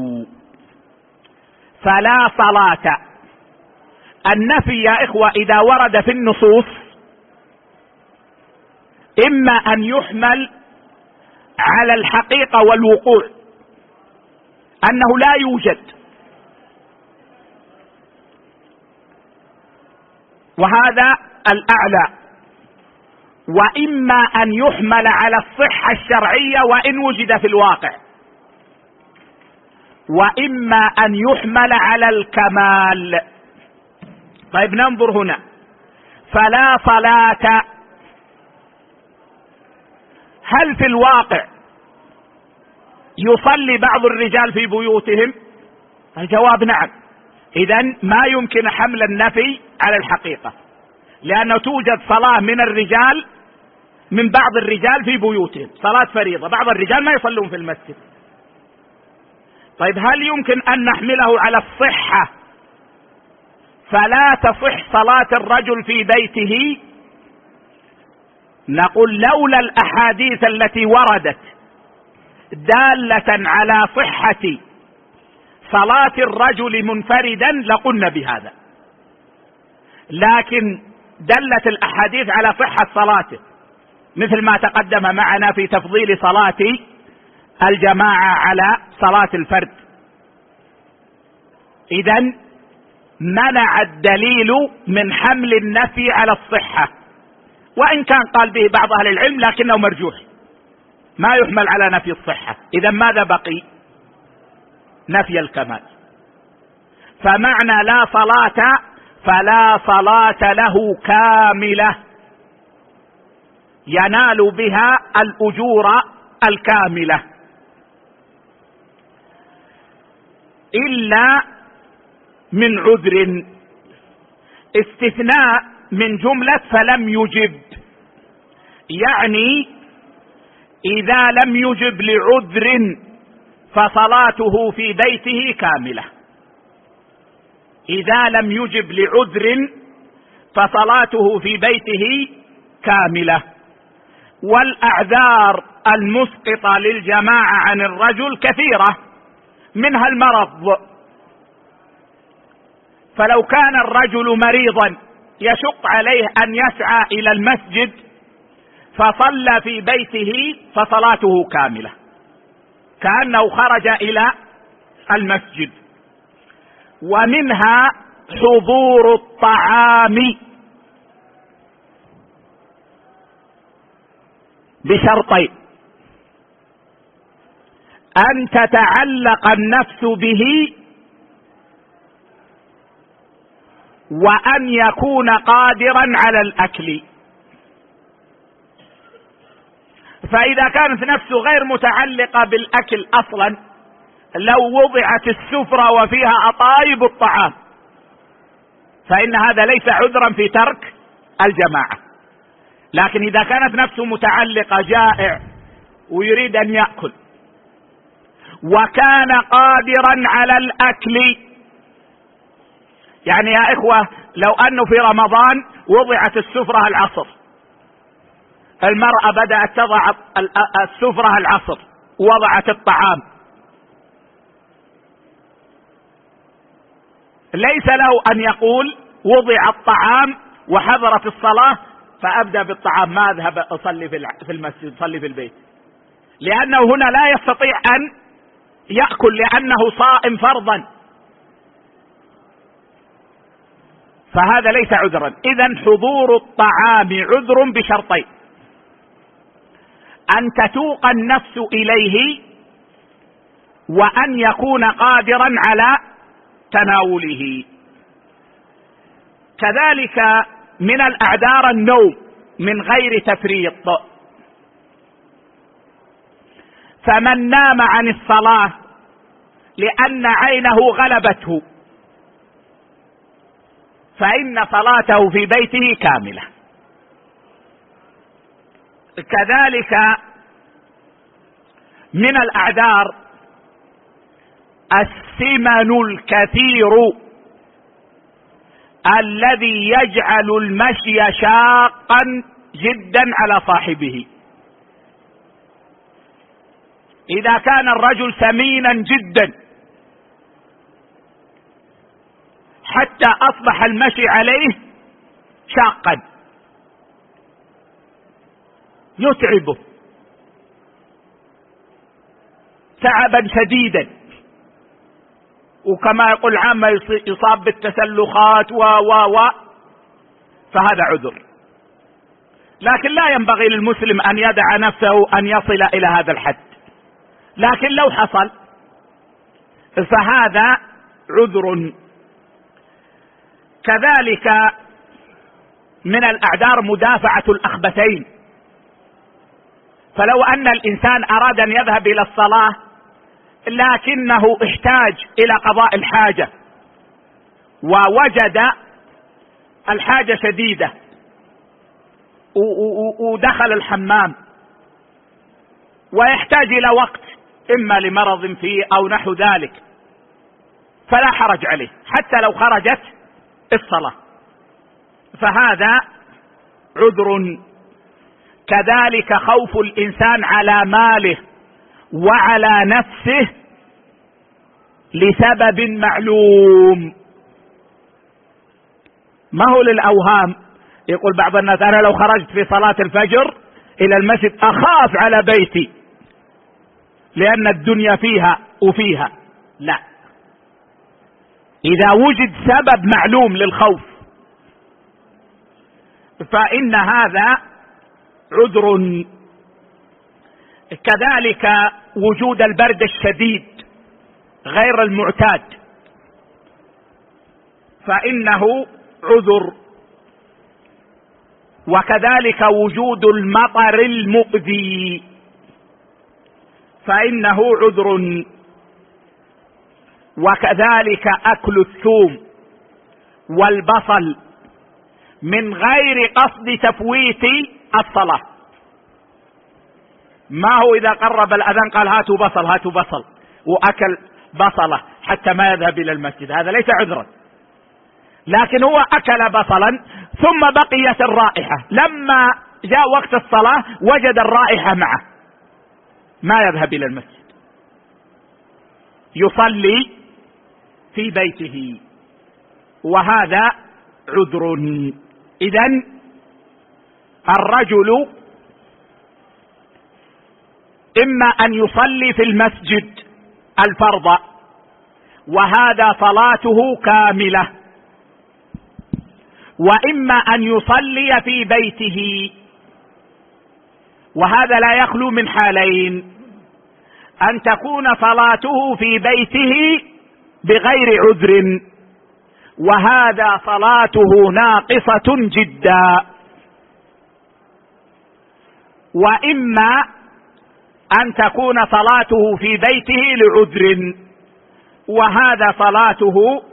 فلا صلاة. النفي يا إخوة إذا ورد في النصوص إما أن يحمل على الحقيقة والوقوع أنه لا يوجد، وهذا الأعلى، وإما أن يحمل على الصحة الشرعية وإن وجد في الواقع، وإما أن يحمل على الكمال. طيب ننظر هنا. فلا صلاة، هل في الواقع يصلي بعض الرجال في بيوتهم؟ الجواب نعم. إذن ما يمكن حمل النفي على الحقيقة، لأنه توجد صلاة من الرجال من بعض الرجال في بيوتهم، صلاة فريضة، بعض الرجال ما يصلون في المسجد. طيب هل يمكن أن نحمله على الصحة فلا تصح صلاة الرجل في بيته؟ نقول لولا الأحاديث التي وردت دالة على صحة صلاة الرجل منفردا لقلنا بهذا، لكن دلت الأحاديث على صحة صلاته، مثل ما تقدم معنا في تفضيل صلاة الجماعة على صلاة الفرد. إذن منع الدليل من حمل النفي على الصحة، وإن كان قال به بعض أهل العلم لكنه مرجوح ما يحمل على نفي الصحة. إذا ماذا بقي؟ نفي الكمال. فمعنى لا صلاة فلا صلاة له كاملة ينال بها الأجور الكاملة، إلا من عذر. استثناء من جملة فلم يجب، يعني إذا لم يجب لعذر فصلاته في بيته كاملة. إذا لم يجب لعذر فصلاته في بيته كاملة. والأعذار المسقطة للجماعة عن الرجل كثيرة، منها المرض. فلو كان الرجل مريضا يشق عليه أن يسعى إلى المسجد فصلى في بيته فصلاته كاملة كأنه خرج إلى المسجد. ومنها حضور الطعام بشرطين: أن تتعلق النفس به، وأن يكون قادرا على الأكل. فإذا كانت نفسه غير متعلقة بالأكل أصلا، لو وضعت السفرة وفيها أطايب الطعام فإن هذا ليس عذرا في ترك الجماعة. لكن إذا كانت نفسه متعلقة، جائع ويريد أن يأكل وكان قادرا على الأكل، يعني يا إخوة لو أنه في رمضان وضعت السفرة العصر، المرأة بدأت تضع السفرة العصر ووضعت الطعام، ليس له أن يقول وضع الطعام وحضرت الصلاة فأبدأ بالطعام، ما أذهب أصلي في المسجد، أصلي في البيت، لأنه هنا لا يستطيع أن يأكل لأنه صائم فرضا، فهذا ليس عذرا. إذن حضور الطعام عذر بشرطين: أن تتوق النفس إليه، وأن يكون قادرا على تناوله. كذلك من الأعذار النوم من غير تفريط، فمن نام عن الصلاة لأن عينه غلبته فإن صلاته في بيته كاملة. كذلك من الأعذار السمن الكثير الذي يجعل المشي شاقا جدا على صاحبه. إذا كان الرجل سمينا جدا حتى أصبح المشي عليه شاقا يتعبه تعبا شديدا، وكما يقول عامة يصاب بالتسلخات و و و فهذا عذر. لكن لا ينبغي للمسلم أن يدع نفسه أن يصل إلى هذا الحد، لكن لو حصل فهذا عذر. كذلك من الأعذار مدافعة الأخبثين، فلو أن الإنسان أراد أن يذهب إلى الصلاة لكنه احتاج إلى قضاء الحاجة ووجد الحاجة شديدة ودخل الحمام ويحتاج إلى وقت إما لمرض فيه أو نحو ذلك، فلا حرج عليه حتى لو خرجت الصلاة، فهذا عذر. كذلك خوف الإنسان على ماله وعلى نفسه لسبب معلوم، ما هو للأوهام. يقول بعض الناس أنا لو خرجت في صلاة الفجر إلى المسجد أخاف على بيتي لأن الدنيا فيها وفيها. لا، إذا وجد سبب معلوم للخوف فإن هذا عذر. كذلك وجود البرد الشديد غير المعتاد فإنه عذر، وكذلك وجود المطر المؤذي فإنه عذر، وكذلك أكل الثوم والبصل من غير قصد تفويت الصلاة. ما هو إذا قرب الأذان قال هاتوا بصل هاتوا بصل وأكل بصلة حتى ما يذهب إلى المسجد، هذا ليس عذرا، لكن هو أكل بصلا ثم بقيت الرائحة، لما جاء وقت الصلاة وجد الرائحة معه ما يذهب إلى المسجد، يصلي في بيته، وهذا عذر. إذن الرجل إما أن يصلي في المسجد الفرض وهذا صلاته كاملة، وإما أن يصلي في بيته، وهذا لا يخلو من حالين: أن تكون صلاته في بيته بغير عذر، وهذا صلاته ناقصة جدا، وإما أن تكون صلاته في بيته لعذر، وهذا صلاته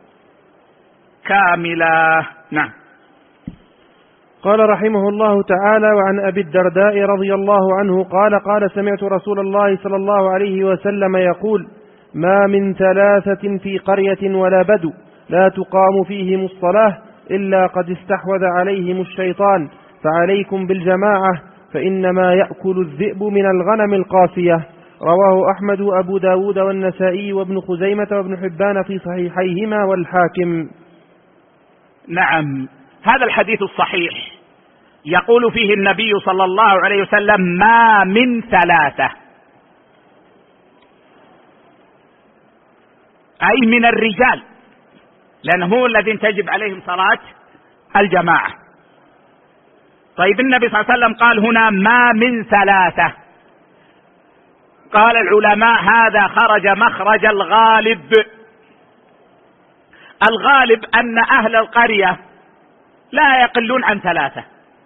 كاملة. نعم. قال رحمه الله تعالى: وعن أبي الدرداء رضي الله عنه قال: قال سمعت رسول الله صلى الله عليه وسلم يقول: ما من ثلاثة في قرية ولا بدو لا تقام فيهم الصلاة إلا قد استحوذ عليهم الشيطان، فعليكم بالجماعة فإنما يأكل الذئب من الغنم القاسية. رواه أحمد وأبو داود والنسائي وابن خزيمة وابن حبان في صحيحيهما والحاكم. نعم، هذا الحديث الصحيح يقول فيه النبي صلى الله عليه وسلم: ما من ثلاثة، أي من الرجال، لأنه هو الذين تجب عليهم صلاة الجماعة. طيب النبي صلى الله عليه وسلم قال هنا ما من ثلاثة، قال العلماء هذا خرج مخرج الغالب. الغالب أن أهل القرية لا يقلون عن ثلاثة،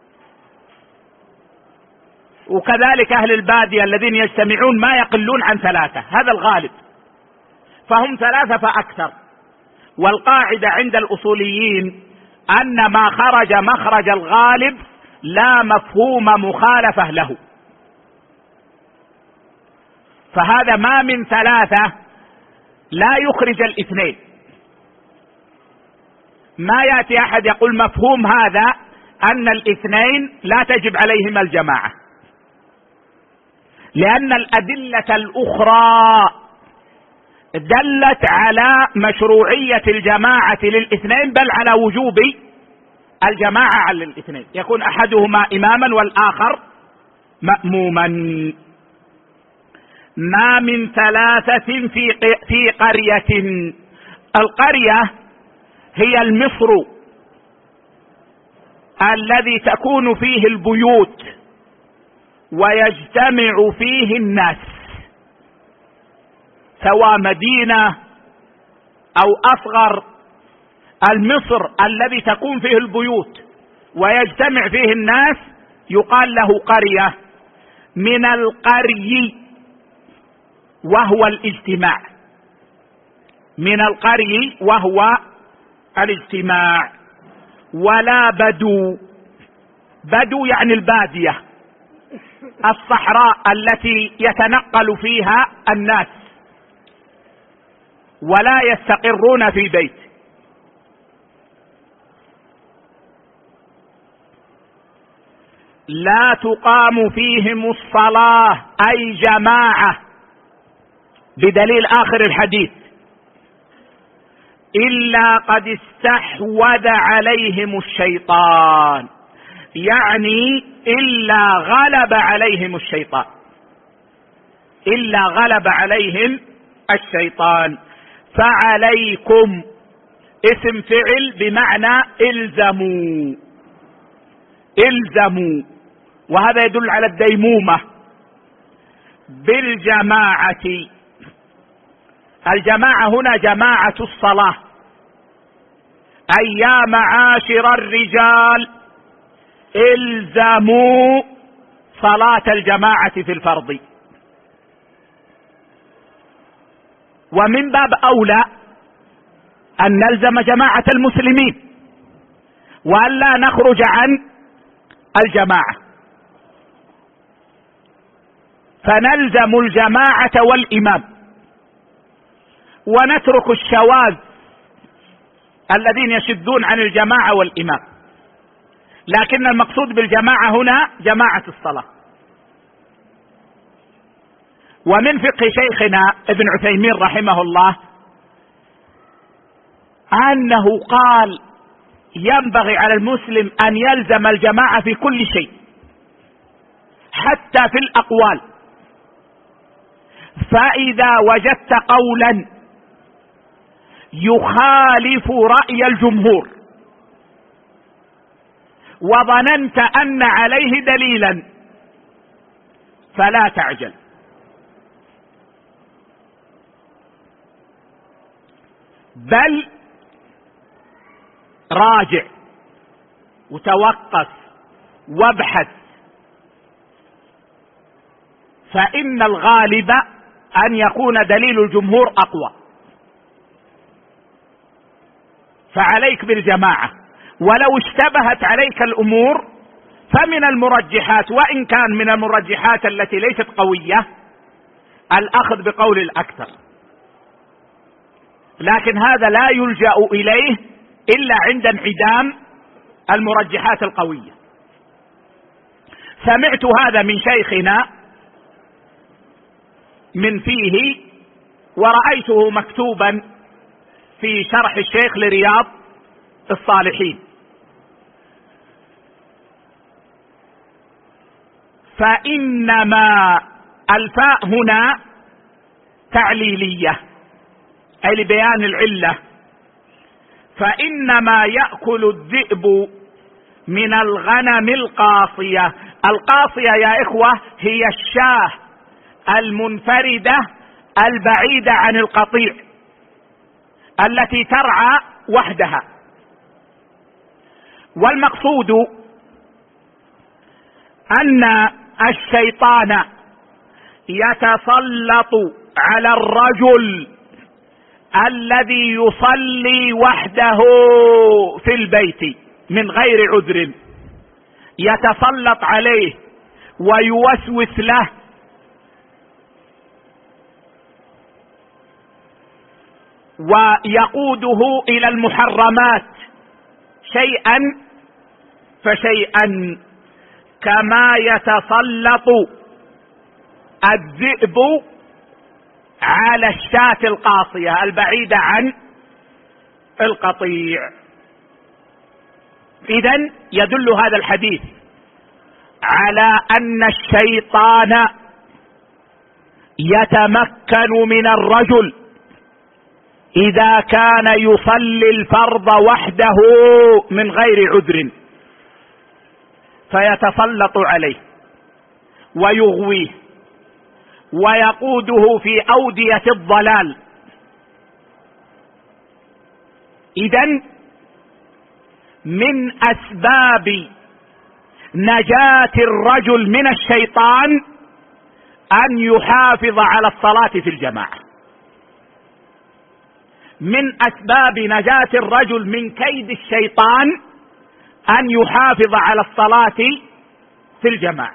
وكذلك أهل البادية الذين يجتمعون ما يقلون عن ثلاثة، هذا الغالب، فهم ثلاثة فأكثر. والقاعدة عند الأصوليين أن ما خرج مخرج الغالب لا مفهوم مخالفة له، فهذا ما من ثلاثة لا يخرج الاثنين. ما يأتي أحد يقول مفهوم هذا أن الاثنين لا تجب عليهما الجماعة، لأن الأدلة الأخرى دلت على مشروعية الجماعة للاثنين، بل على وجوب الجماعة على الاثنين، يكون أحدهما إماما والآخر مأموما. ما من ثلاثة في في قرية، القرية هي المصر الذي تكون فيه البيوت ويجتمع فيه الناس، سواء مدينة أو أصغر. المصر الذي تكون فيه البيوت ويجتمع فيه الناس يقال له قرية. من القري وهو الاجتماع، من القري وهو الاجتماع. ولا بدو، بدو يعني البادية، الصحراء التي يتنقل فيها الناس ولا يستقرون في بيت. لا تقام فيهم الصلاة أي جماعة، بدليل آخر الحديث: إلا قد استحوذ عليهم الشيطان، يعني إلا غلب عليهم الشيطان، إلا غلب عليهم الشيطان. فعليكم اسم فعل بمعنى الزموا، الزموا، وهذا يدل على الديمومة. بالجماعة، الجماعة هنا جماعة الصلاة، أي يا معاشر الرجال الزموا صلاة الجماعة في الفرض. ومن باب أولى أن نلزم جماعة المسلمين وأن لا نخرج عن الجماعة، فنلزم الجماعة والإمام ونترك الشواذ الذين يشذون عن الجماعة والإمام، لكن المقصود بالجماعة هنا جماعة الصلاة. ومن فقه شيخنا ابن عثيمين رحمه الله أنه قال ينبغي على المسلم أن يلزم الجماعة في كل شيء حتى في الأقوال، فإذا وجدت قولا يخالف رأي الجمهور وظننت أن عليه دليلا فلا تعجل، بل راجع وتوقف وابحث، فإن الغالب أن يكون دليل الجمهور أقوى. فعليك بالجماعة، ولو اشتبهت عليك الأمور فمن المرجحات، وإن كان من المرجحات التي ليست قوية، الأخذ بقول الأكثر، لكن هذا لا يلجأ إليه إلا عند انعدام المرجحات القوية. سمعت هذا من شيخنا من فيه، ورأيته مكتوبا في شرح الشيخ لرياض الصالحين. فإنما الفاء هنا تعليلية أي لبيان العلة، فإنما يأكل الذئب من الغنم القاصية. القاصية يا إخوة هي الشاة المنفردة البعيدة عن القطيع التي ترعى وحدها. والمقصود أن الشيطان يتسلط على الرجل الذي يصلي وحده في البيت من غير عذر، يتسلط عليه ويوسوس له ويقوده إلى المحرمات شيئا فشيئا، كما يتسلط الذئب على الشاة القاصية البعيدة عن القطيع. إذن يدل هذا الحديث على أن الشيطان يتمكن من الرجل إذا كان يصلي الفرض وحده من غير عذر، فيتسلط عليه ويغويه ويقوده في أودية الضلال. إذن من أسباب نجاة الرجل من الشيطان أن يحافظ على الصلاة في الجماعة. من أسباب نجاة الرجل من كيد الشيطان أن يحافظ على الصلاة في الجماعة.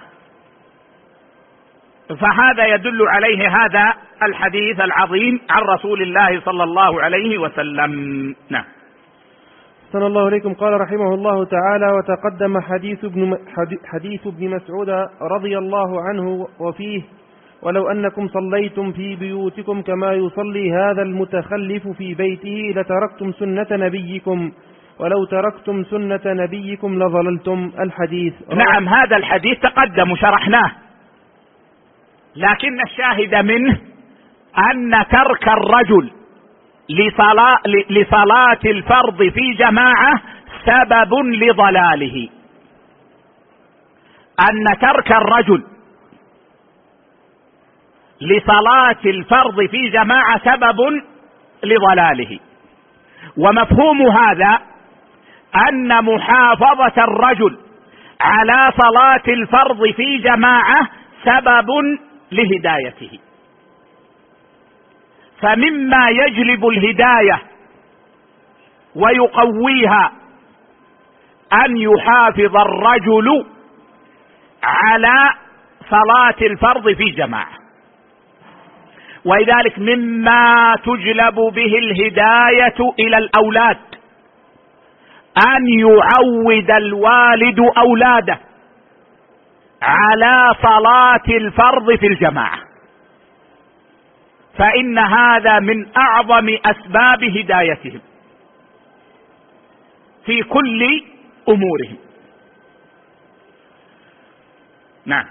فهذا يدل عليه هذا الحديث العظيم عن رسول الله صلى الله عليه وسلم. نعم. صلى الله عليكم. قال رحمه الله تعالى: وتقدم حديث ابن حديث ابن مسعود رضي الله عنه وفيه: ولو أنكم صليتم في بيوتكم كما يصلي هذا المتخلف في بيته لتركتم سنة نبيكم، ولو تركتم سنة نبيكم لضللتم. الحديث. نعم، هذا الحديث تقدم وشرحناه، لكن الشاهد منه أن ترك الرجل لصلاة, لصلاة الفرض في جماعة سبب لضلاله، أن ترك الرجل لصلاة الفرض في جماعة سبب لضلاله. ومفهوم هذا أن محافظة الرجل على صلاة الفرض في جماعة سبب لهدايته، فمما يجلب الهداية ويقويها أن يحافظ الرجل على صلاة الفرض في جماعة. ولذلك مما تجلب به الهداية إلى الأولاد أن يعود الوالد أولاده على صلاة الفرض في الجماعة، فإن هذا من أعظم أسباب هدايتهم في كل أمورهم. نعم.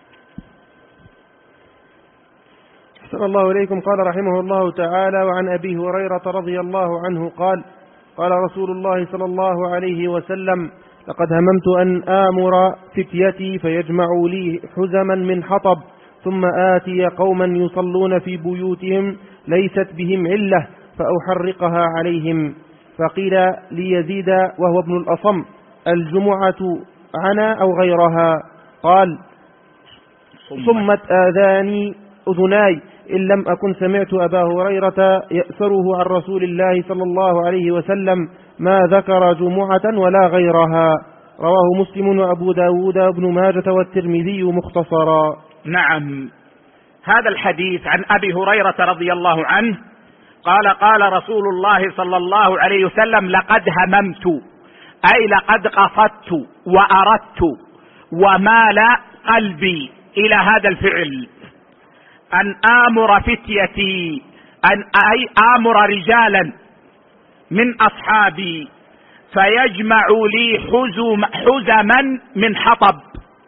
أحسن الله إليكم. قال رحمه الله تعالى: وعن أبي هريرة رضي الله عنه قال: قال رسول الله صلى الله عليه وسلم: لقد هممت أن آمر فتيتي فيجمعوا لي حزما من حطب، ثم آتي قوما يصلون في بيوتهم ليست بهم علة فأحرقها عليهم. فقيل ليزيد وهو ابن الأصم: الجمعة عنا أو غيرها؟ قال: صمت آذاني أذناي إن لم أكن سمعت أبا هريرة يأسره عن رسول الله صلى الله عليه وسلم ما ذكر جمعة ولا غيرها. رواه مسلم وأبو داود وابن ماجة والترمذي مختصرا. نعم. هذا الحديث عن أبي هريرة رضي الله عنه قال: قال رسول الله صلى الله عليه وسلم: لقد هممت، أي لقد قصدت وأردت ومال قلبي إلى هذا الفعل، أن آمر فتيتي، أن أي آمر رجالا من أصحابي فيجمعوا لي حزم حزما من حطب،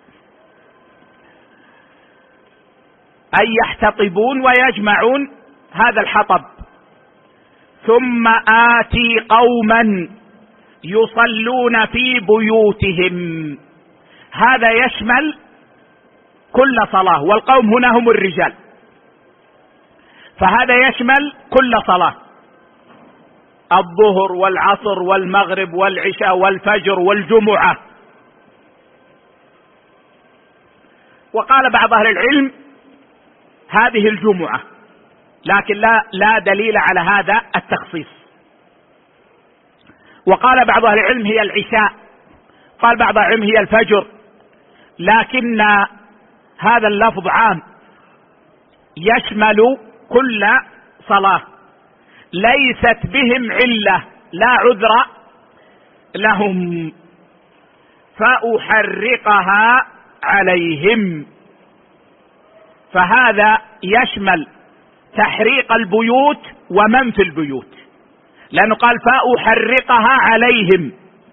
أي يحتطبون ويجمعون هذا الحطب، ثم آتي قوما يصلون في بيوتهم. هذا يشمل كل صلاة، والقوم هنا هم الرجال، فهذا يشمل كل صلاة: الظهر والعصر والمغرب والعشاء والفجر والجمعة. وقال بعض أهل العلم هذه الجمعة، لكن لا, لا دليل على هذا التخصيص. وقال بعض أهل العلم هي العشاء، قال بعض العلم هي الفجر، لكن هذا اللفظ عام يشمل كل صلاة ليست بهم علة، لا عذر لهم، فأحرقها عليهم. فهذا يشمل تحريق البيوت ومن في البيوت، لأنه قال فأحرقها عليهم،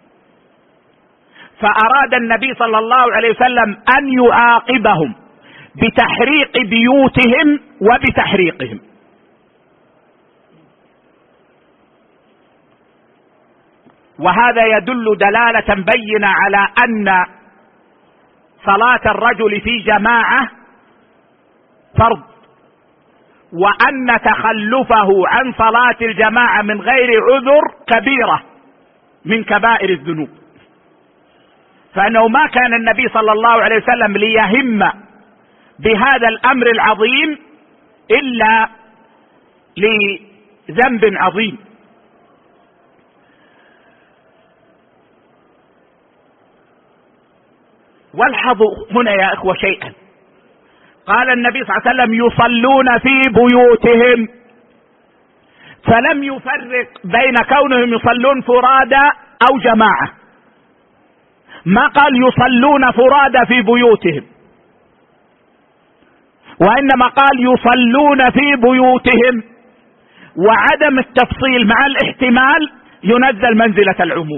فأراد النبي صلى الله عليه وسلم أن يعاقبهم بتحريق بيوتهم وبتحريقهم. وهذا يدل دلالة بينة على أن صلاة الرجل في جماعة فرض، وأن تخلفه عن صلاة الجماعة من غير عذر كبيرة من كبائر الذنوب، فأنه ما كان النبي صلى الله عليه وسلم ليهم بهذا الأمر العظيم إلا لذنب عظيم. والحظوا هنا يا إخوة شيئا، قال النبي صلى الله عليه وسلم يصلون في بيوتهم، فلم يفرق بين كونهم يصلون فرادى أو جماعة، ما قال يصلون فرادى في بيوتهم، وإنما قال يصلون في بيوتهم، وعدم التفصيل مع الاحتمال ينزل منزلة العموم.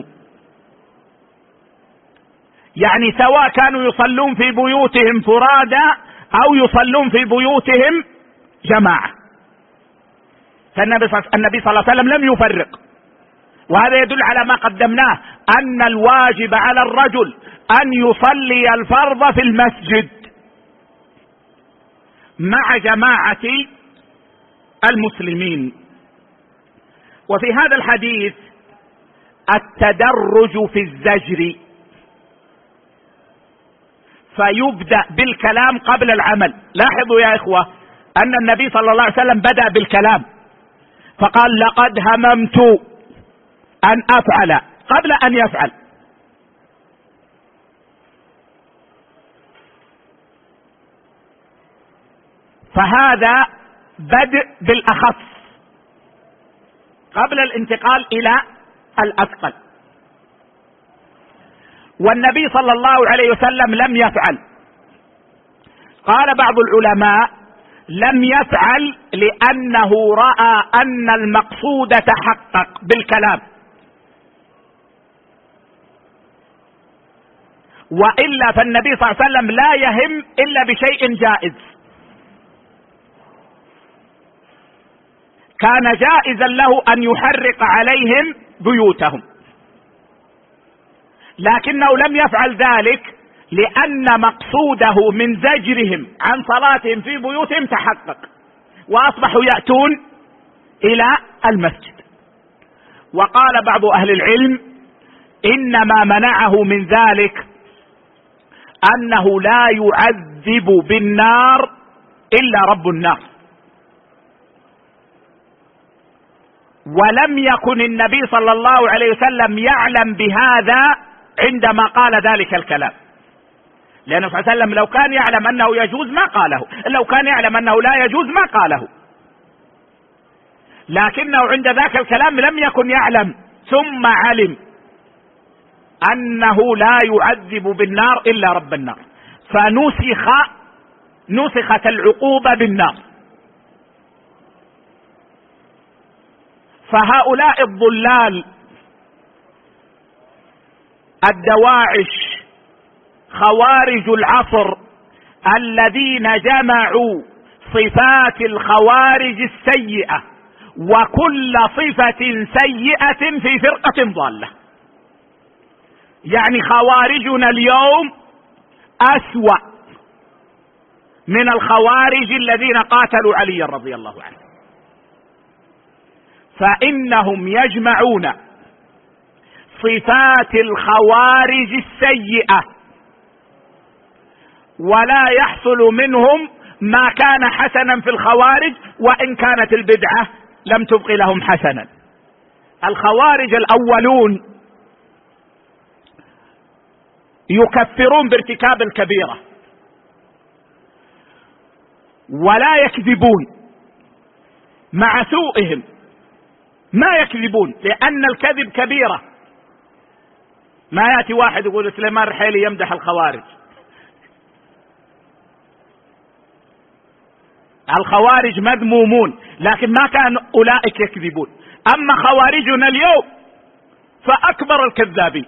يعني سواء كانوا يصلون في بيوتهم فرادى أو يصلون في بيوتهم جماعة، فالنبي صلى الله عليه وسلم لم يفرق، وهذا يدل على ما قدمناه أن الواجب على الرجل أن يصلي الفرض في المسجد مع جماعة المسلمين. وفي هذا الحديث التدرج في الزجر، فيبدأ بالكلام قبل العمل. لاحظوا يا إخوة أن النبي صلى الله عليه وسلم بدأ بالكلام فقال لقد هممت أن أفعل قبل أن يفعل. فهذا بدء بالأخف قبل الانتقال إلى الأثقل. والنبي صلى الله عليه وسلم لم يفعل. قال بعض العلماء لم يفعل لأنه رأى أن المقصود تحقق بالكلام، وإلا فالنبي صلى الله عليه وسلم لا يهم إلا بشيء جائز. كان جائزا له أن يحرق عليهم بيوتهم، لكنه لم يفعل ذلك لأن مقصوده من زجرهم عن صلاتهم في بيوتهم تحقق، وأصبحوا يأتون إلى المسجد. وقال بعض أهل العلم إنما منعه من ذلك أنه لا يعذب بالنار إلا رب النار، ولم يكن النبي صلى الله عليه وسلم يعلم بهذا عندما قال ذلك الكلام، لأنه صلى الله عليه وسلم لو كان يعلم أنه يجوز ما قاله، لو كان يعلم أنه لا يجوز ما قاله، لكنه عند ذاك الكلام لم يكن يعلم، ثم علم أنه لا يعذب بالنار إلا رب النار، فنسخ نسخت العقوبة بالنار. فهؤلاء الضلال الدواعش خوارج العصر الذين جمعوا صفات الخوارج السيئة وكل صفة سيئة في فرقة ضالة، يعني خوارجنا اليوم أسوأ من الخوارج الذين قاتلوا علي رضي الله عنه، فإنهم يجمعون صفات الخوارج السيئة ولا يحصل منهم ما كان حسنا في الخوارج، وإن كانت البدعة لم تبق لهم حسنا. الخوارج الأولون يكفرون بارتكاب الكبيرة ولا يكذبون، مع سوءهم ما يكذبون لأن الكذب كبيرة. ما يأتي واحد يقول سليمان رحيلي يمدح الخوارج، الخوارج مذمومون لكن ما كان أولئك يكذبون. أما خوارجنا اليوم فأكبر الكذابين،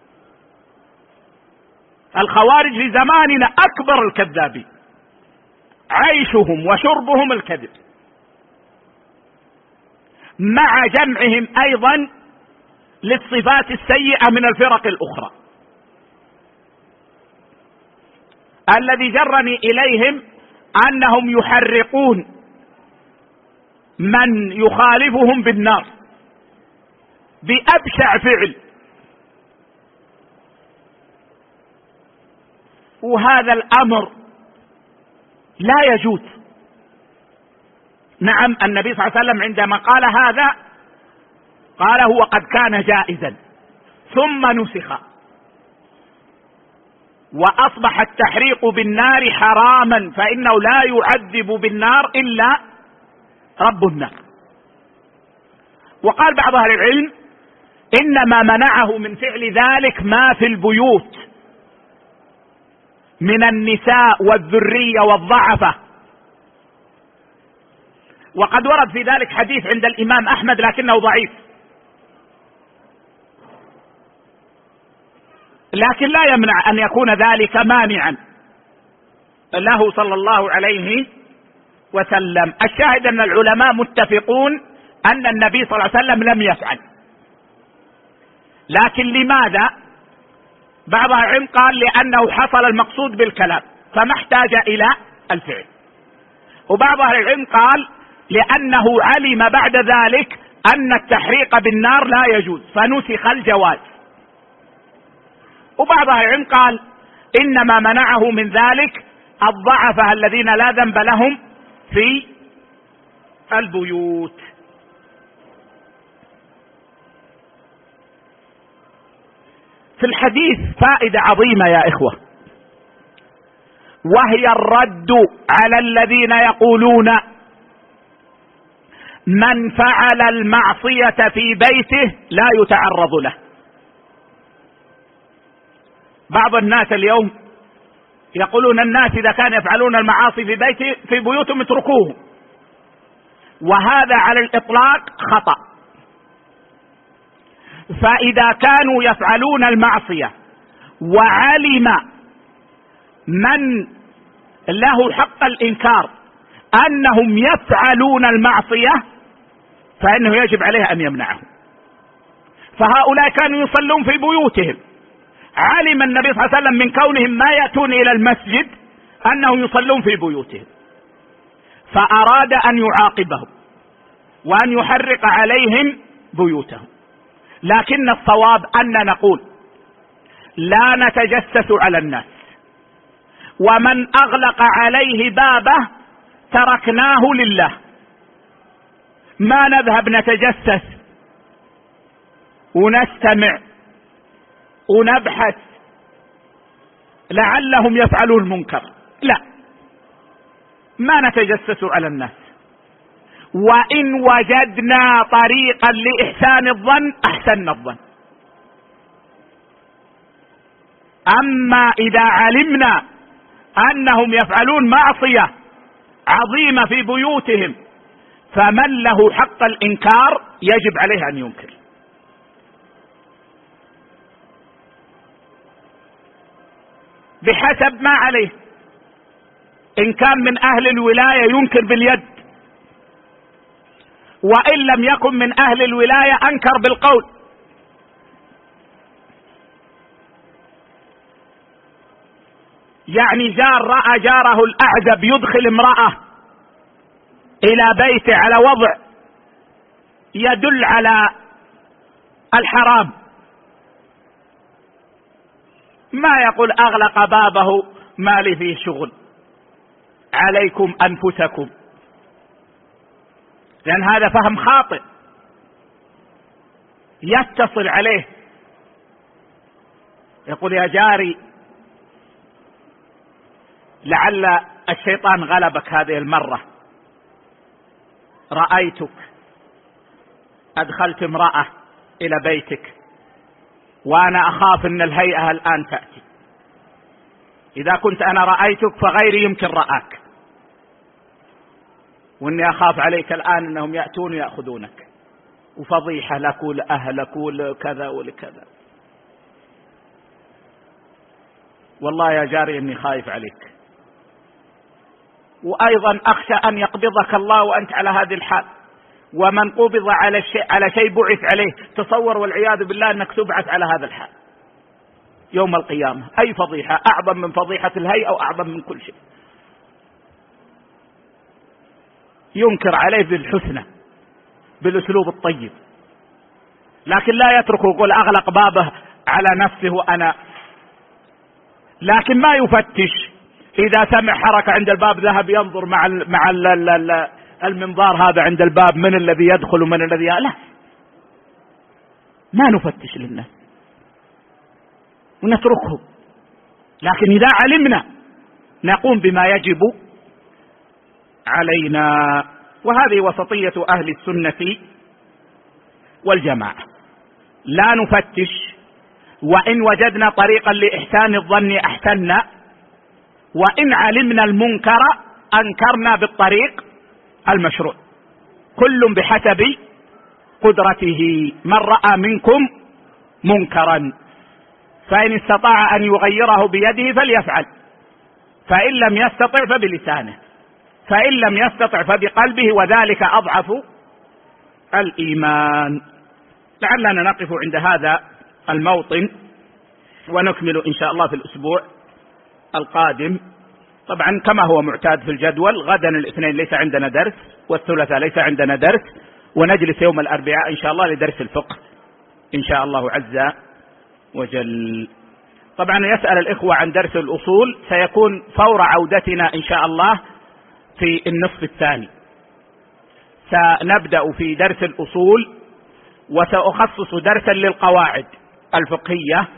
الخوارج في زماننا أكبر الكذابين، عيشهم وشربهم الكذب، مع جمعهم أيضا للصفات السيئة من الفرق الأخرى. الذي جرني إليهم أنهم يحرقون من يخالفهم بالنار بأبشع فعل، وهذا الأمر لا يجوز. نعم النبي صلى الله عليه وسلم عندما قال هذا قاله وقد كان جائزا ثم نسخ، وأصبح التحريق بالنار حراما، فإنه لا يعذب بالنار إلا رب النار. وقال بعض أهل العلم إنما منعه من فعل ذلك ما في البيوت من النساء والذرية والضعفة، وقد ورد في ذلك حديث عند الإمام أحمد لكنه ضعيف، لكن لا يمنع أن يكون ذلك مانعا له صلى الله عليه وسلم. الشاهد أن العلماء متفقون أن النبي صلى الله عليه وسلم لم يفعل. لكن لماذا؟ بعض العلم قال لأنه حصل المقصود بالكلام فما احتاج إلى الفعل، وبعض العلم قال لأنه علم بعد ذلك أن التحريق بالنار لا يجوز فنسخ الجواز، وبعض العلم قال إنما منعه من ذلك الضعفاء الذين لا ذنب لهم في البيوت. في الحديث فائدة عظيمة يا إخوة، وهي الرد على الذين يقولون من فعل المعصية في بيته لا يتعرض له. بعض الناس اليوم يقولون الناس إذا كانوا يفعلون المعاصي في بيته في بيوتهم اتركوه، وهذا على الإطلاق خطأ. فإذا كانوا يفعلون المعصية وعلم من له حق الإنكار أنهم يفعلون المعصية فإنه يجب عليه أن يمنعهم. فهؤلاء كانوا يصلون في بيوتهم، علم النبي صلى الله عليه وسلم من كونهم ما يأتون إلى المسجد أنهم يصلون في بيوتهم، فأراد أن يعاقبهم وأن يحرق عليهم بيوتهم. لكن الصواب أن نقول لا نتجسس على الناس، ومن أغلق عليه بابه تركناه لله، ما نذهب نتجسس ونستمع ونبحث لعلهم يفعلون المنكر، لا، ما نتجسس على الناس. وإن وجدنا طريقا لإحسان الظن أحسن الظن. أما إذا علمنا أنهم يفعلون معصية عظيمة في بيوتهم فمن له حق الإنكار يجب عليه أن ينكر. بحسب ما عليه، إن كان من أهل الولاية ينكر باليد، وإن لم يكن من أهل الولاية أنكر بالقول. يعني جار رأى جاره الأعزب يدخل امرأة إلى بيته على وضع يدل على الحرام، ما يقول أغلق بابه ما لي فيه شغل، عليكم أنفسكم، لأن هذا فهم خاطئ. يتصل عليه يقول يا جاري لعل الشيطان غلبك هذه المرة، رأيتك أدخلت امرأة إلى بيتك وأنا أخاف أن الهيئة الآن تأتي، إذا كنت أنا رأيتك فغيري يمكن رآك، وإني أخاف عليك الآن أنهم يأتون ويأخذونك، وفضيحة لك ولأهلك ولكذا ولكذا، والله يا جاري إني خايف عليك، وأيضا أخشى أن يقبضك الله وأنت على هذه الحال، ومن قبض على الشيء على شيء بعث عليه. تصور والعياذ بالله أنك تبعث على هذا الحال يوم القيامة، أي فضيحة أعظم من فضيحة الهيئة وأعظم من كل شيء. ينكر عليه بالحسنى بالأسلوب الطيب، لكن لا يترك يقول أغلق بابه على نفسه وأنا، لكن ما يفتش. إذا سمع حركة عند الباب ذهب ينظر مع ال مع ال المنظار هذا عند الباب من الذي يدخل ومن الذي لا، ما نفتش للناس ونتركه. لكن إذا علمنا نقوم بما يجب علينا، وهذه وسطية أهل السنة والجماعة. لا نفتش، وإن وجدنا طريقا لإحسان الظن أحسننا، وإن علمنا المنكر أنكرنا بالطريق المشروع، كل بحسب قدرته. من رأى منكم منكرا فإن استطاع أن يغيره بيده فليفعل، فإن لم يستطع فبلسانه، فإن لم يستطع فبقلبه، وذلك أضعف الإيمان. لعلنا نقف عند هذا الموطن ونكمل إن شاء الله في الأسبوع القادم. طبعا كما هو معتاد في الجدول، غدا الاثنين ليس عندنا درس، والثلاثاء ليس عندنا درس، ونجلس يوم الأربعاء إن شاء الله لدرس الفقه إن شاء الله عز وجل. طبعا يسأل الإخوة عن درس الأصول، سيكون فور عودتنا إن شاء الله في النصف الثاني. سنبدأ في درس الأصول، وسأخصص درسا للقواعد الفقهية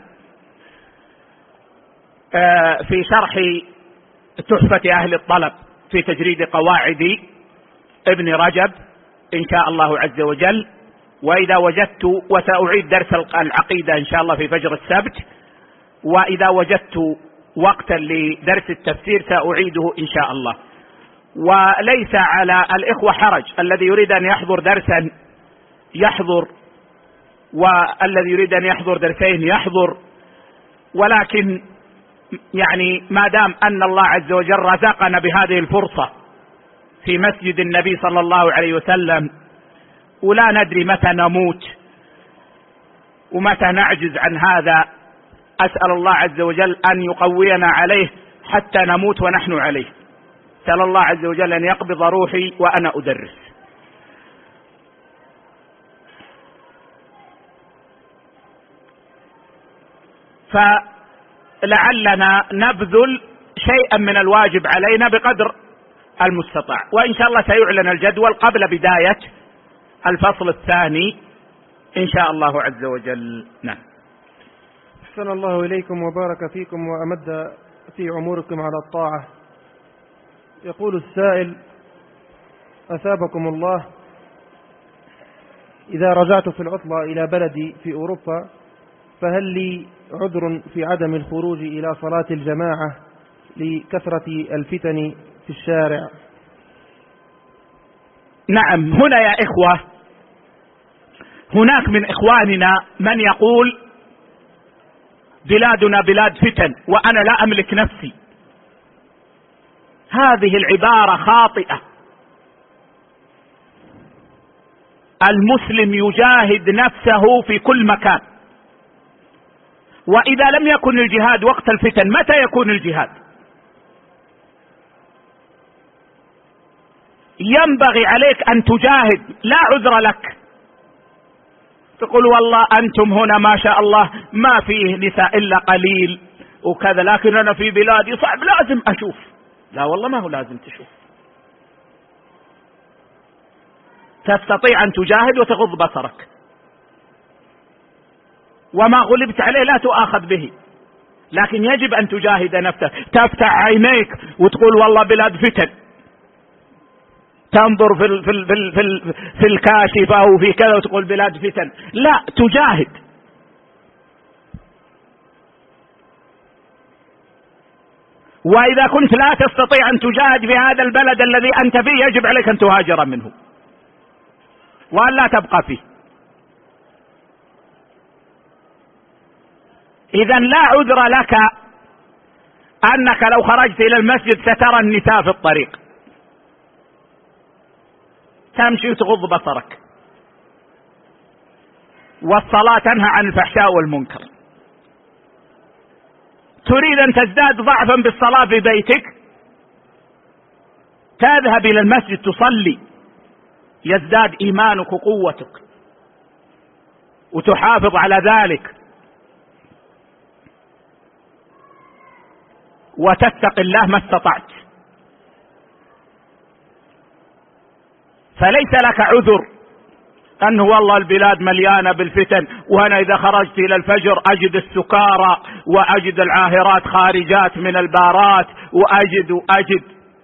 في شرح تحفة أهل الطلب في تجريد قواعد ابن رجب إن شاء الله عز وجل. وإذا وجدت، وسأعيد درس العقيدة إن شاء الله في فجر السبت، وإذا وجدت وقتا لدرس التفسير سأعيده إن شاء الله. وليس على الإخوة حرج، الذي يريد أن يحضر درسا يحضر، والذي يريد أن يحضر درسين يحضر، ولكن يعني ما دام أن الله عز وجل رزقنا بهذه الفرصة في مسجد النبي صلى الله عليه وسلم، ولا ندري متى نموت ومتى نعجز عن هذا، أسأل الله عز وجل أن يقوينا عليه حتى نموت ونحن عليه. أسأل الله عز وجل أن يقبض روحي وأنا أدرس. فلعلنا نبذل شيئا من الواجب علينا بقدر المستطاع، وإن شاء الله سيعلن الجدول قبل بداية الفصل الثاني إن شاء الله عز وجل. نعم. أحسن الله إليكم وبارك فيكم وأمد في عمركم على الطاعة. يقول السائل: أثابكم الله، إذا رجعت في العطلة إلى بلدي في أوروبا فهل لي عذر في عدم الخروج إلى صلاة الجماعة لكثرة الفتن في الشارع؟ نعم. هنا يا إخوة، هناك من إخواننا من يقول بلادنا بلاد فتن وأنا لا أملك نفسي. هذه العبارة خاطئة. المسلم يجاهد نفسه في كل مكان، وإذا لم يكن الجهاد وقت الفتن متى يكون الجهاد؟ ينبغي عليك أن تجاهد، لا عذر لك. تقول والله أنتم هنا ما شاء الله ما فيه نساء إلا قليل وكذا، لكن أنا في بلادي صعب لازم أشوف. لا والله ما هو لازم تشوف. تستطيع أن تجاهد وتغض بصرك، وما غلبت عليه لا تؤاخذ به، لكن يجب أن تجاهد نفسك. تفتح عينيك وتقول والله بلاد فتن، تنظر في ال في ال في, ال في, ال في الكاشفة وفي كذا وتقول بلاد فتن. لا، تجاهد. وإذا كنت لا تستطيع أن تجاهد في هذا البلد الذي أنت فيه يجب عليك أن تهاجر منه وأن لا تبقى فيه. إذا لا عذر لك أنك لو خرجت إلى المسجد سترى النساء في الطريق، تمشي وتغض بصرك. والصلاة تنهى عن الفحشاء والمنكر. تريد أن تزداد ضعفا بالصلاة في بيتك، تذهب إلى المسجد تصلي، يزداد إيمانك وقوتك، وتحافظ على ذلك، وتتق الله ما استطعت. فليس لك عذر أنه والله البلاد مليانة بالفتن، وأنا إذا خرجت إلى الفجر أجد السكارى وأجد العاهرات خارجات من البارات وأجد وأجد.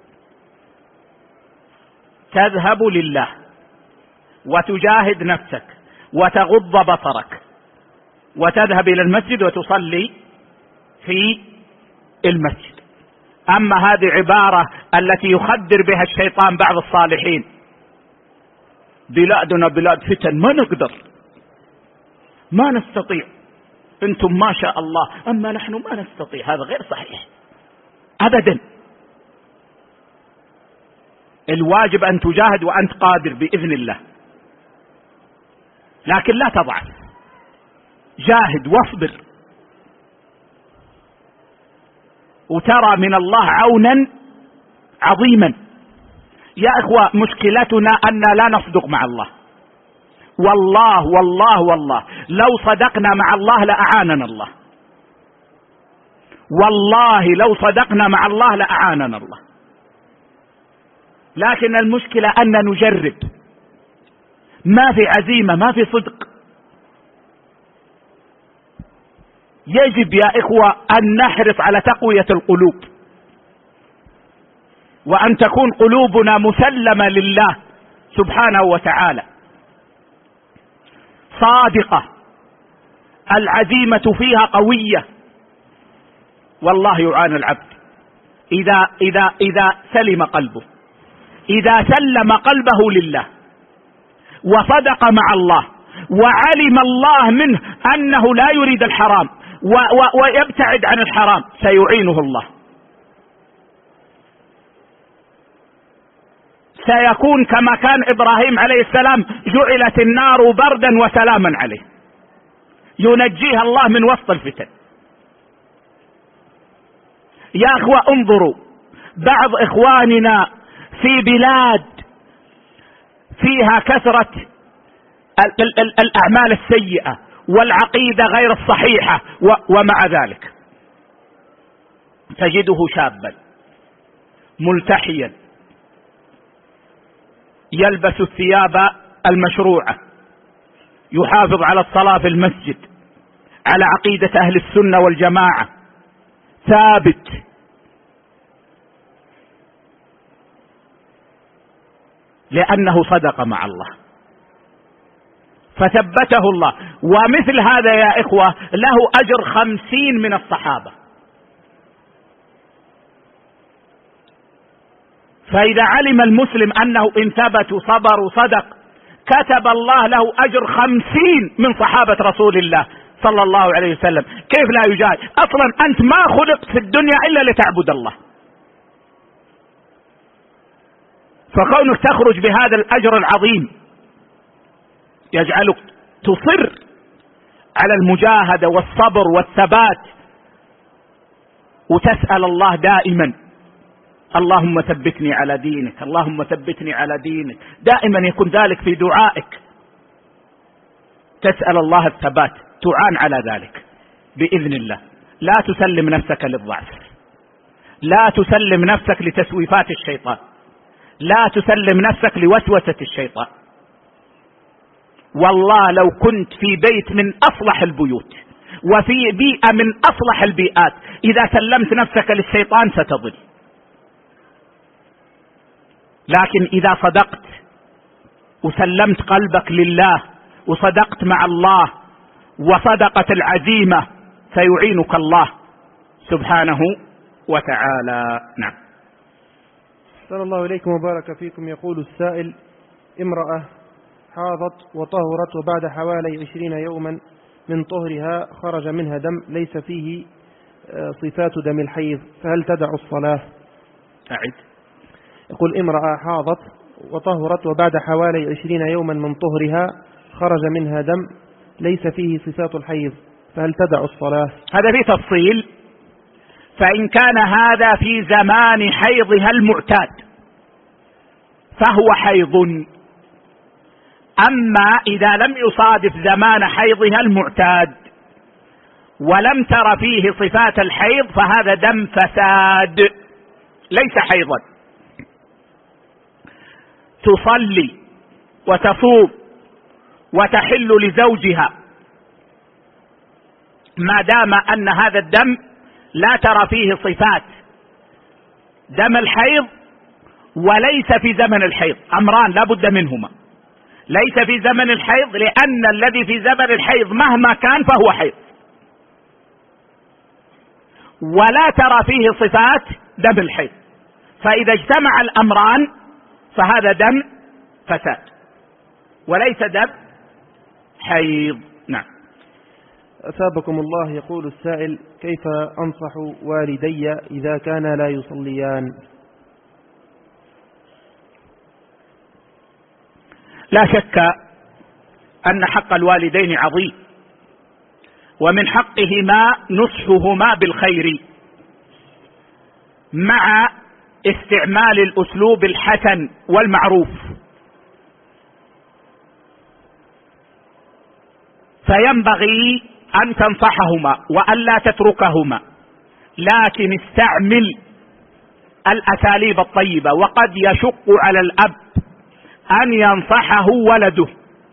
تذهب لله وتجاهد نفسك وتغض بصرك وتذهب إلى المسجد وتصلي في المسجد. أما هذه عبارة التي يخدر بها الشيطان بعض الصالحين: بلادنا بلاد فتن، ما نقدر، ما نستطيع، انتم ما شاء الله اما نحن ما نستطيع. هذا غير صحيح ابدا. الواجب ان تجاهد وانت قادر باذن الله. لكن لا تضعف، جاهد واصبر، وترى من الله عونا عظيما. يا إخوة، مشكلتنا أن لا نصدق مع الله. والله والله والله لو صدقنا مع الله لأعاننا الله، والله لو صدقنا مع الله لأعاننا الله. لكن المشكلة أن نجرب، ما في عزيمة، ما في صدق. يجب يا إخوة أن نحرص على تقوية القلوب، وأن تكون قلوبنا مسلمة لله سبحانه وتعالى صادقة، العزيمة فيها قوية. والله يعان العبد إذا إذا إذا سلم قلبه، إذا سلم قلبه لله وصدق مع الله، وعلم الله منه أنه لا يريد الحرام ويبتعد عن الحرام، سيعينه الله. سيكون كما كان إبراهيم عليه السلام، جعلت النار بردا وسلاما عليه، ينجيها الله من وسط الفتن. يا أخوة، انظروا، بعض إخواننا في بلاد فيها كثرة الأعمال السيئة والعقيدة غير الصحيحة، ومع ذلك تجده شابا ملتحيا يلبس الثياب المشروعة، يحافظ على الصلاة في المسجد، على عقيدة أهل السنة والجماعة، ثابت. لأنه صدق مع الله فثبته الله. ومثل هذا يا إخوة له أجر خمسين من الصحابة. فإذا علم المسلم أنه إن ثبت وصبر وصدق، كتب الله له أجر خمسين من صحابة رسول الله صلى الله عليه وسلم. كيف لا يجاز؟ أصلا أنت ما خلقت في الدنيا إلا لتعبد الله، فكونك تخرج بهذا الأجر العظيم يجعلك تصر على المجاهدة والصبر والثبات، وتسأل الله دائما: اللهم ثبتني على دينك، اللهم ثبتني على دينك. دائما يكون ذلك في دعائك، تسأل الله الثبات، تعان على ذلك بإذن الله. لا تسلم نفسك للضعف، لا تسلم نفسك لتسويفات الشيطان، لا تسلم نفسك لوسوسة الشيطان. والله لو كنت في بيت من أصلح البيوت وفي بيئة من أصلح البيئات، إذا سلمت نفسك للشيطان ستضل. لكن إذا صدقت وسلمت قلبك لله وصدقت مع الله وصدقت العزيمة، سيعينك الله سبحانه وتعالى. نعم. صلى الله عليكم وبارك فيكم. يقول السائل: امرأة حاضت وطهرت، وبعد حوالي عشرين يوما من طهرها خرج منها دم ليس فيه صفات دم الحيض، فهل تدع الصلاة؟ أعد. يقول: امرأة حاضت وطهرت، وبعد حوالي عشرين يوما من طهرها خرج منها دم ليس فيه صفات الحيض، فهل تدع الصلاة؟ هذا فيه تفصيل. فإن كان هذا في زمان حيضها المعتاد فهو حيض، أما إذا لم يصادف زمان حيضها المعتاد ولم تر فيه صفات الحيض فهذا دم فساد ليس حيضا. تصلي وتصوم وتحل لزوجها ما دام أن هذا الدم لا ترى فيه صفات دم الحيض، وليس في زمن الحيض. أمران لا بد منهما: ليس في زمن الحيض، لأن الذي في زمن الحيض مهما كان فهو حيض، ولا ترى فيه صفات دم الحيض. فإذا اجتمع الأمران فهذا دم فساد وليس دم حيض. نعم. أثابكم الله. يقول السائل: كيف أنصح والدي إذا كانا لا يصليان؟ لا شك أن حق الوالدين عظيم، ومن حقهما نصحهما بالخير مع استعمال الأسلوب الحسن والمعروف. فينبغي أن تنصحهما وألا تتركهما، لكن استعمل الأساليب الطيبة. وقد يشق على الأب أن ينصحه ولده،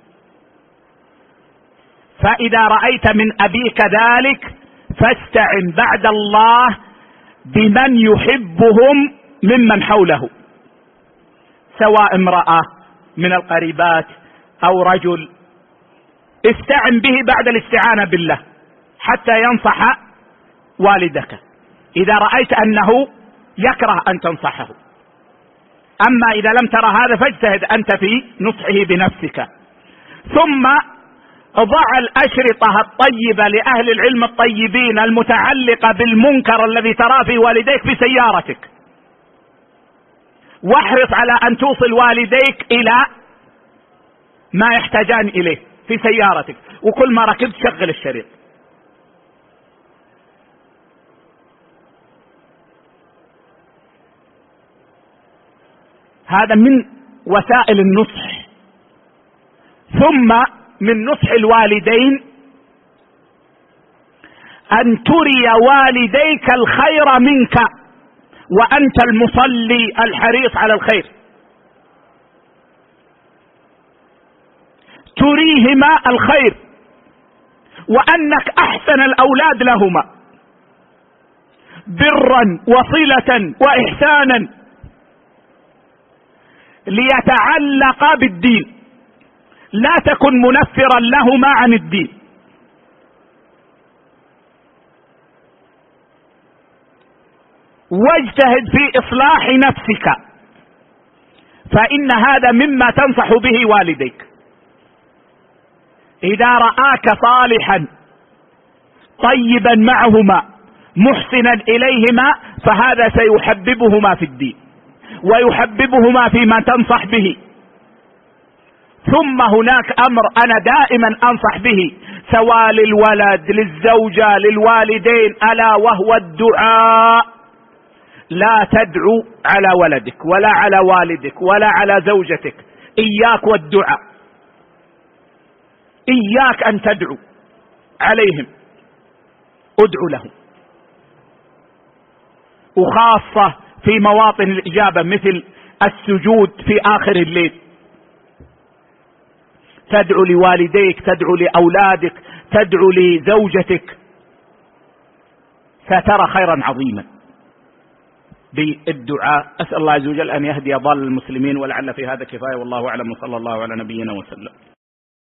فإذا رأيت من أبيك ذلك فاستعن بعد الله بمن يحبهم ممن حوله، سواء امرأة من القريبات أو رجل، استعن به بعد الاستعانة بالله حتى ينصح والدك إذا رأيت أنه يكره أن تنصحه. أما إذا لم ترى هذا فاجتهد أنت في نصحه بنفسك. ثم ضع الأشرطة الطيبة لأهل العلم الطيبين المتعلقة بالمنكر الذي تراه في والديك في سيارتك، واحرص على أن توصل والديك إلى ما يحتاجان إليه في سيارتك، وكل ما ركبت شغل الشريط. هذا من وسائل النصح. ثم من نصح الوالدين أن تري والديك الخير منك وأنت المصلي الحريص على الخير، تريهما الخير وأنك أحسن الأولاد لهما برا وصلة وإحسانا ليتعلق بالدين، لا تكن منفرا لهما عن الدين. واجتهد في إصلاح نفسك، فإن هذا مما تنصح به والديك. إذا رآك صالحا طيبا معهما محسنا إليهما فهذا سيحببهما في الدين ويحببهما فيما تنصح به. ثم هناك أمر أنا دائما أنصح به سواء للولد للزوجة للوالدين، ألا وهو الدعاء. لا تدعو على ولدك ولا على والدك ولا على زوجتك، إياك والدعاء، إياك أن تدعو عليهم، ادعو لهم، وخاصة في مواطن الإجابة مثل السجود في آخر الليل، تدعو لوالديك، تدعو لأولادك، تدعو لزوجتك، سترى خيرا عظيما بالدعاء. أسأل الله عز وجل أن يهدي ضال المسلمين، ولعل في هذا كفاية، والله أعلم، وصلى الله على نبينا وسلم.